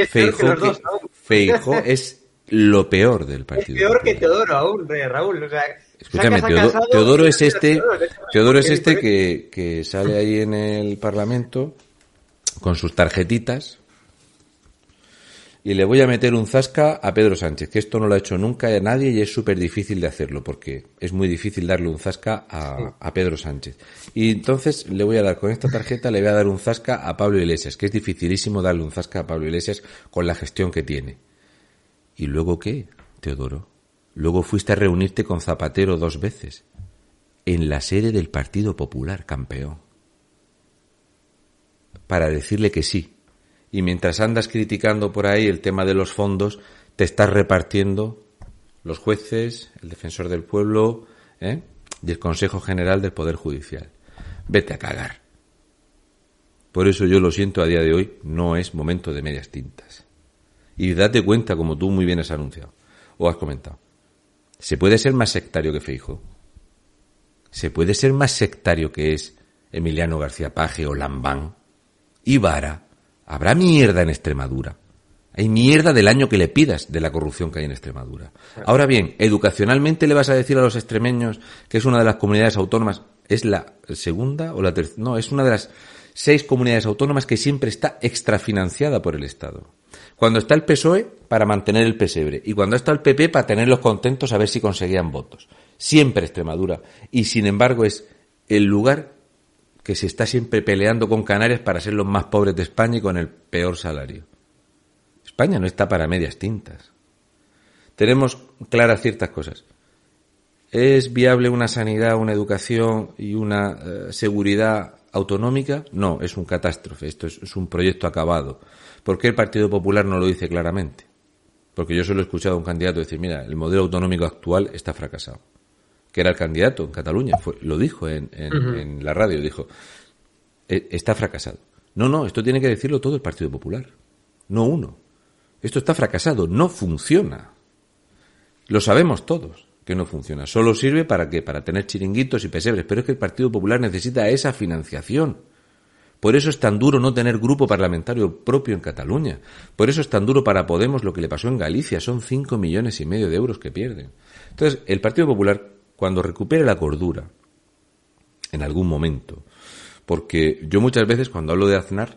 Speaker 2: es lo peor del Partido.
Speaker 9: Es peor
Speaker 2: Popular.
Speaker 9: que Teodoro aún, Raúl. O sea,
Speaker 2: escúchame, Teodoro es este que sale ahí en el Parlamento con sus tarjetitas y le voy a meter un zasca a Pedro Sánchez, que esto no lo ha hecho nunca a nadie y es súper difícil de hacerlo, porque es muy difícil darle un zasca a Pedro Sánchez. Y entonces le voy a dar con esta tarjeta, le voy a dar un zasca a Pablo Iglesias, que es dificilísimo darle un zasca a Pablo Iglesias con la gestión que tiene. ¿Y luego qué, Teodoro? Luego fuiste a reunirte con Zapatero 2 veces, en la sede del Partido Popular, campeón, para decirle que sí. Y mientras andas criticando por ahí el tema de los fondos, te estás repartiendo los jueces, el defensor del pueblo, y el Consejo General del Poder Judicial. Vete a cagar. Por eso yo lo siento, a día de hoy no es momento de medias tintas. Y date cuenta, como tú muy bien has anunciado, o has comentado, ¿se puede ser más sectario que Feijóo? ¿Se puede ser más sectario que es Emiliano García Paje o Lambán? ¿Y Vara? Habrá mierda en Extremadura. Hay mierda del año que le pidas de la corrupción que hay en Extremadura. Ahora bien, educacionalmente le vas a decir a los extremeños que es una de las comunidades autónomas, es la segunda o la tercera, no, es una de las 6 comunidades autónomas que siempre está extrafinanciada por el Estado. Cuando está el PSOE, para mantener el pesebre, y cuando está el PP, para tenerlos contentos a ver si conseguían votos. Siempre Extremadura. Y sin embargo es el lugar que se está siempre peleando con Canarias para ser los más pobres de España y con el peor salario. España no está para medias tintas. Tenemos claras ciertas cosas. ¿Es viable una sanidad, una educación y una seguridad autonómica? No, es un catástrofe. Esto es un proyecto acabado. ¿Por qué el Partido Popular no lo dice claramente? Porque yo solo he escuchado a un candidato decir, mira, el modelo autonómico actual está fracasado. Que era el candidato en Cataluña, lo dijo en la radio, dijo, está fracasado. No, esto tiene que decirlo todo el Partido Popular, no uno. Esto está fracasado, no funciona. Lo sabemos todos que no funciona. Solo sirve para ¿qué? Para tener chiringuitos y pesebres, pero es que el Partido Popular necesita esa financiación. Por eso es tan duro no tener grupo parlamentario propio en Cataluña. Por eso es tan duro para Podemos lo que le pasó en Galicia. Son 5,5 millones de euros que pierden. Entonces, el Partido Popular, cuando recupere la cordura, en algún momento, porque yo muchas veces cuando hablo de Aznar,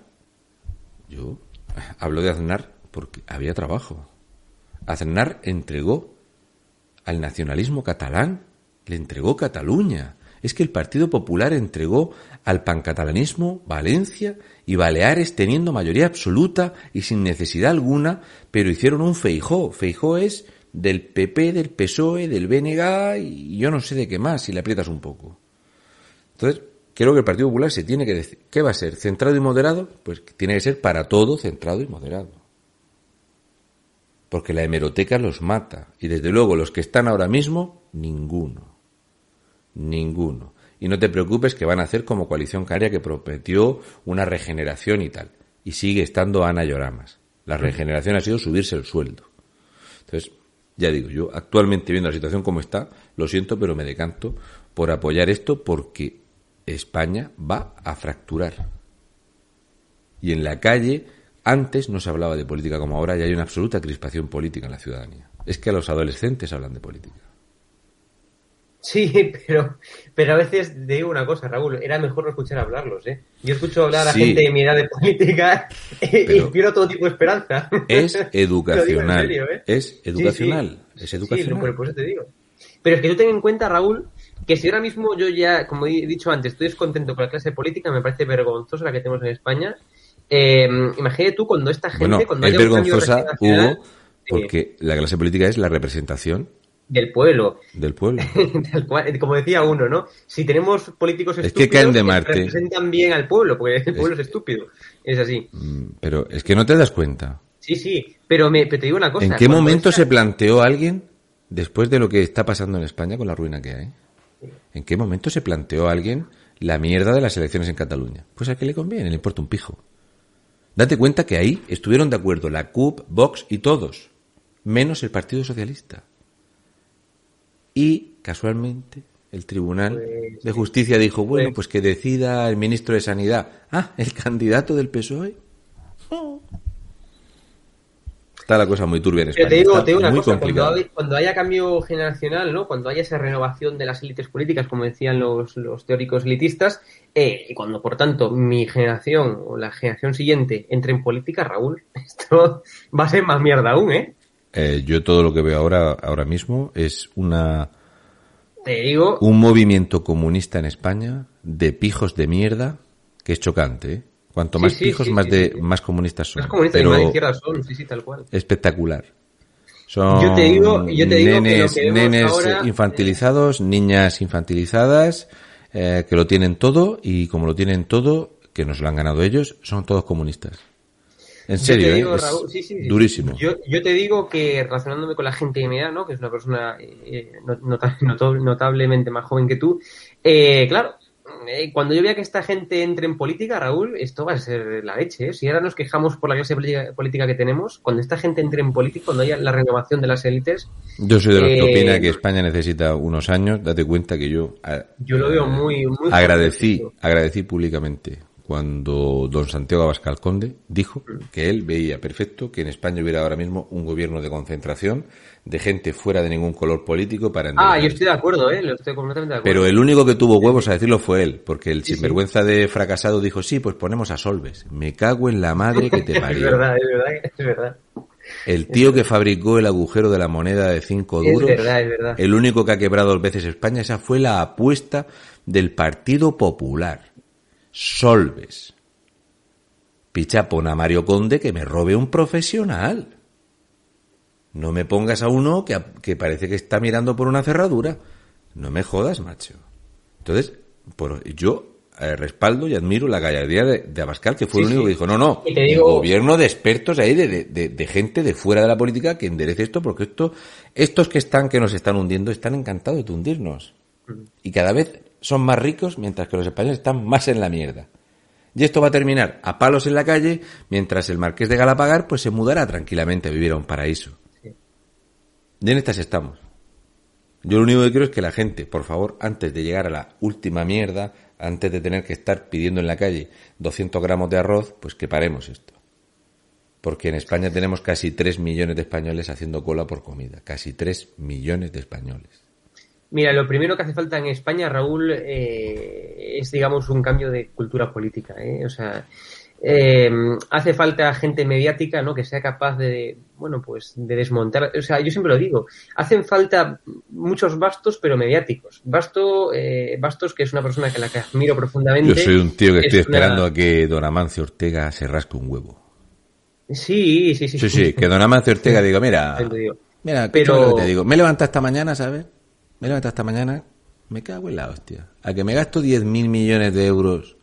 Speaker 2: yo hablo de Aznar porque había trabajo. Aznar entregó al nacionalismo catalán, le entregó Cataluña. Es que el Partido Popular entregó al pancatalanismo Valencia y Baleares teniendo mayoría absoluta y sin necesidad alguna, pero hicieron un Feijóo. Feijóo es del PP, del PSOE, del BNG y yo no sé de qué más, si le aprietas un poco. Entonces, creo que el Partido Popular se tiene que decir, ¿qué va a ser? ¿Centrado y moderado? Pues tiene que ser para todo centrado y moderado. Porque la hemeroteca los mata. Y desde luego los que están ahora mismo, ninguno. Y no te preocupes que van a hacer como Coalición Canaria, que prometió una regeneración y tal. Y sigue estando Ana Lloramas. La regeneración ha sido subirse el sueldo. Entonces, ya digo, yo actualmente viendo la situación como está, lo siento, pero me decanto por apoyar esto porque España va a fracturar. Y en la calle, antes no se hablaba de política como ahora y hay una absoluta crispación política en la ciudadanía. Es que a los adolescentes hablan de política.
Speaker 9: Sí, pero a veces te digo una cosa, Raúl, era mejor no escuchar hablarlos, ¿eh? Yo escucho hablar a gente de mi edad de política y pierdo todo tipo de esperanza.
Speaker 2: Es educacional.
Speaker 9: En serio, ¿eh?
Speaker 2: Es educacional.
Speaker 9: Sí.
Speaker 2: Es educacional.
Speaker 9: Sí, por eso te digo. Pero es que tú ten en cuenta, Raúl, que si ahora mismo yo ya, como he dicho antes, estoy descontento con la clase política, me parece vergonzosa la que tenemos en España. Imagínate tú cuando esta gente...
Speaker 2: Bueno,
Speaker 9: cuando
Speaker 2: es
Speaker 9: haya un cambio
Speaker 2: vergonzosa,
Speaker 9: generacional,
Speaker 2: Hugo, porque la clase política es la representación
Speaker 9: del pueblo.
Speaker 2: Del pueblo.
Speaker 9: Como decía uno, ¿no? Si tenemos políticos estúpidos,
Speaker 2: es que caen de Marte.
Speaker 9: Representan bien al pueblo, porque el pueblo es estúpido. Es así.
Speaker 2: Pero es que no te das cuenta.
Speaker 9: Sí, pero te digo una cosa.
Speaker 2: ¿En qué momento se planteó alguien, después de lo que está pasando en España con la ruina que hay, en qué momento se planteó alguien la mierda de las elecciones en Cataluña? Pues a qué le conviene, le importa un pijo. Date cuenta que ahí estuvieron de acuerdo la CUP, Vox y todos, menos el Partido Socialista. Y, casualmente, el Tribunal de Justicia dijo, bueno, pues que decida el ministro de Sanidad. Ah, el candidato del PSOE. Está la cosa muy turbia en España.
Speaker 9: Pero te digo una cosa, cuando haya cambio generacional, ¿no? Cuando haya esa renovación de las élites políticas, como decían los teóricos elitistas, y cuando, por tanto, mi generación o la generación siguiente entre en política, Raúl, esto va a ser más mierda aún, ¿eh?
Speaker 2: Yo todo lo que veo ahora mismo es un movimiento comunista en España de pijos de mierda que es chocante, ¿eh? Cuanto más pijos, más comunistas son.
Speaker 9: Más comunistas
Speaker 2: pero
Speaker 9: y más de izquierda son, tal cual.
Speaker 2: Espectacular. Son
Speaker 9: yo te digo
Speaker 2: nenes
Speaker 9: ahora,
Speaker 2: infantilizados, niñas infantilizadas, que lo tienen todo y como lo tienen todo, que nos lo han ganado ellos, son todos comunistas. En serio,
Speaker 9: digo,
Speaker 2: es
Speaker 9: Raúl,
Speaker 2: durísimo.
Speaker 9: Yo te digo que, relacionándome con la gente de mi edad, ¿no? Que es una persona notablemente más joven que tú, claro, cuando yo vea que esta gente entre en política, Raúl, esto va a ser la leche, ¿eh? Si ahora nos quejamos por la clase política que tenemos, cuando esta gente entre en política, cuando haya la renovación de las élites...
Speaker 2: Yo soy de los que opina que España necesita unos años. Date cuenta que yo
Speaker 9: lo veo muy
Speaker 2: agradecí públicamente cuando don Santiago Abascal Conde dijo que él veía perfecto que en España hubiera ahora mismo un gobierno de concentración de gente fuera de ningún color político para...
Speaker 9: yo estoy de acuerdo, estoy completamente de acuerdo.
Speaker 2: Pero el único que tuvo huevos a decirlo fue él, porque el sinvergüenza de fracasado dijo, sí, pues ponemos a Solves. Me cago en la madre que te parió.
Speaker 9: Es verdad.
Speaker 2: El tío que fabricó el agujero de la moneda de 5 duros,
Speaker 9: es verdad.
Speaker 2: El único que ha quebrado 2 veces España, esa fue la apuesta del Partido Popular. Solves. Pichapón a Mario Conde que me robe un profesional. No me pongas a uno que parece que está mirando por una cerradura. No me jodas, macho. Entonces, yo respaldo y admiro la gallardía de Abascal, que fue el único que dijo, no, el gobierno de expertos ahí, de gente de fuera de la política que enderece esto, porque estos que nos están hundiendo, están encantados de hundirnos. Y cada vez son más ricos, mientras que los españoles están más en la mierda. Y esto va a terminar a palos en la calle, mientras el marqués de Galapagar pues se mudará tranquilamente a vivir a un paraíso. Y en estas estamos. Yo lo único que quiero es que la gente, por favor, antes de llegar a la última mierda, antes de tener que estar pidiendo en la calle 200 gramos de arroz, pues que paremos esto. Porque en España tenemos casi 3 millones de españoles haciendo cola por comida. Casi 3 millones de españoles.
Speaker 9: Mira, lo primero que hace falta en España, Raúl, es, digamos, un cambio de cultura política, ¿eh? O sea, hace falta gente mediática, ¿no? Que sea capaz de desmontar. O sea, yo siempre lo digo, hacen falta muchos Bastos, pero mediáticos. Bastos, que es una persona que admiro profundamente.
Speaker 2: Yo soy un tío que estoy esperando a que don Amancio Ortega se rasque un huevo.
Speaker 9: Sí.
Speaker 2: Sí, que don Amancio Ortega diga, mira, Mira,
Speaker 9: pero
Speaker 2: lo que te digo. Me he levantado esta mañana, ¿sabes? Me cago en la hostia. A que me gasto 10.000 millones de euros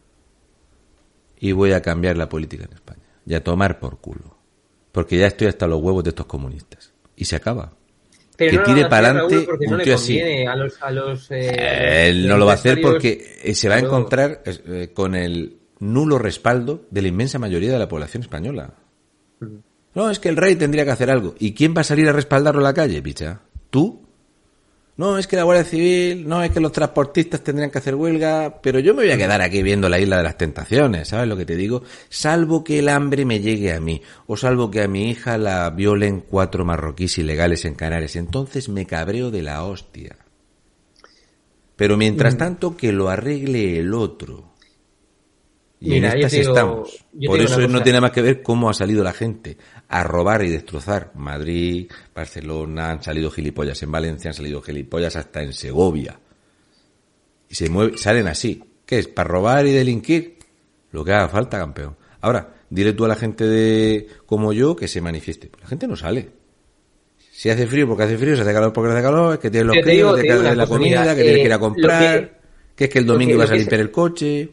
Speaker 2: y voy a cambiar la política en España. Y a tomar por culo. Porque ya estoy hasta los huevos de estos comunistas. Y se acaba.
Speaker 9: Pero
Speaker 2: que
Speaker 9: no
Speaker 2: tire para adelante
Speaker 9: no
Speaker 2: un
Speaker 9: le
Speaker 2: tío así. Él no lo va a hacer porque se va a encontrar con el nulo respaldo de la inmensa mayoría de la población española. No, es que el rey tendría que hacer algo. ¿Y quién va a salir a respaldarlo a la calle, picha? ¿Tú? No, es que la Guardia Civil, no, es que los transportistas tendrían que hacer huelga, pero yo me voy a quedar aquí viendo la Isla de las Tentaciones, ¿sabes lo que te digo? Salvo que el hambre me llegue a mí, o salvo que a mi hija la violen 4 marroquíes ilegales en Canarias, entonces me cabreo de la hostia. Pero mientras tanto, que lo arregle el otro. Y mira, en estas estamos. Por eso no tiene más que ver cómo ha salido la gente a robar y destrozar Madrid, Barcelona, han salido gilipollas en Valencia, han salido gilipollas hasta en Segovia. Y salen así. ¿Qué es? ¿Para robar y delinquir? Lo que haga falta, campeón. Ahora, dile tú a la gente como yo que se manifieste. Pues la gente no sale. Si hace frío porque hace frío, si hace calor porque hace calor, es que tiene los críos, que tiene la comida, que tiene que ir a comprar, que es que el domingo ibas a limpiar el coche.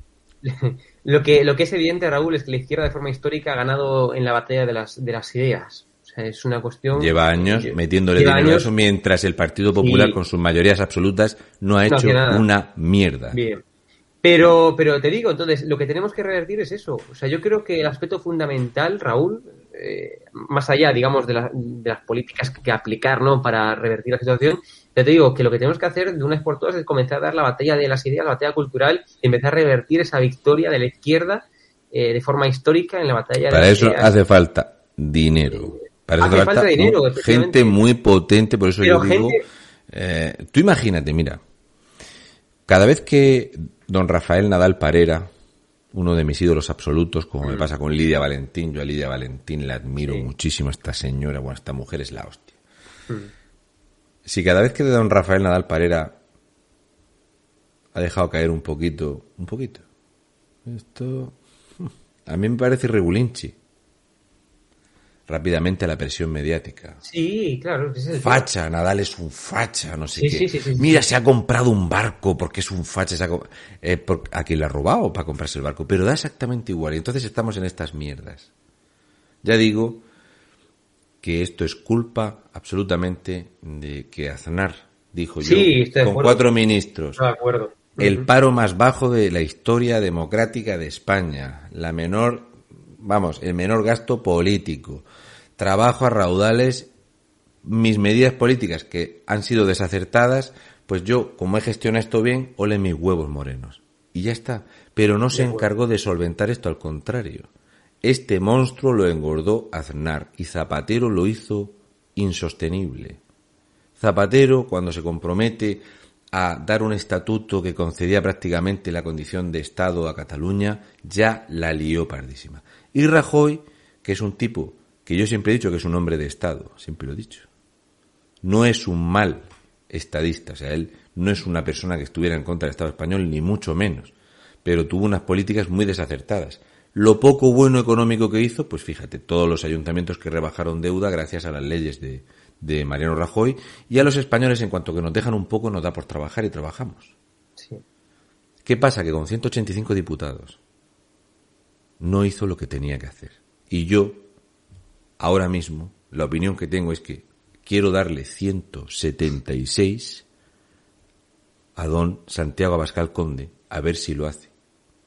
Speaker 9: Lo que es evidente, Raúl, es que la izquierda de forma histórica ha ganado en la batalla de las ideas. O sea, es una cuestión...
Speaker 2: Lleva años metiéndole dinero a eso, mientras el Partido Popular, con sus mayorías absolutas, no ha hecho una mierda.
Speaker 9: Bien. Pero te digo, entonces, lo que tenemos que revertir es eso. O sea, yo creo que el aspecto fundamental, Raúl, más allá, digamos, de las políticas que aplicar, ¿no?, para revertir la situación, ya te digo que lo que tenemos que hacer de una vez por todas es comenzar a dar la batalla de las ideas, la batalla cultural, y empezar a revertir esa victoria de la izquierda de forma histórica en la batalla
Speaker 2: para
Speaker 9: de las
Speaker 2: eso
Speaker 9: ideas.
Speaker 2: Hace falta dinero. Para eso
Speaker 9: hace falta dinero,
Speaker 2: gente muy potente, por eso
Speaker 9: pero
Speaker 2: yo digo... tú imagínate, mira, cada vez que don Rafael Nadal Parera, uno de mis ídolos absolutos, como me pasa con Lidia Valentín, yo a Lidia Valentín la admiro muchísimo, esta señora, bueno, esta mujer es la hostia. Si cada vez que don Rafael Nadal Parera ha dejado caer un poquito, esto a mí me parece irregulinchi. Rápidamente la presión mediática.
Speaker 9: Sí, claro.
Speaker 2: Facha, Nadal es un facha, no sé qué. Sí. Mira, se ha comprado un barco porque es un facha. ¿A quién le ha robado para comprarse el barco? Pero da exactamente igual. Y entonces estamos en estas mierdas. Ya digo que esto es culpa absolutamente de que Aznar, dijo yo, con 4 ministros.
Speaker 9: Estoy de acuerdo.
Speaker 2: El paro más bajo de la historia democrática de España. El menor gasto político. Trabajo a raudales. Mis medidas políticas que han sido desacertadas, pues yo, como he gestionado esto bien, ole mis huevos morenos. Y ya está. Pero no se encargó de solventar esto, al contrario. Este monstruo lo engordó Aznar y Zapatero lo hizo insostenible. Zapatero, cuando se compromete a dar un estatuto que concedía prácticamente la condición de Estado a Cataluña, ya la lió pardísima. Y Rajoy, que es un tipo que yo siempre he dicho que es un hombre de Estado, siempre lo he dicho. No es un mal estadista, o sea, él no es una persona que estuviera en contra del Estado español, ni mucho menos, pero tuvo unas políticas muy desacertadas. Lo poco bueno económico que hizo, pues fíjate, todos los ayuntamientos que rebajaron deuda gracias a las leyes de Mariano Rajoy, y a los españoles, en cuanto que nos dejan un poco, nos da por trabajar y trabajamos.
Speaker 9: Sí.
Speaker 2: ¿Qué pasa? Que con 185 diputados no hizo lo que tenía que hacer. Y yo, ahora mismo, la opinión que tengo es que quiero darle 176 a don Santiago Abascal Conde, a ver si lo hace.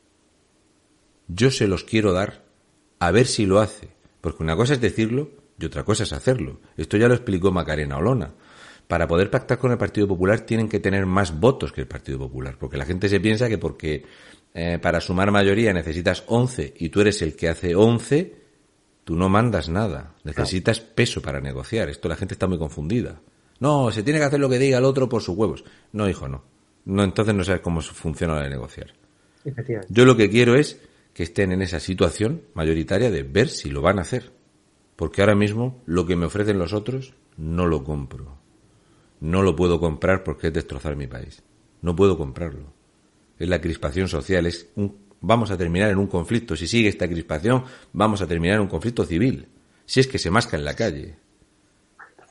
Speaker 2: Yo se los quiero dar, a ver si lo hace. Porque una cosa es decirlo y otra cosa es hacerlo. Esto ya lo explicó Macarena Olona. Para poder pactar con el Partido Popular tienen que tener más votos que el Partido Popular. Porque la gente se piensa que porque para sumar mayoría necesitas 11 y tú eres el que hace 11, tú no mandas nada. Necesitas peso para negociar. Esto la gente está muy confundida. No, se tiene que hacer lo que diga el otro por sus huevos. No, hijo, no. No, entonces no sabes cómo funciona la de negociar. Yo lo que quiero es que estén en esa situación mayoritaria de ver si lo van a hacer. Porque ahora mismo lo que me ofrecen los otros no lo compro. No lo puedo comprar porque es destrozar mi país. No puedo comprarlo. Es la crispación social. Vamos a terminar en un conflicto. Si sigue esta crispación, vamos a terminar en un conflicto civil. Si es que se masca en la calle.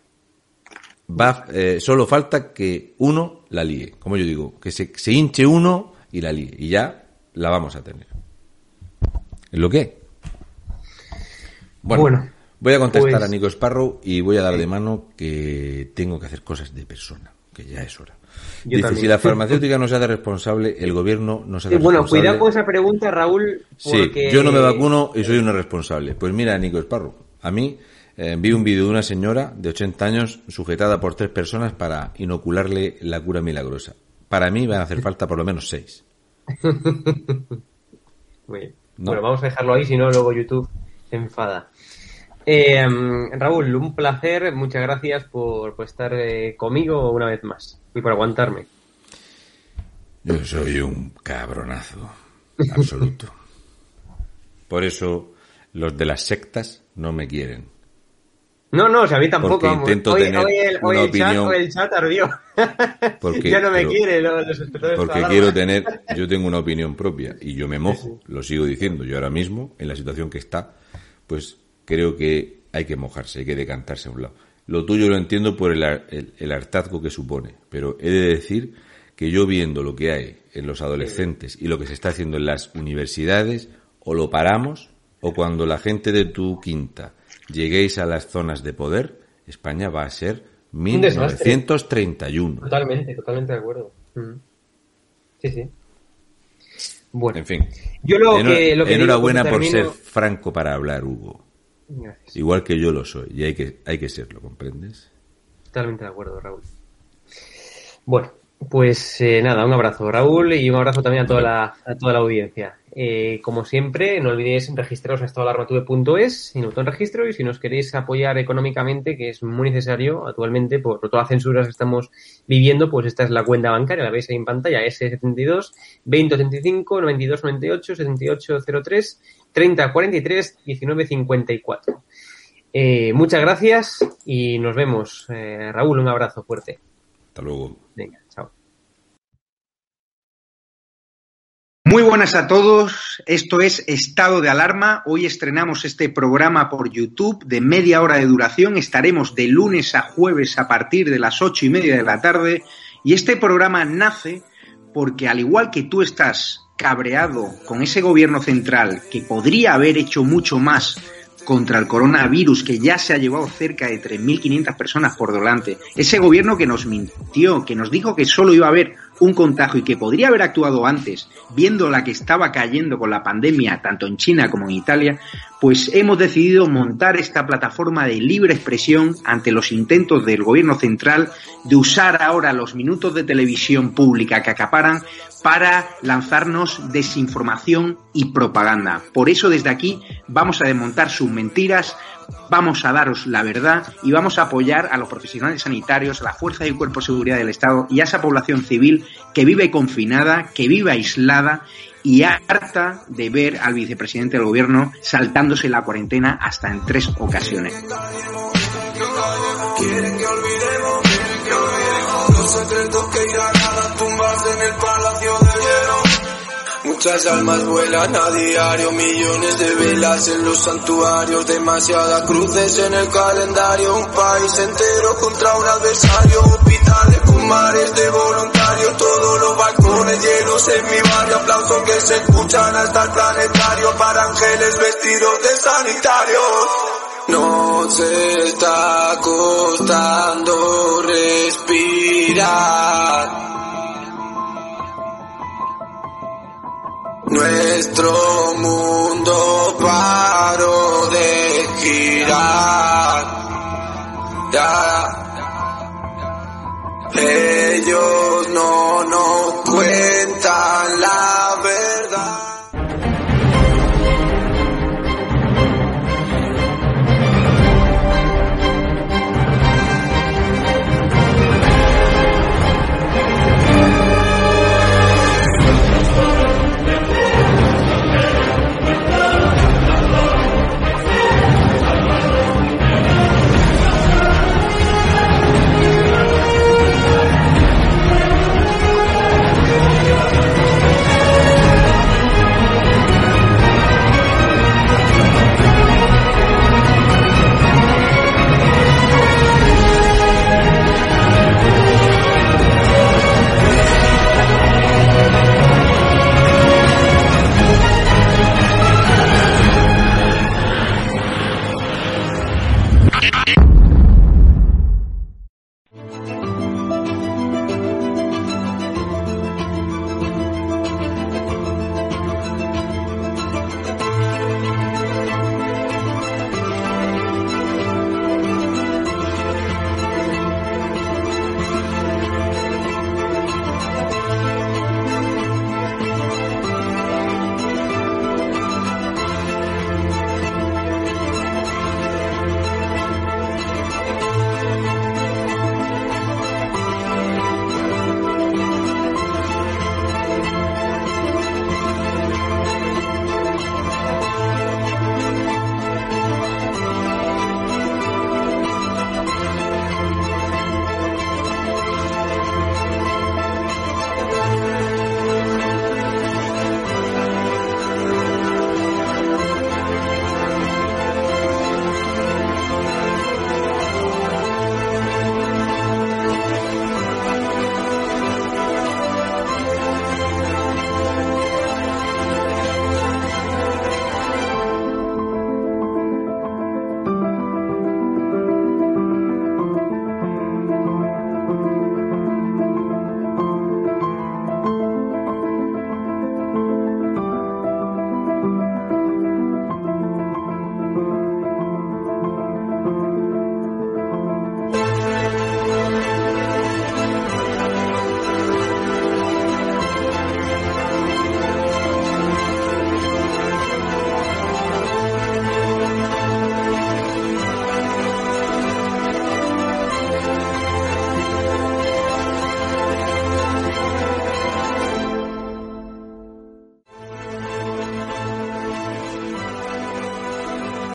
Speaker 2: solo falta que uno la líe, como yo digo, que se hinche uno y la líe, y ya la vamos a tener. ¿Es lo que? Bueno, voy a contestar
Speaker 9: pues,
Speaker 2: a Nico Sparrow y voy a dar de mano que tengo que hacer cosas de persona, que ya es hora. Dice, también. Si la farmacéutica no se hace responsable, el gobierno no se hace responsable.
Speaker 9: Bueno, cuidado con esa pregunta, Raúl, porque...
Speaker 2: Sí, yo no me vacuno y soy un irresponsable. Pues mira, Nico Sparrow, a mí vi un vídeo de una señora de 80 años sujetada por 3 personas para inocularle la cura milagrosa. Para mí van a hacer falta por lo menos 6.
Speaker 9: Muy bien. ¿No? Bueno, vamos a dejarlo ahí, si no luego YouTube se enfada. Raúl, un placer, muchas gracias por estar conmigo una vez más y por aguantarme.
Speaker 2: Yo soy un cabronazo absoluto. Por eso los de las sectas no me quieren.
Speaker 9: No, o sea, a mí tampoco.
Speaker 2: Porque intento tener una opinión.
Speaker 9: El chat ardió. Ya no me quiere los espectadores.
Speaker 2: Porque quiero yo tengo una opinión propia y yo me mojo, lo sigo diciendo. Yo ahora mismo, en la situación que está, pues creo que hay que mojarse, hay que decantarse a un lado. Lo tuyo lo entiendo por el hartazgo que supone, pero he de decir que yo viendo lo que hay en los adolescentes y lo que se está haciendo en las universidades, o lo paramos, o cuando la gente de tu quinta lleguéis a las zonas de poder, España va a ser 1931.
Speaker 9: Totalmente de acuerdo. Sí. Bueno,
Speaker 2: en fin.
Speaker 9: Yo lo que
Speaker 2: enhorabuena por ser franco para hablar, Hugo. Gracias. Igual que yo lo soy, y hay que serlo, ¿comprendes?
Speaker 9: Totalmente de acuerdo, Raúl. Bueno, pues nada, un abrazo, Raúl, y un abrazo también a toda la audiencia. Como siempre, no olvidéis registraros a estadoalarmatube.es sin autorregistro, y si nos queréis apoyar económicamente, que es muy necesario actualmente por todas las censuras que estamos viviendo, pues esta es la cuenta bancaria, la veis ahí en pantalla, S72 2085 92 98 78 03 30 43 19 54. Muchas gracias y nos vemos. Raúl, un abrazo fuerte.
Speaker 2: Hasta luego.
Speaker 9: Venga, chao.
Speaker 1: Muy buenas a todos, esto es Estado de Alarma. Hoy estrenamos este programa por YouTube de media hora de duración. Estaremos de lunes a jueves a partir de las 8:30 de la tarde. Y este programa nace porque, al igual que tú estás cabreado con ese gobierno central que podría haber hecho mucho más contra el coronavirus, que ya se ha llevado cerca de 3.500 personas por delante, ese gobierno que nos mintió, que nos dijo que solo iba a haber un contagio y que podría haber actuado antes, viendo la que estaba cayendo con la pandemia tanto en China como en Italia, pues hemos decidido montar esta plataforma de libre expresión ante los intentos del gobierno central de usar ahora los minutos de televisión pública que acaparan para lanzarnos desinformación y propaganda. Por eso desde aquí vamos a desmontar sus mentiras, vamos a daros la verdad y vamos a apoyar a los profesionales sanitarios, a la fuerza y el cuerpo de seguridad del Estado y a esa población civil que vive confinada, que vive aislada y harta de ver al vicepresidente del gobierno saltándose la cuarentena hasta en 3 ocasiones.
Speaker 10: Quieren que olvidemos los secretos que irán a las tumbas en el palacio de hielo. Muchas almas vuelan a diario, millones de velas en los santuarios, demasiadas cruces en el calendario, un país entero contra un adversario, hospitales con mares de voluntarios, todos los balcones llenos en mi barrio, aplausos que se escuchan hasta el planetario, para ángeles vestidos de sanitarios. Nos está costando respirar. Nuestro mundo paró de girar. Ya. Ellos